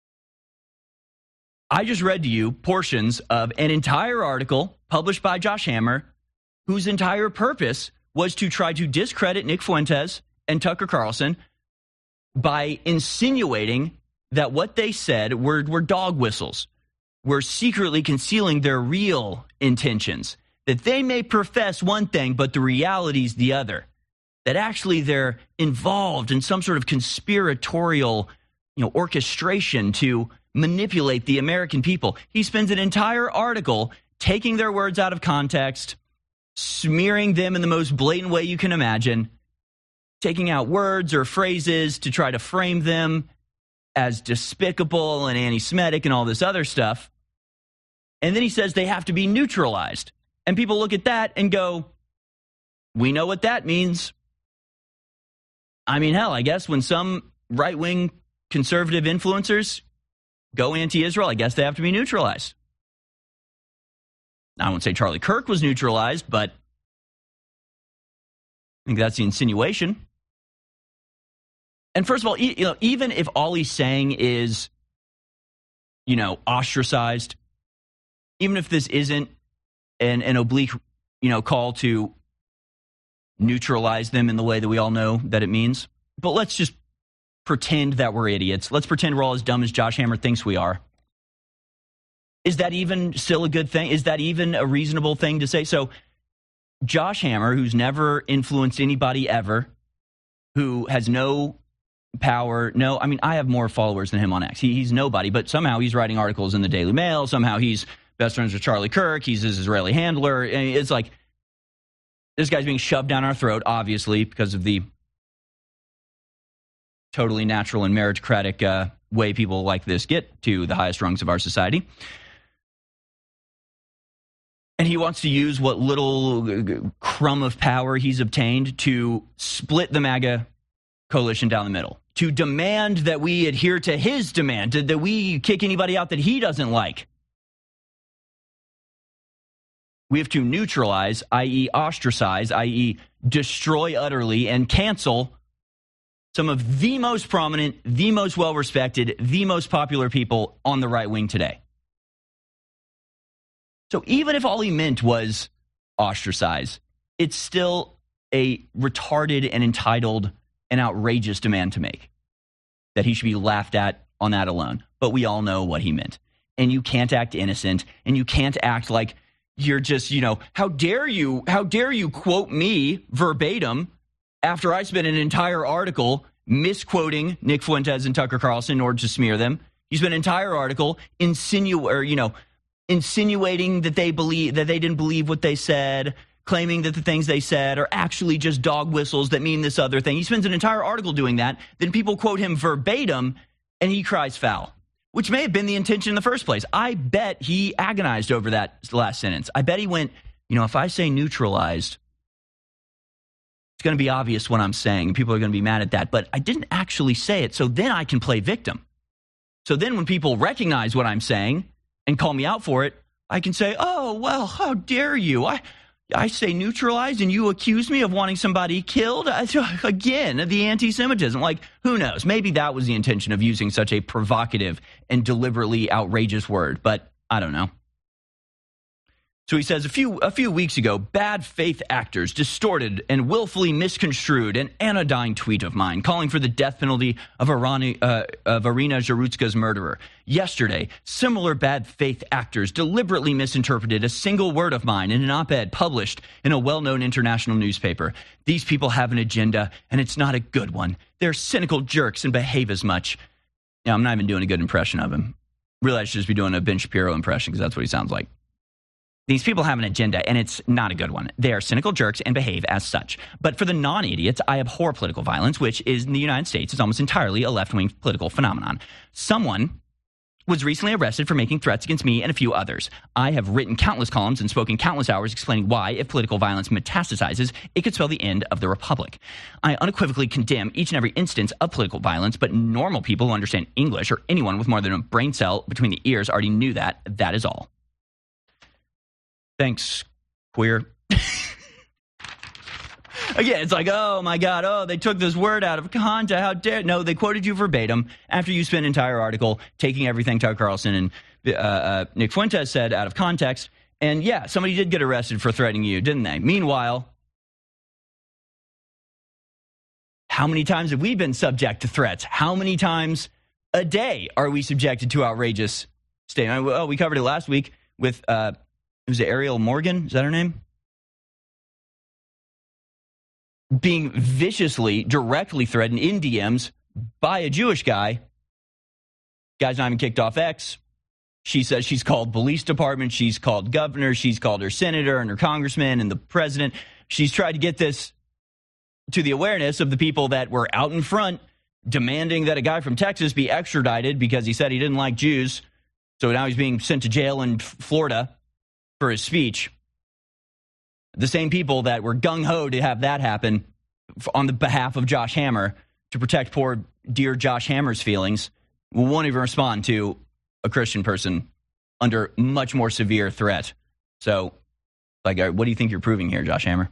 I just read to you portions of an entire article published by Josh Hammer, whose entire purpose was to try to discredit Nick Fuentes and Tucker Carlson by insinuating that what they said were dog whistles, were secretly concealing their real intentions, that they may profess one thing, but the reality's the other, that actually they're involved in some sort of conspiratorial, orchestration to manipulate the American people. He spends an entire article taking their words out of context, smearing them in the most blatant way you can imagine, taking out words or phrases to try to frame them as despicable and anti-Semitic and all this other stuff. And then he says they have to be neutralized. And people look at that and go, we know what that means. I mean, hell, I guess when some right-wing conservative influencers go anti-Israel, I guess they have to be neutralized. I won't say Charlie Kirk was neutralized, but I think that's the insinuation. And first of all, even if all he's saying is, ostracized, even if this isn't an oblique, call to neutralize them in the way that we all know that it means, but let's just pretend that we're idiots. Let's pretend we're all as dumb as Josh Hammer thinks we are. Is that even still a good thing? Is that even a reasonable thing to say? So Josh Hammer, who's never influenced anybody ever, who has no power, I have more followers than him on X. He's nobody, but somehow he's writing articles in the Daily Mail. Somehow he's best friends with Charlie Kirk. He's his Israeli handler. And it's like this guy's being shoved down our throat, obviously, because of the totally natural and meritocratic way people like this get to the highest rungs of our society. And he wants to use what little crumb of power he's obtained to split the MAGA coalition down the middle, to demand that we adhere to his demand, that we kick anybody out that he doesn't like. We have to neutralize, i.e. ostracize, i.e. destroy utterly and cancel some of the most prominent, the most well-respected, the most popular people on the right wing today. So even if all he meant was ostracize, it's still a retarded and entitled and outrageous demand to make, that he should be laughed at on that alone. But we all know what he meant. And you can't act innocent, and you can't act like you're just, how dare you quote me verbatim after I spent an entire article misquoting Nick Fuentes and Tucker Carlson in order to smear them. You spent an entire article insinuating that they didn't believe what they said, claiming that the things they said are actually just dog whistles that mean this other thing. He spends an entire article doing that. Then people quote him verbatim, and he cries foul, which may have been the intention in the first place. I bet he agonized over that last sentence. I bet he went, if I say neutralized, it's going to be obvious what I'm saying. People are going to be mad at that. But I didn't actually say it, so then I can play victim. So then when people recognize what I'm saying and call me out for it, I can say, oh, well, how dare you? I say neutralized and you accuse me of wanting somebody killed? Again, the anti-Semitism. Like, who knows? Maybe that was the intention of using such a provocative and deliberately outrageous word, but I don't know. So he says, a few weeks ago, bad faith actors distorted and willfully misconstrued an anodyne tweet of mine calling for the death penalty of Irina Zarutska's murderer. Yesterday, similar bad faith actors deliberately misinterpreted a single word of mine in an op-ed published in a well-known international newspaper. These people have an agenda, and it's not a good one. They're cynical jerks and behave as much. I'm not even doing a good impression of him. Really, I should just be doing a Ben Shapiro impression because that's what he sounds like. These people have an agenda, and it's not a good one. They are cynical jerks and behave as such. But for the non-idiots, I abhor political violence, which is in the United States is almost entirely a left-wing political phenomenon. Someone was recently arrested for making threats against me and a few others. I have written countless columns and spoken countless hours explaining why, if political violence metastasizes, it could spell the end of the republic. I unequivocally condemn each and every instance of political violence, but normal people who understand English or anyone with more than a brain cell between the ears already knew that. That is all. Thanks, queer. Again, it's like, oh, my God, they took this word out of context. How dare. No, they quoted you verbatim after you spent an entire article taking everything Tucker Carlson and Nick Fuentes said out of context. And, yeah, somebody did get arrested for threatening you, didn't they? Meanwhile, how many times have we been subject to threats? How many times a day are we subjected to outrageous statements? Well, we covered it last week with... was it Ariel Morgan? Is that her name? Being viciously, directly threatened in DMs by a Jewish guy. Guy's not even kicked off X. She says she's called police department. She's called governor. She's called her senator and her congressman and the president. She's tried to get this to the awareness of the people that were out in front demanding that a guy from Texas be extradited because he said he didn't like Jews. So now he's being sent to jail in Florida for his speech. The same people that were gung-ho to have that happen on the behalf of Josh Hammer to protect poor, dear Josh Hammer's feelings won't even respond to a Christian person under much more severe threat. So, what do you think you're proving here, Josh Hammer?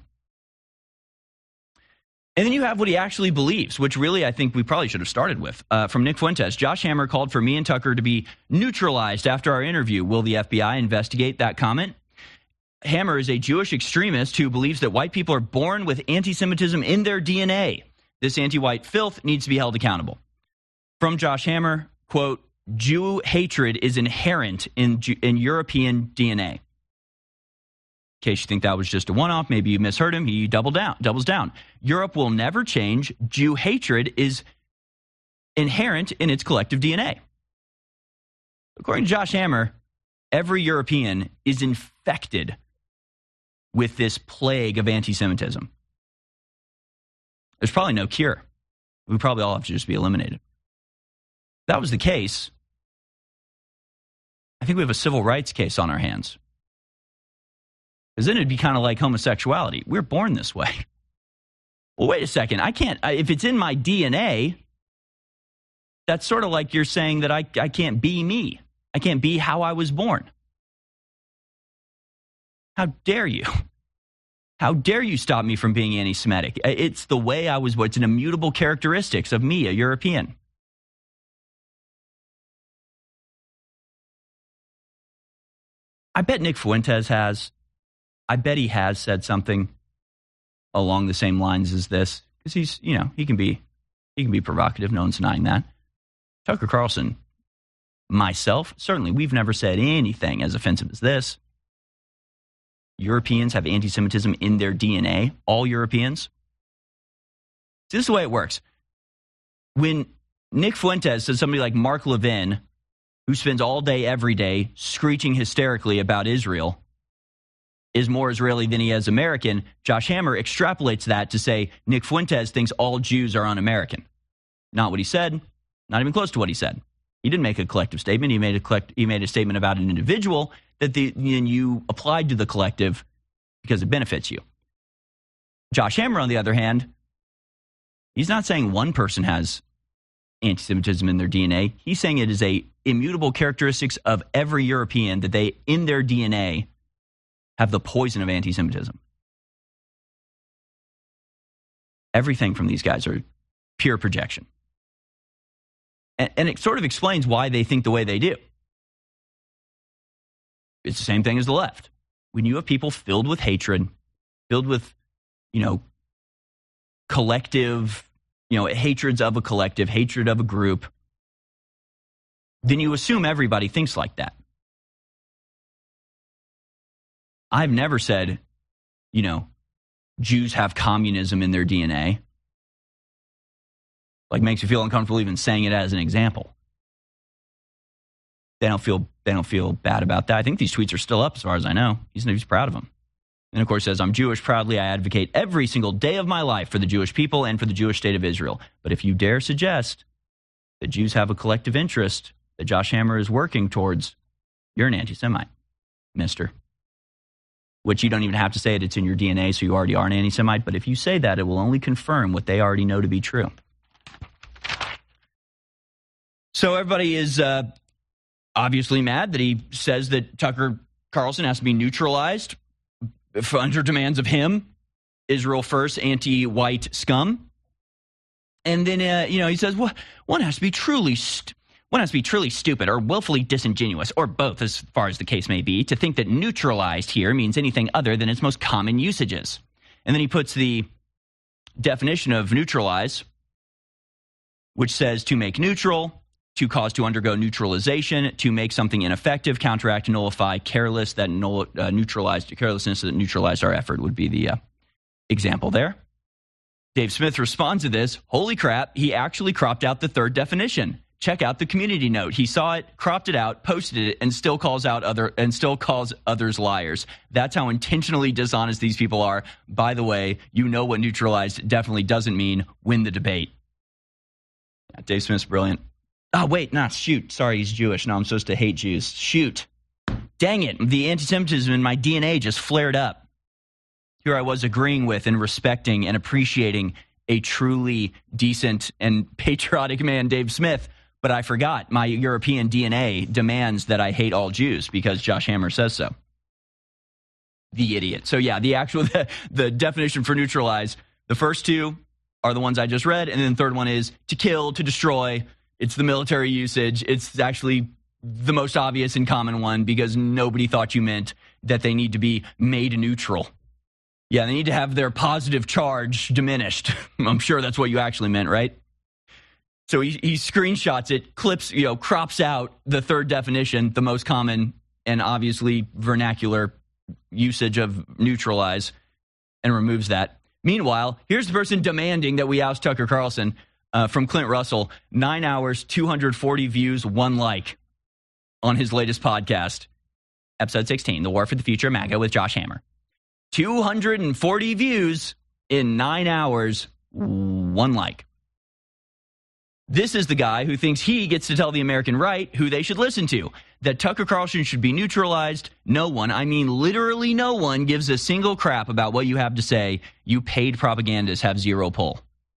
And then you have what he actually believes, which really I think we probably should have started with. From Nick Fuentes, Josh Hammer called for me and Tucker to be neutralized after our interview. Will the FBI investigate that comment? Hammer is a Jewish extremist who believes that white people are born with anti-Semitism in their DNA. This anti-white filth needs to be held accountable. From Josh Hammer, quote, Jew hatred is inherent in European DNA. In case you think that was just a one-off, maybe you misheard him, he doubles down. Europe will never change. Jew hatred is inherent in its collective DNA. According to Josh Hammer, every European is infected with this plague of anti-Semitism. There's probably no cure. We probably all have to just be eliminated. If that was the case, I think we have a civil rights case on our hands. Because then it'd be kind of like homosexuality. We're born this way. Well, wait a second. I can't, if it's in my DNA, that's sort of like you're saying that I can't be me. I can't be how I was born. How dare you? How dare you stop me from being anti-Semitic? It's the way I was born. It's an immutable characteristics of me, a European. I bet Nick Fuentes has. I bet he has said something along the same lines as this. Because he's, he can be provocative. No one's denying that. Tucker Carlson, myself, certainly, we've never said anything as offensive as this. Europeans have anti-Semitism in their DNA. All Europeans. See, this is the way it works. When Nick Fuentes says somebody like Mark Levin, who spends all day, every day, screeching hysterically about Israel, is more Israeli than he is American, Josh Hammer extrapolates that to say Nick Fuentes thinks all Jews are un-American. Not what he said, not even close to what he said. He didn't make a collective statement. He made a statement about an individual that you applied to the collective because it benefits you. Josh Hammer, on the other hand, he's not saying one person has anti-Semitism in their DNA. He's saying it is a immutable characteristics of every European that they, in their DNA, have the poison of anti-Semitism. Everything from these guys are pure projection. And it sort of explains why they think the way they do. It's the same thing as the left. When you have people filled with hatred, filled with, collective, hatreds of a collective, hatred of a group, then you assume everybody thinks like that. I've never said, Jews have communism in their DNA. Makes you feel uncomfortable even saying it as an example. They don't feel bad about that. I think these tweets are still up as far as I know. He's proud of them. And of course says, I'm Jewish. Proudly, I advocate every single day of my life for the Jewish people and for the Jewish state of Israel. But if you dare suggest that Jews have a collective interest that Josh Hammer is working towards, you're an anti-Semite, mister. Which you don't even have to say it. It's in your DNA, so you already are an anti-Semite. But if you say that, it will only confirm what they already know to be true. So everybody is obviously mad that he says that Tucker Carlson has to be neutralized under demands of him, Israel first, anti-white scum. And then, he says, well, one has to be truly stupid or willfully disingenuous, or both, as far as the case may be, to think that neutralized here means anything other than its most common usages. And then he puts the definition of neutralize, which says to make neutral, to cause to undergo neutralization, to make something ineffective, counteract, nullify, carelessness that neutralized our effort would be the example there. Dave Smith responds to this, holy crap, he actually cropped out the third definition. Check out the community note. He saw it, cropped it out, posted it, and still calls others liars. That's how intentionally dishonest these people are. By the way, you know what neutralized definitely doesn't mean. Win the debate. Yeah, Dave Smith's brilliant. Oh, wait, shoot. Sorry, he's Jewish. No, I'm supposed to hate Jews. Shoot. Dang it. The anti-Semitism in my DNA just flared up. Here I was agreeing with and respecting and appreciating a truly decent and patriotic man, Dave Smith, but I forgot my European DNA demands that I hate all Jews because Josh Hammer says so. The idiot. So yeah, the definition for neutralize, the first two are the ones I just read, and then the third one is to kill, to destroy. It's the military usage. It's actually the most obvious and common one because nobody thought you meant that they need to be made neutral. Yeah, they need to have their positive charge diminished. I'm sure that's what you actually meant, right? So he screenshots it, clips, crops out the third definition, the most common and obviously vernacular usage of neutralize, and removes that. Meanwhile, here's the person demanding that we oust Tucker Carlson. From Clint Russell, 9 hours, 240 views, 1 like on his latest podcast, episode 16, The War for the Future of MAGA with Josh Hammer. 240 views in 9 hours, 1 like. This is the guy who thinks he gets to tell the American right who they should listen to. That Tucker Carlson should be neutralized. No one, I mean literally no one, gives a single crap about what you have to say. You paid propagandists have zero pull.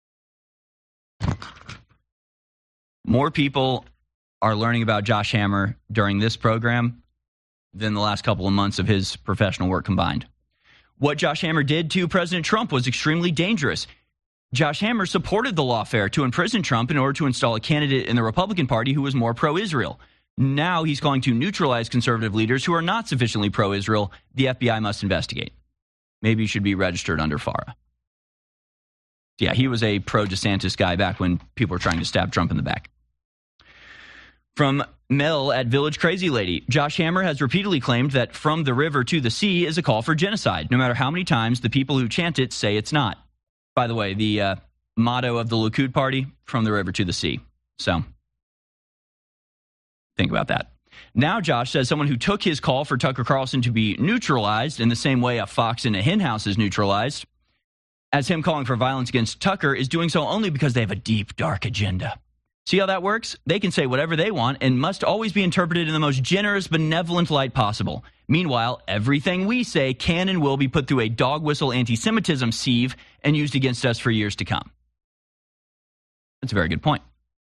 More people are learning about Josh Hammer during this program than the last couple of months of his professional work combined. What Josh Hammer did to President Trump was extremely dangerous. Josh Hammer supported the lawfare to imprison Trump in order to install a candidate in the Republican Party who was more pro-Israel. Now he's going to neutralize conservative leaders who are not sufficiently pro-Israel. The FBI must investigate. Maybe you should be registered under FARA. Yeah, he was a pro-DeSantis guy back when people were trying to stab Trump in the back. From Mel at Village Crazy Lady, Josh Hammer has repeatedly claimed that from the river to the sea is a call for genocide, no matter how many times the people who chant it say it's not. By the way, the motto of the Likud party, from the river to the sea. So, think about that. Now Josh says someone who took his call for Tucker Carlson to be neutralized in the same way a fox in a henhouse is neutralized, as him calling for violence against Tucker is doing so only because they have a deep, dark agenda. See how that works? They can say whatever they want and must always be interpreted in the most generous, benevolent light possible. Meanwhile, everything we say can and will be put through a dog whistle anti-Semitism sieve and used against us for years to come. That's a very good point.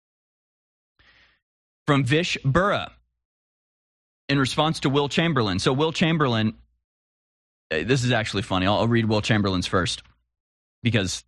From Vish Burra, in response to Will Chamberlain. So Will Chamberlain, this is actually funny. I'll read Will Chamberlain's first because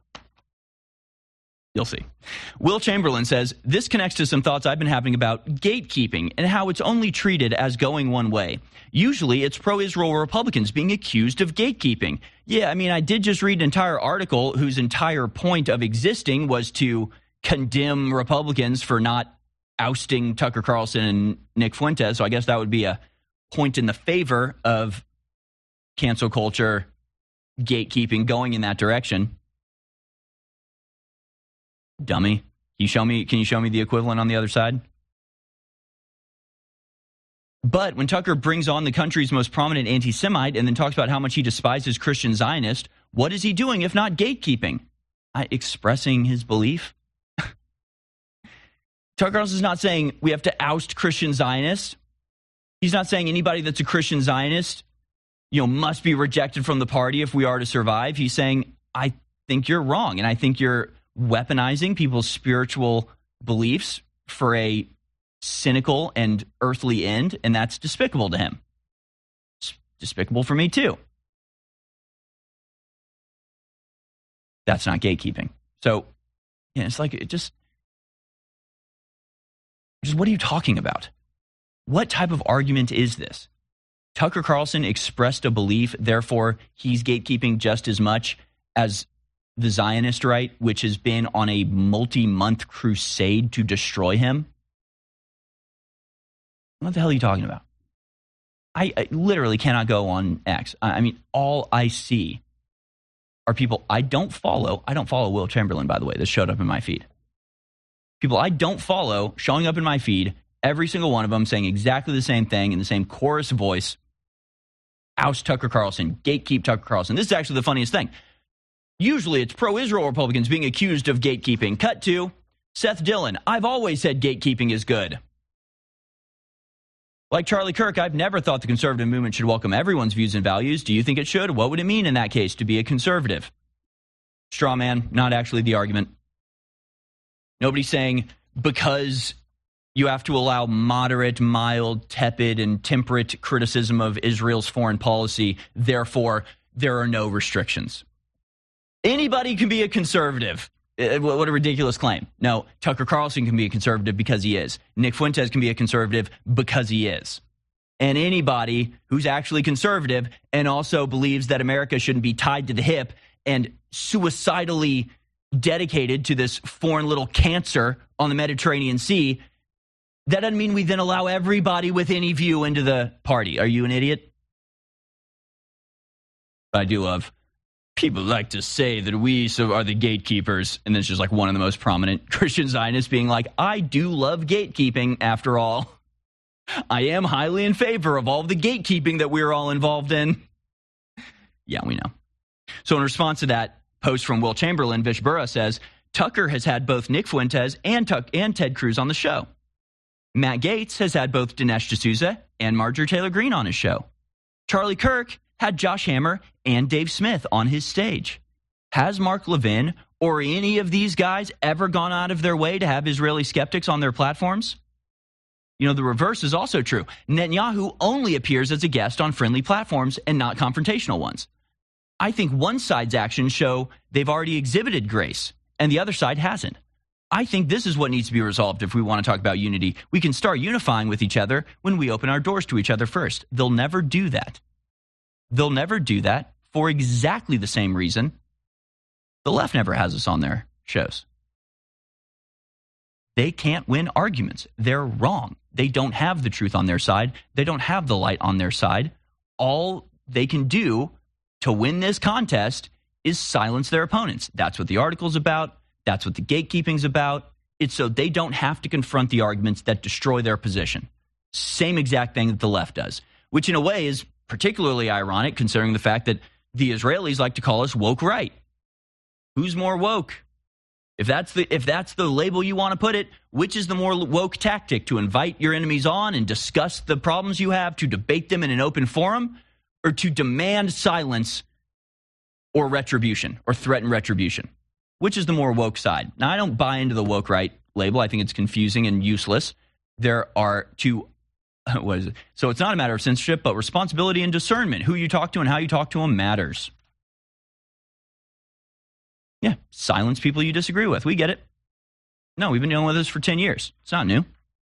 you'll see. Will Chamberlain says, this connects to some thoughts I've been having about gatekeeping and how it's only treated as going one way. Usually it's pro-Israel Republicans being accused of gatekeeping. Yeah, I mean, I did just read an entire article whose entire point of existing was to condemn Republicans for not ousting Tucker Carlson and Nick Fuentes. So I guess that would be a point in the favor of cancel culture, gatekeeping, going in that direction. Dummy. Can you show me the equivalent on the other side? But when Tucker brings on the country's most prominent anti-Semite and then talks about how much he despises Christian Zionists, what is he doing if not gatekeeping? Expressing his belief? Tucker Carlson is not saying we have to oust Christian Zionists. He's not saying anybody that's a Christian Zionist, must be rejected from the party if we are to survive. He's saying, I think you're wrong, and I think you're weaponizing people's spiritual beliefs for a cynical and earthly end, and that's despicable to him. It's despicable for me, too. That's not gatekeeping. So, it's like, just what are you talking about? What type of argument is this? Tucker Carlson expressed a belief, therefore he's gatekeeping just as much as the Zionist right, which has been on a multi-month crusade to destroy him. What the hell are you talking about? I literally cannot go on X. I mean, all I see are people I don't follow. I don't follow Will Chamberlain, by the way. This showed up in my feed. People I don't follow showing up in my feed, every single one of them saying exactly the same thing in the same chorus voice. Oust Tucker Carlson, gatekeep Tucker Carlson. This is actually the funniest thing. Usually it's pro-Israel Republicans being accused of gatekeeping. Cut to Seth Dillon. I've always said gatekeeping is good. Like Charlie Kirk, I've never thought the conservative movement should welcome everyone's views and values. Do you think it should? What would it mean in that case to be a conservative? Straw man, not actually the argument. Nobody's saying because you have to allow moderate, mild, tepid, and temperate criticism of Israel's foreign policy, therefore there are no restrictions. Anybody can be a conservative. What a ridiculous claim. No, Tucker Carlson can be a conservative because he is. Nick Fuentes can be a conservative because he is. And anybody who's actually conservative and also believes that America shouldn't be tied to the hip and suicidally dedicated to this foreign little cancer on the Mediterranean Sea, that doesn't mean we then allow everybody with any view into the party. Are you an idiot? I do love people like to say that we are the gatekeepers, and then it's just like one of the most prominent Christian Zionists being like, I do love gatekeeping after all. I am highly in favor of all the gatekeeping that we're all involved in. Yeah, we know. So in response to that post from Will Chamberlain, Vish Burra says, Tucker has had both Nick Fuentes and Ted Cruz on the show. Matt Gaetz has had both Dinesh D'Souza and Marjorie Taylor Greene on his show. Charlie Kirk had Josh Hammer and Dave Smith on his stage. Has Mark Levin or any of these guys ever gone out of their way to have Israeli skeptics on their platforms? The reverse is also true. Netanyahu only appears as a guest on friendly platforms and not confrontational ones. I think one side's actions show they've already exhibited grace, and the other side hasn't. I think this is what needs to be resolved if we want to talk about unity. We can start unifying with each other when we open our doors to each other first. They'll never do that. They'll never do that for exactly the same reason the left never has us on their shows. They can't win arguments. They're wrong. They don't have the truth on their side. They don't have the light on their side. All they can do to win this contest is silence their opponents. That's what the article's about. That's what the gatekeeping's about. It's so they don't have to confront the arguments that destroy their position. Same exact thing that the left does, which in a way is particularly ironic considering the fact that the Israelis like to call us woke right. Who's more woke? If that's the label you want to put it, which is the more woke tactic? To invite your enemies on and discuss the problems you have, to debate them in an open forum, or to demand silence or retribution or threaten retribution? Which is the more woke side? Now, I don't buy into the woke right label. I think it's confusing and useless. There are two, what is it? So it's not a matter of censorship, but responsibility and discernment. Who you talk to and how you talk to them matters. Yeah, silence people you disagree with. We get it. No, we've been dealing with this for 10 years. It's not new.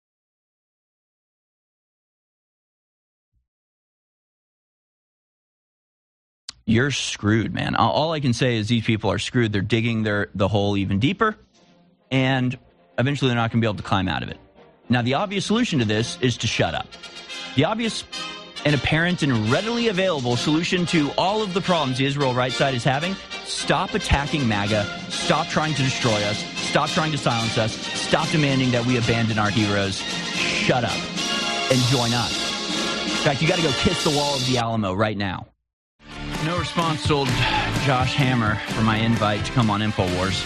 You're screwed, man. All I can say is these people are screwed. They're digging the hole even deeper, and eventually they're not going to be able to climb out of it. Now, the obvious solution to this is to shut up. The obvious and apparent and readily available solution to all of the problems the Israel right side is having: stop attacking MAGA, stop trying to destroy us, stop trying to silence us, stop demanding that we abandon our heroes, shut up, and join us. In fact, you got to go kiss the wall of the Alamo right now. No response told Josh Hammer for my invite to come on InfoWars.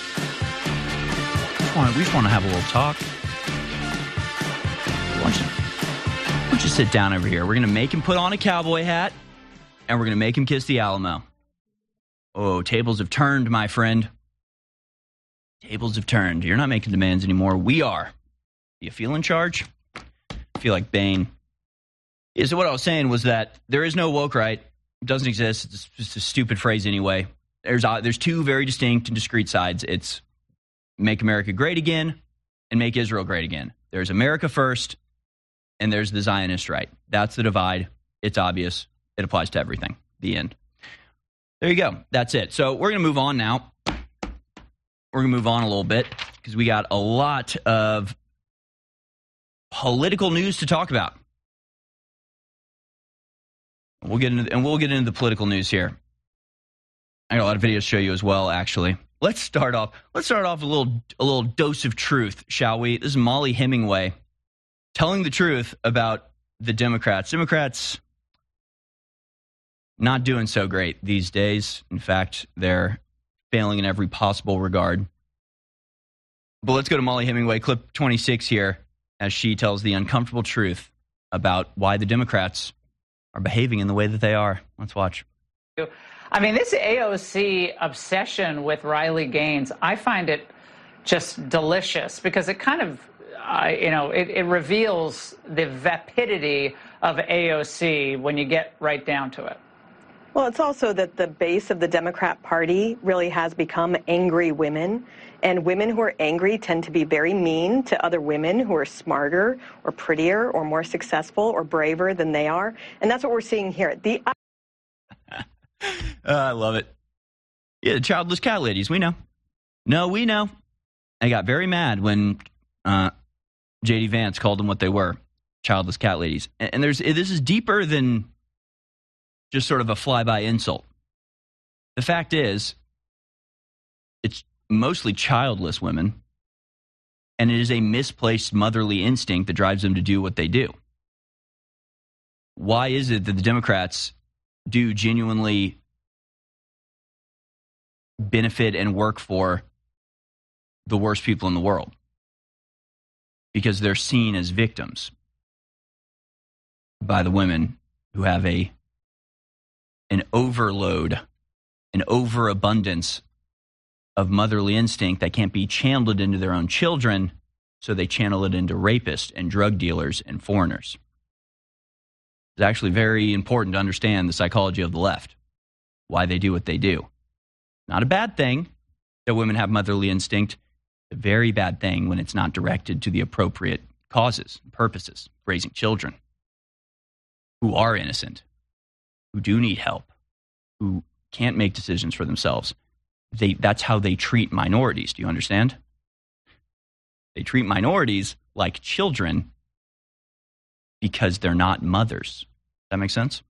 We just want to have a little talk. Why don't you sit down over here? We're going to make him put on a cowboy hat, and we're going to make him kiss the Alamo. Oh, tables have turned, my friend. Tables have turned. You're not making demands anymore. We are. You feel in charge? I feel like Bane. Yeah, so what I was saying was that there is no woke right. It doesn't exist. It's just a stupid phrase anyway. There's two very distinct and discrete sides. It's make America great again and make Israel great again. There's America first, and there's the Zionist right. That's the divide. It's obvious. It applies to everything. The end. There you go. That's it. So we're going to move on now. We're going to move on a little bit because we got a lot of political news to talk about. We'll get into the political news here. I got a lot of videos to show you as well, actually. Let's start off with a little dose of truth, shall we? This is Molly Hemingway telling the truth about the Democrats. Democrats not doing so great these days. In fact, they're failing in every possible regard. But let's go to Molly Hemingway, clip 26 here, as she tells the uncomfortable truth about why the Democrats are behaving in the way that they are. Let's watch. I mean, this AOC obsession with Riley Gaines, I find it just delicious because it kind of, it reveals the vapidity of AOC when you get right down to it. Well, it's also that the base of the Democrat Party really has become angry women. And women who are angry tend to be very mean to other women who are smarter or prettier or more successful or braver than they are. And that's what we're seeing here. I love it. Yeah, the childless cat ladies, we know. No, we know. I got very mad when J.D. Vance called them what they were, childless cat ladies. And this is deeper than just sort of a flyby insult. The fact is, it's mostly childless women, and it is a misplaced motherly instinct that drives them to do what they do. Why is it that the Democrats do genuinely benefit and work for the worst people in the world? Because they're seen as victims by the women who have an overload, an overabundance of motherly instinct that can't be channeled into their own children, so they channel it into rapists and drug dealers and foreigners. It's actually very important to understand the psychology of the left, why they do what they do. Not a bad thing that women have motherly instinct. A very bad thing when it's not directed to the appropriate causes and purposes, raising children who are innocent, who do need help, who can't make decisions for themselves. That's how they treat minorities. Do you understand? They treat minorities like children because they're not mothers. Does that make sense?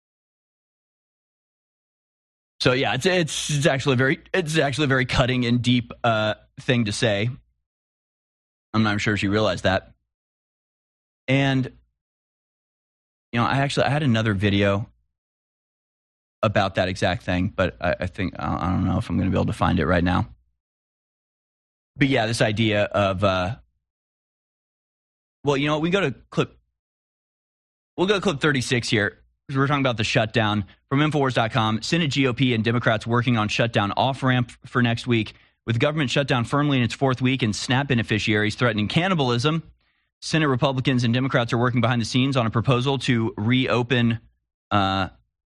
So yeah, it's actually a very cutting and deep thing to say. I'm not sure she realized that. And, I had another video about that exact thing, but I think, I don't know if I'm going to be able to find it right now. But yeah, this idea of, we go to clip 36 here. We're talking about the shutdown from Infowars.com. Senate GOP and Democrats working on shutdown off-ramp for next week. With government shutdown firmly in its fourth week and SNAP beneficiaries threatening cannibalism, Senate Republicans and Democrats are working behind the scenes on a proposal to reopen the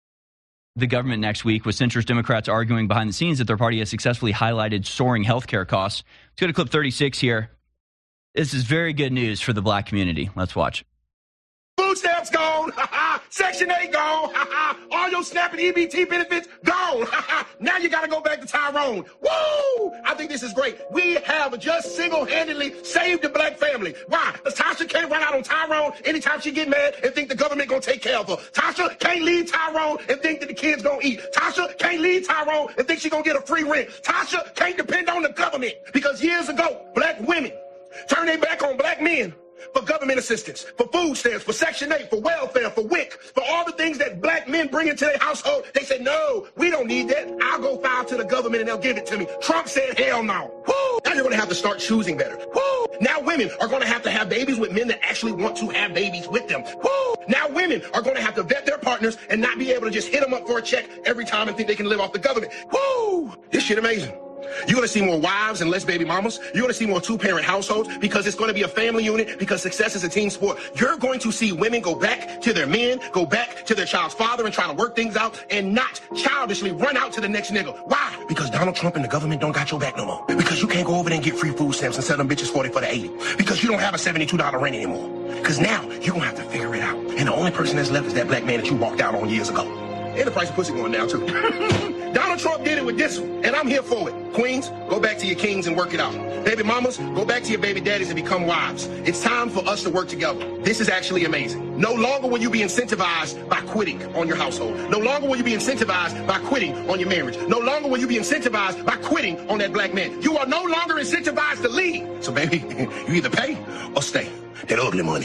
government next week, with centrist Democrats arguing behind the scenes that their party has successfully highlighted soaring healthcare costs. Let's go to clip 36 here. This is very good news for the black community. Let's watch. Food stamps gone. Section 8 gone. All your SNAP and EBT benefits gone. Now you got to go back to Tyrone. Woo! I think this is great. We have just single-handedly saved the black family. Why? Because Tasha can't run out on Tyrone anytime she get mad and think the government going to take care of her. Tasha can't leave Tyrone and think that the kids going to eat. Tasha can't leave Tyrone and think she going to get a free rent. Tasha can't depend on the government because years ago, black women turned their back on black men for government assistance, for food stamps, for Section 8, for welfare, for WIC, for all the things that black men bring into their household. They said, no, we don't need that. I'll go file to the government and they'll give it to me. Trump said, hell no. Woo! Now you're going to have to start choosing better. Woo! Now women are going to have babies with men that actually want to have babies with them. Woo! Now women are going to have to vet their partners and not be able to just hit them up for a check every time and think they can live off the government. Woo! This shit amazing. You're going to see more wives and less baby mamas. You're going to see more two-parent households because it's going to be a family unit, because success is a team sport. You're going to see women go back to their men, go back to their child's father and try to work things out and not childishly run out to the next nigga. Why? Because Donald Trump and the government don't got your back no more. Because you can't go over there and get free food stamps and sell them bitches 40 for the 80. Because you don't have a $72 rent anymore. Because now you're going to have to figure it out. And the only person that's left is that black man that you walked out on years ago. And the price of pussy going down too. Donald Trump did it with this one, and I'm here for it. Queens, go back to your kings and work it out. Baby mamas, go back to your baby daddies and become wives. It's time for us to work together. This is actually amazing. No longer will you be incentivized by quitting on your household. No longer will you be incentivized by quitting on your marriage. No longer will you be incentivized by quitting on that black man. You are no longer incentivized to leave. So baby, you either pay or stay. That ugly money.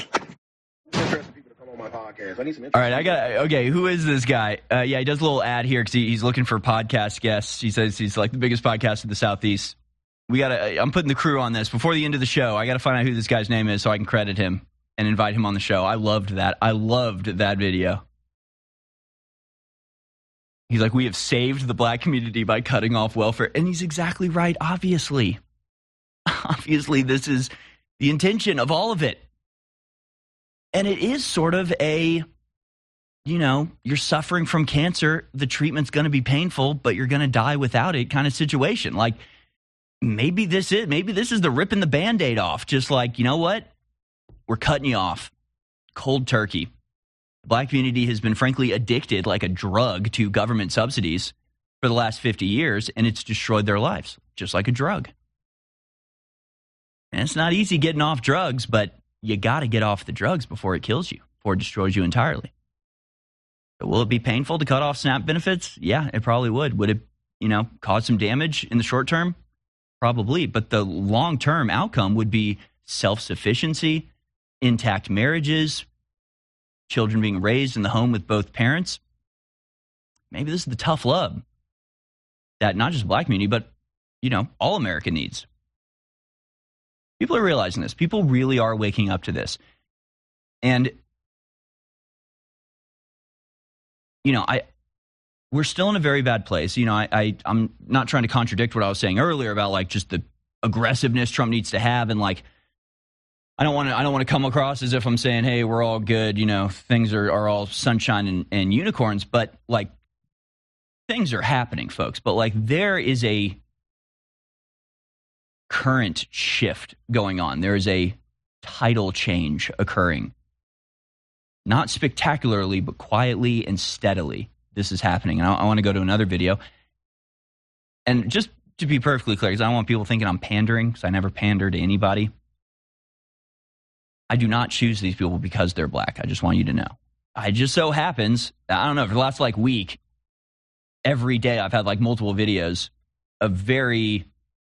All right, okay, who is this guy? He does a little ad here because he's looking for podcast guests. He says he's like the biggest podcast in the Southeast. I'm putting the crew on this. Before the end of the show, I got to find out who this guy's name is so I can credit him and invite him on the show. I loved that. I loved that video. He's like, we have saved the black community by cutting off welfare. And he's exactly right, obviously. Obviously, this is the intention of all of it. And it is sort of a, you're suffering from cancer, the treatment's going to be painful, but you're going to die without it kind of situation. Like, maybe this is the ripping the Band-Aid off. Just like, you know what? We're cutting you off. Cold turkey. The black community has been frankly addicted like a drug to government subsidies for the last 50 years, and it's destroyed their lives, just like a drug. And it's not easy getting off drugs, but you got to get off the drugs before it kills you, before it destroys you entirely. So will it be painful to cut off SNAP benefits? Yeah, it probably would. Would it, cause some damage in the short term? Probably. But the long-term outcome would be self-sufficiency, intact marriages, children being raised in the home with both parents. Maybe this is the tough love that not just the black community, but, all America needs. People are realizing this. People really are waking up to this. And, we're still in a very bad place. I'm not trying to contradict what I was saying earlier about like just the aggressiveness Trump needs to have. And like, I don't want to come across as if I'm saying, hey, we're all good. Things are all sunshine and unicorns, but like things are happening, folks. But like there is a current shift going on. There is a tidal change occurring. Not spectacularly, but quietly and steadily. This is happening. And I want to go to another video. And just to be perfectly clear, because I don't want people thinking I'm pandering, because I never pander to anybody. I do not choose these people because they're black. I just want you to know. It just so happens, I don't know, for the last week, every day I've had multiple videos of very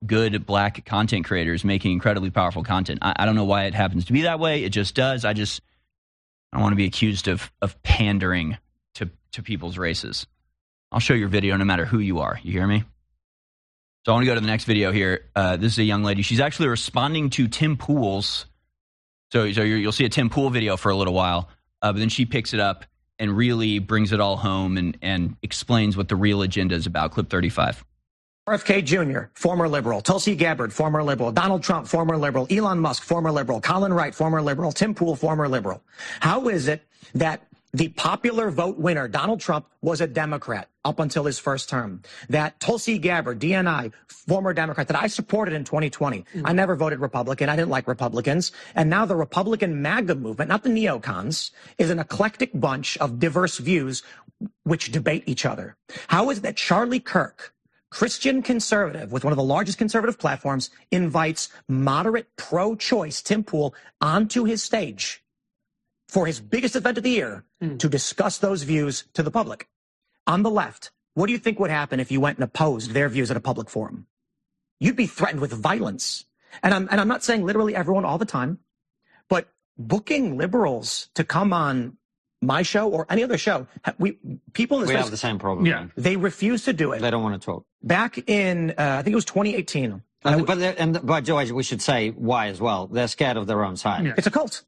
good black content creators making incredibly powerful content. I don't know why it happens to be that way. It just does. I don't want to be accused of pandering to people's races. I'll show your video no matter who you are. You hear me? So I want to go to the next video here. This is a young lady. She's actually responding to Tim Pool's. So you'll see a Tim Pool video for a little while, but then she picks it up and really brings it all home and explains what the real agenda is about. Clip 35. RFK Jr., former liberal. Tulsi Gabbard, former liberal. Donald Trump, former liberal. Elon Musk, former liberal. Colin Wright, former liberal. Tim Pool, former liberal. How is it that the popular vote winner, Donald Trump, was a Democrat up until his first term? That Tulsi Gabbard, DNI, former Democrat, that I supported in 2020. I never voted Republican. I didn't like Republicans. And now the Republican MAGA movement, not the neocons, is an eclectic bunch of diverse views which debate each other. How is it that Charlie Kirk, Christian conservative with one of the largest conservative platforms, invites moderate pro-choice Tim Pool onto his stage for his biggest event of the year to discuss those views to the public? On the left, what do you think would happen if you went and opposed their views at a public forum? You'd be threatened with violence. And I'm not saying literally everyone all the time, but booking liberals to come on my show or any other show, people in this we have the same problem. Yeah, they refuse to do it. They don't want to talk. Back in, I think it was 2018. But George, we should say why as well. They're scared of their own side. Yeah. It's a cult.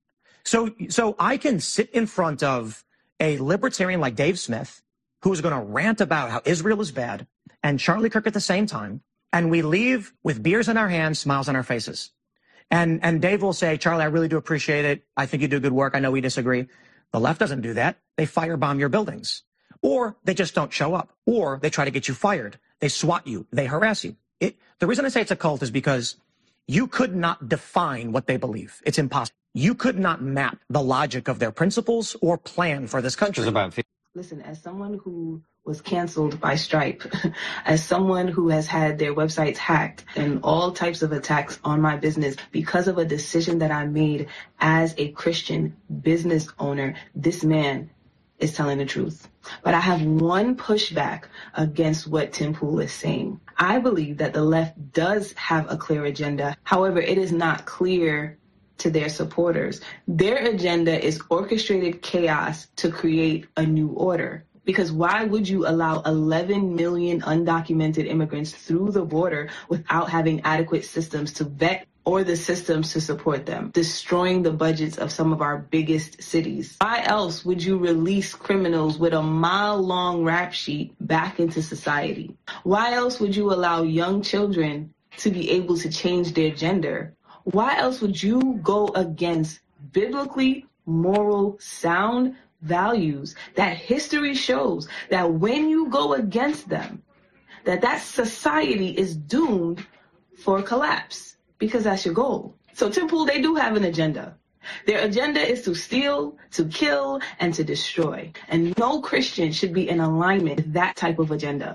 So I can sit in front of a libertarian like Dave Smith, who's going to rant about how Israel is bad, and Charlie Kirk at the same time, and we leave with beers in our hands, smiles on our faces. And Dave will say, Charlie, I really do appreciate it. I think you do good work. I know we disagree. The left doesn't do that. They firebomb your buildings. Or they just don't show up. Or they try to get you fired. They SWAT you. They harass you. The reason I say it's a cult is because you could not define what they believe. It's impossible. You could not map the logic of their principles or plan for this country. Listen, as someone who was canceled by Stripe, as someone who has had their websites hacked and all types of attacks on my business because of a decision that I made as a Christian business owner, this man is telling the truth. But I have one pushback against what Tim Pool is saying. I believe that the left does have a clear agenda. However, it is not clear to their supporters. Their agenda is orchestrated chaos to create a new order. Because why would you allow 11 million undocumented immigrants through the border without having adequate systems to vet or the systems to support them, destroying the budgets of some of our biggest cities? Why else would you release criminals with a mile-long rap sheet back into society? Why else would you allow young children to be able to change their gender? Why else would you go against biblically moral sound values that history shows that when you go against them, that society is doomed for collapse because that's your goal? So Tim Pool, they do have an agenda. Their agenda is to steal, to kill, and to destroy. And no Christian should be in alignment with that type of agenda.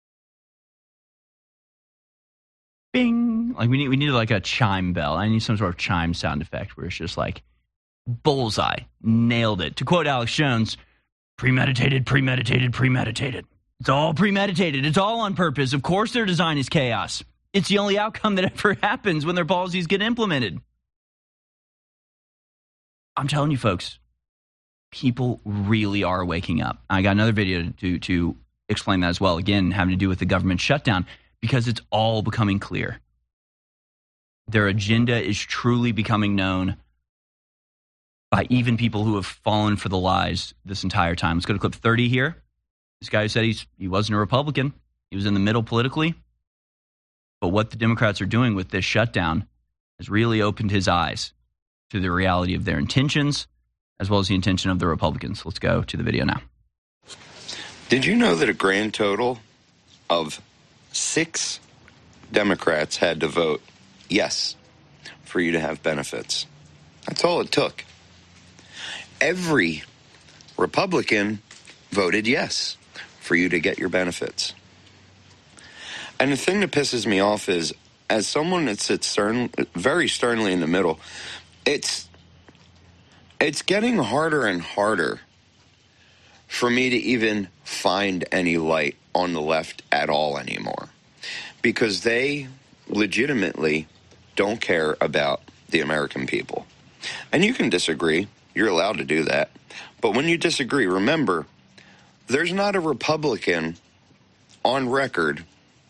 Bing! Like we need like a chime bell. I need some sort of chime sound effect where it's just like bullseye, nailed it. To quote Alex Jones, premeditated, premeditated, premeditated. It's all premeditated. It's all on purpose. Of course their design is chaos. It's the only outcome that ever happens when their policies get implemented. I'm telling you, folks, people really are waking up. I got another video to explain that as well. Again, having to do with the government shutdown. Because it's all becoming clear. Their agenda is truly becoming known by even people who have fallen for the lies this entire time. Let's go to clip 30 here. This guy who said he wasn't a Republican. He was in the middle politically. But what the Democrats are doing with this shutdown has really opened his eyes to the reality of their intentions, as well as the intention of the Republicans. Let's go to the video now. Did you know that a grand total of 6 Democrats had to vote yes for you to have benefits? That's all it took. Every Republican voted yes for you to get your benefits. And the thing that pisses me off is, as someone that sits very sternly in the middle, it's getting harder and harder for me to even find any light on the left at all anymore, because they legitimately don't care about the American people. And you can disagree. You're allowed to do that. But when you disagree, remember, there's not a Republican on record,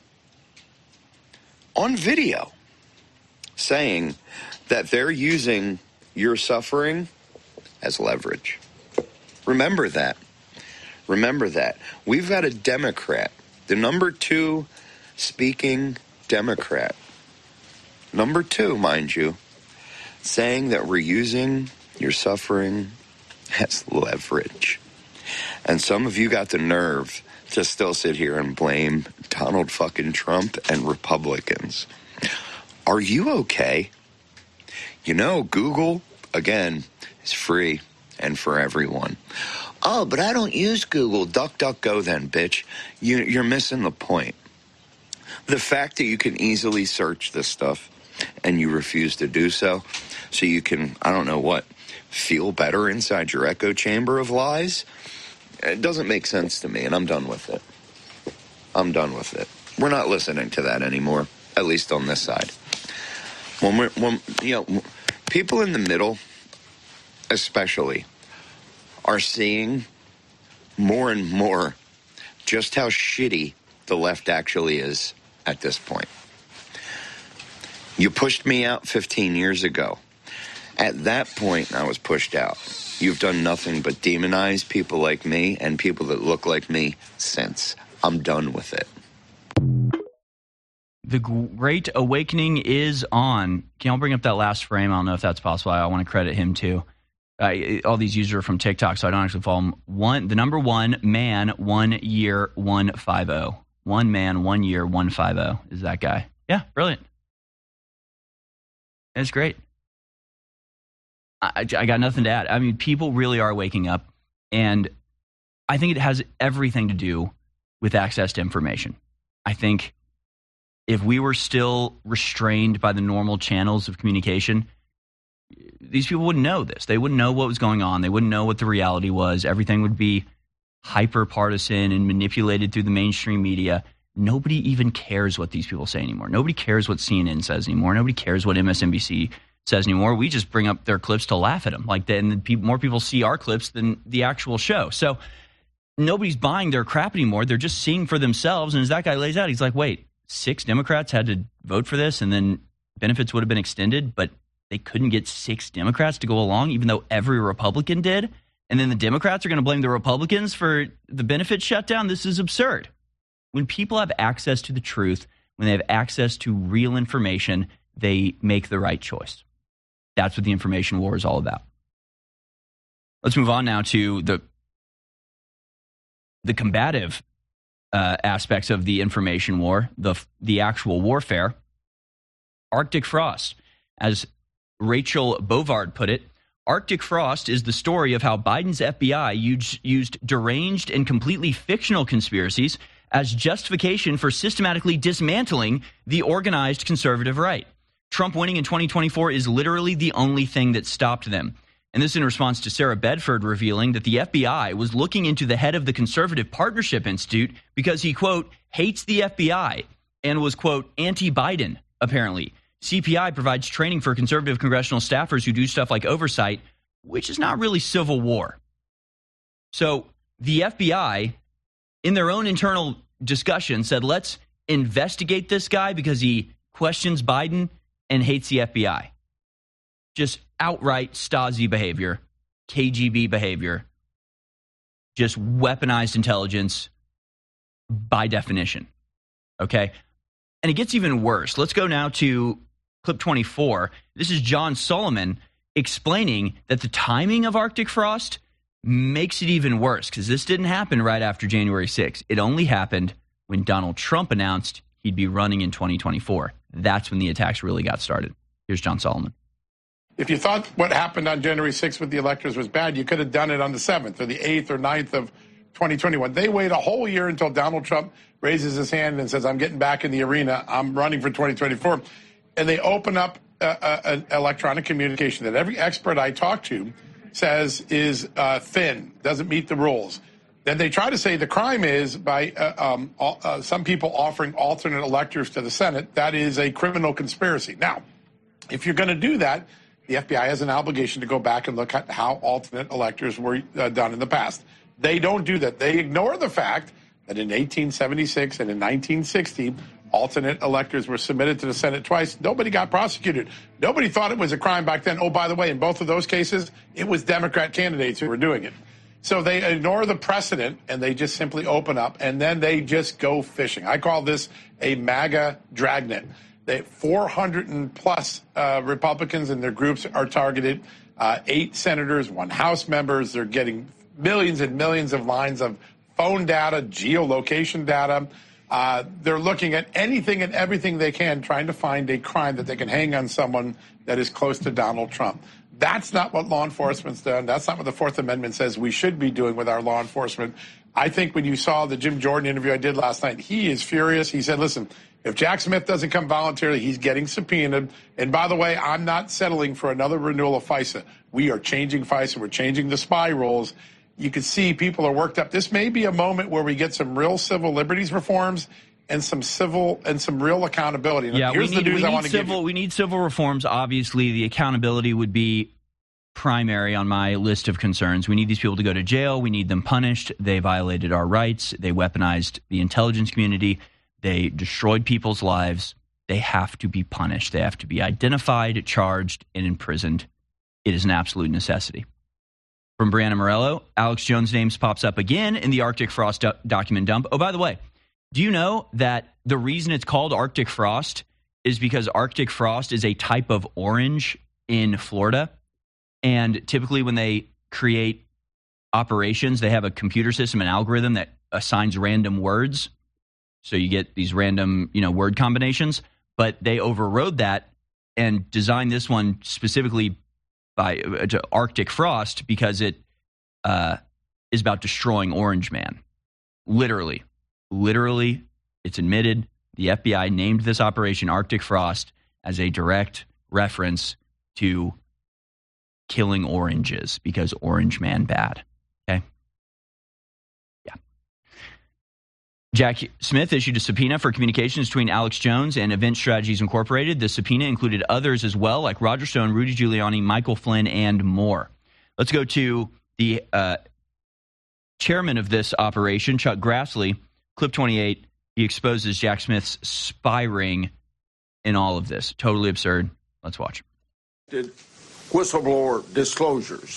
on video, saying that they're using your suffering as leverage. Remember that. Remember that. We've got a Democrat, the number 2 speaking Democrat, number 2, mind you, saying that we're using your suffering as leverage. And some of you got the nerve to still sit here and blame Donald fucking Trump and Republicans. Are you okay? You know, Google, again, is free and for everyone. Oh, but I don't use Google. DuckDuckGo then, bitch. You're missing the point. The fact that you can easily search this stuff and you refuse to do so you can, I don't know what, feel better inside your echo chamber of lies, it doesn't make sense to me, and I'm done with it. I'm done with it. We're not listening to that anymore, at least on this side. When people in the middle, especially, are seeing more and more just how shitty the left actually is at this point. You pushed me out 15 years ago. At that point, I was pushed out. You've done nothing but demonize people like me and people that look like me since. I'm done with it. The Great Awakening is on. Can y'all bring up that last frame? I don't know if that's possible. I want to credit him too. All these users are from TikTok, so I don't actually follow him. The number 1 man, 1 year, 150. 1 man, 1 year, 150 is that guy. Yeah, brilliant. It's great. I got nothing to add. I mean, people really are waking up, and I think it has everything to do with access to information. I think if we were still restrained by the normal channels of communication, these people wouldn't know this. They wouldn't know what was going on. They wouldn't know what the reality was. Everything would be hyper-partisan and manipulated through the mainstream media. Nobody even cares what these people say anymore. Nobody cares what CNN says anymore. Nobody cares what MSNBC says anymore. We just bring up their clips to laugh at them. More people see our clips than the actual show. So nobody's buying their crap anymore. They're just seeing for themselves. And as that guy lays out, he's like, wait, 6 Democrats had to vote for this, and then benefits would have been extended, but they couldn't get 6 Democrats to go along, even though every Republican did. And then the Democrats are going to blame the Republicans for the benefit shutdown. This is absurd. When people have access to the truth, when they have access to real information, they make the right choice. That's what the information war is all about. Let's move on now to the combative aspects of the information war, the actual warfare. Arctic frost. As Rachel Bovard put it, Arctic frost is the story of how Biden's FBI used deranged and completely fictional conspiracies as justification for systematically dismantling the organized conservative right. Trump winning in 2024 is literally the only thing that stopped them. And this in response to Sarah Bedford revealing that the FBI was looking into the head of the Conservative Partnership Institute because he, quote, hates the FBI and was, quote, anti-Biden, apparently. CPI provides training for conservative congressional staffers who do stuff like oversight, which is not really civil war. So the FBI, in their own internal discussion, said, let's investigate this guy because he questions Biden and hates the FBI. Just outright Stasi behavior, KGB behavior, just weaponized intelligence by definition. Okay? And it gets even worse. Let's go now to clip 24. This is John Solomon explaining that the timing of Arctic frost makes it even worse because this didn't happen right after January 6th. It only happened when Donald Trump announced he'd be running in 2024. That's when the attacks really got started. Here's John Solomon. If you thought what happened on January 6th with the electors was bad, you could have done it on the 7th or the 8th or 9th of 2021. They wait a whole year until Donald Trump raises his hand and says, I'm getting back in the arena. I'm running for 2024. And they open up an electronic communication that every expert I talk to says is thin, doesn't meet the rules. Then they try to say the crime is by some people offering alternate electors to the Senate. That is a criminal conspiracy. Now, if you're going to do that, the FBI has an obligation to go back and look at how alternate electors were done in the past. They don't do that. They ignore the fact that in 1876 and in 1960, alternate electors were submitted to the Senate twice. Nobody got prosecuted. Nobody thought it was a crime back then. Oh, by the way, in both of those cases, it was Democrat candidates who were doing it. So they ignore the precedent, and they just simply open up, and then they just go fishing. I call this a MAGA dragnet. 400 and plus Republicans and their groups are targeted, 8 senators, 1 House members. They're getting millions and millions of lines of phone data, geolocation data. They're looking at anything and everything they can, trying to find a crime that they can hang on someone that is close to Donald Trump. That's not what law enforcement's done. That's not what the Fourth Amendment says we should be doing with our law enforcement. I think when you saw the Jim Jordan interview I did last night, he is furious. He said, listen, if Jack Smith doesn't come voluntarily, he's getting subpoenaed. And by the way, I'm not settling for another renewal of FISA. We are changing FISA. We're changing the spy rules. You can see people are worked up. This may be a moment where we get some real civil liberties reforms and some civil and some real accountability. Yeah, here's the news I want to give you. We need civil reforms. Obviously, the accountability would be primary on my list of concerns. We need these people to go to jail. We need them punished. They violated our rights. They weaponized the intelligence community. They destroyed people's lives. They have to be punished. They have to be identified, charged, and imprisoned. It is an absolute necessity. From Brianna Morello, Alex Jones' name pops up again in the Arctic Frost document dump. Oh, by the way, do you know that the reason it's called Arctic Frost is because Arctic Frost is a type of orange in Florida? And typically when they create operations, they have a computer system, an algorithm that assigns random words. So you get these random, word combinations. But they overrode that and designed this one specifically to Arctic Frost because it is about destroying Orange Man. Literally, it's admitted. The FBI named this operation Arctic Frost as a direct reference to killing oranges because Orange Man bad. Okay? Yeah. Jack Smith issued a subpoena for communications between Alex Jones and Event Strategies Incorporated. The subpoena included others as well, like Roger Stone, Rudy Giuliani, Michael Flynn, and more. Let's go to the chairman of this operation, Chuck Grassley. Clip 28, he exposes Jack Smith's spy ring in all of this. Totally absurd. Let's watch. Whistleblower disclosures.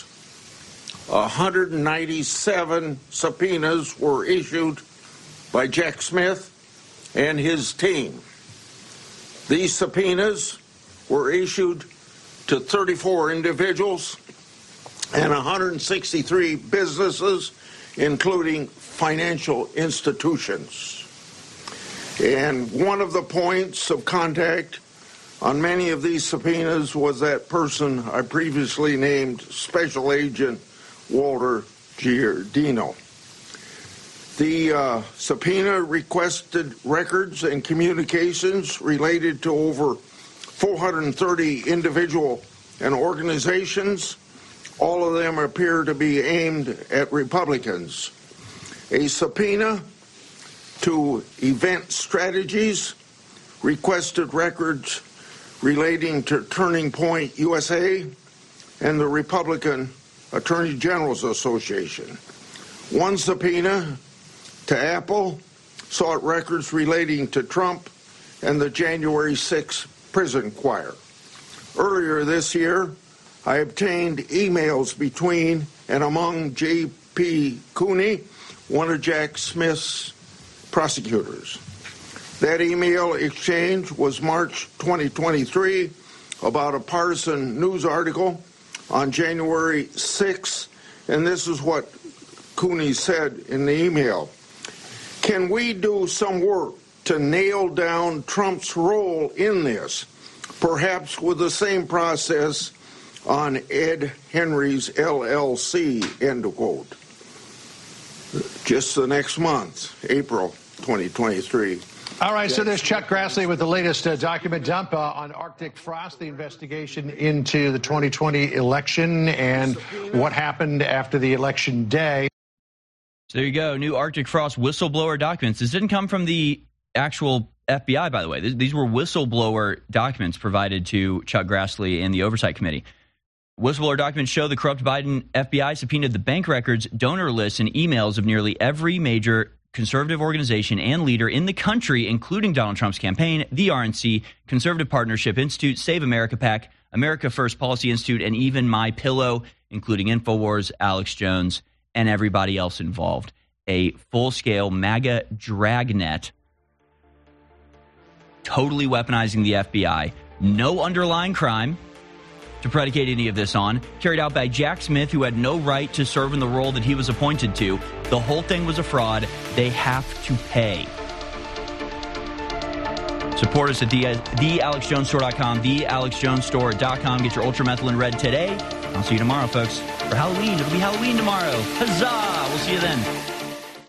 197 subpoenas were issued by Jack Smith and his team. These subpoenas were issued to 34 individuals and 163 businesses, including financial institutions. And one of the points of contact on many of these subpoenas was that person I previously named, Special Agent Walter Giardino. The subpoena requested records and communications related to over 430 individual and organizations. All of them appear to be aimed at Republicans. A subpoena to Event Strategies requested records relating to Turning Point USA and the Republican Attorney General's Association. One subpoena to Apple sought records relating to Trump and the January 6th prison choir. Earlier this year, I obtained emails between and among J.P. Cooney, one of Jack Smith's prosecutors. That email exchange was March 2023 about a partisan news article on January 6th, and this is what Cooney said in the email. Can we do some work to nail down Trump's role in this, perhaps with the same process on Ed Henry's LLC, end quote. Just the next month, April 2023. All right, so there's Chuck Grassley with the latest document dump on Arctic Frost, the investigation into the 2020 election and what happened after the election day. So there you go. New Arctic Frost whistleblower documents. This didn't come from the actual FBI, by the way. These were whistleblower documents provided to Chuck Grassley and the Oversight Committee. Whistleblower documents show the corrupt Biden FBI subpoenaed the bank records, donor lists, and emails of nearly every major conservative organization and leader in the country, including Donald Trump's campaign, the RNC, Conservative Partnership Institute, Save America PAC, America First Policy Institute, and even MyPillow, including InfoWars, Alex Jones, and everybody else involved. A full-scale MAGA dragnet, totally weaponizing the FBI. No underlying crime to predicate any of this on, carried out by Jack Smith, who had no right to serve in the role that he was appointed to. The whole thing was a fraud. They have to pay. Support us at thealexjonesstore.com, thealexjonesstore.com. Get your ultramethylene red today. I'll see you tomorrow, folks. For Halloween, it'll be Halloween tomorrow. Huzzah! We'll see you then.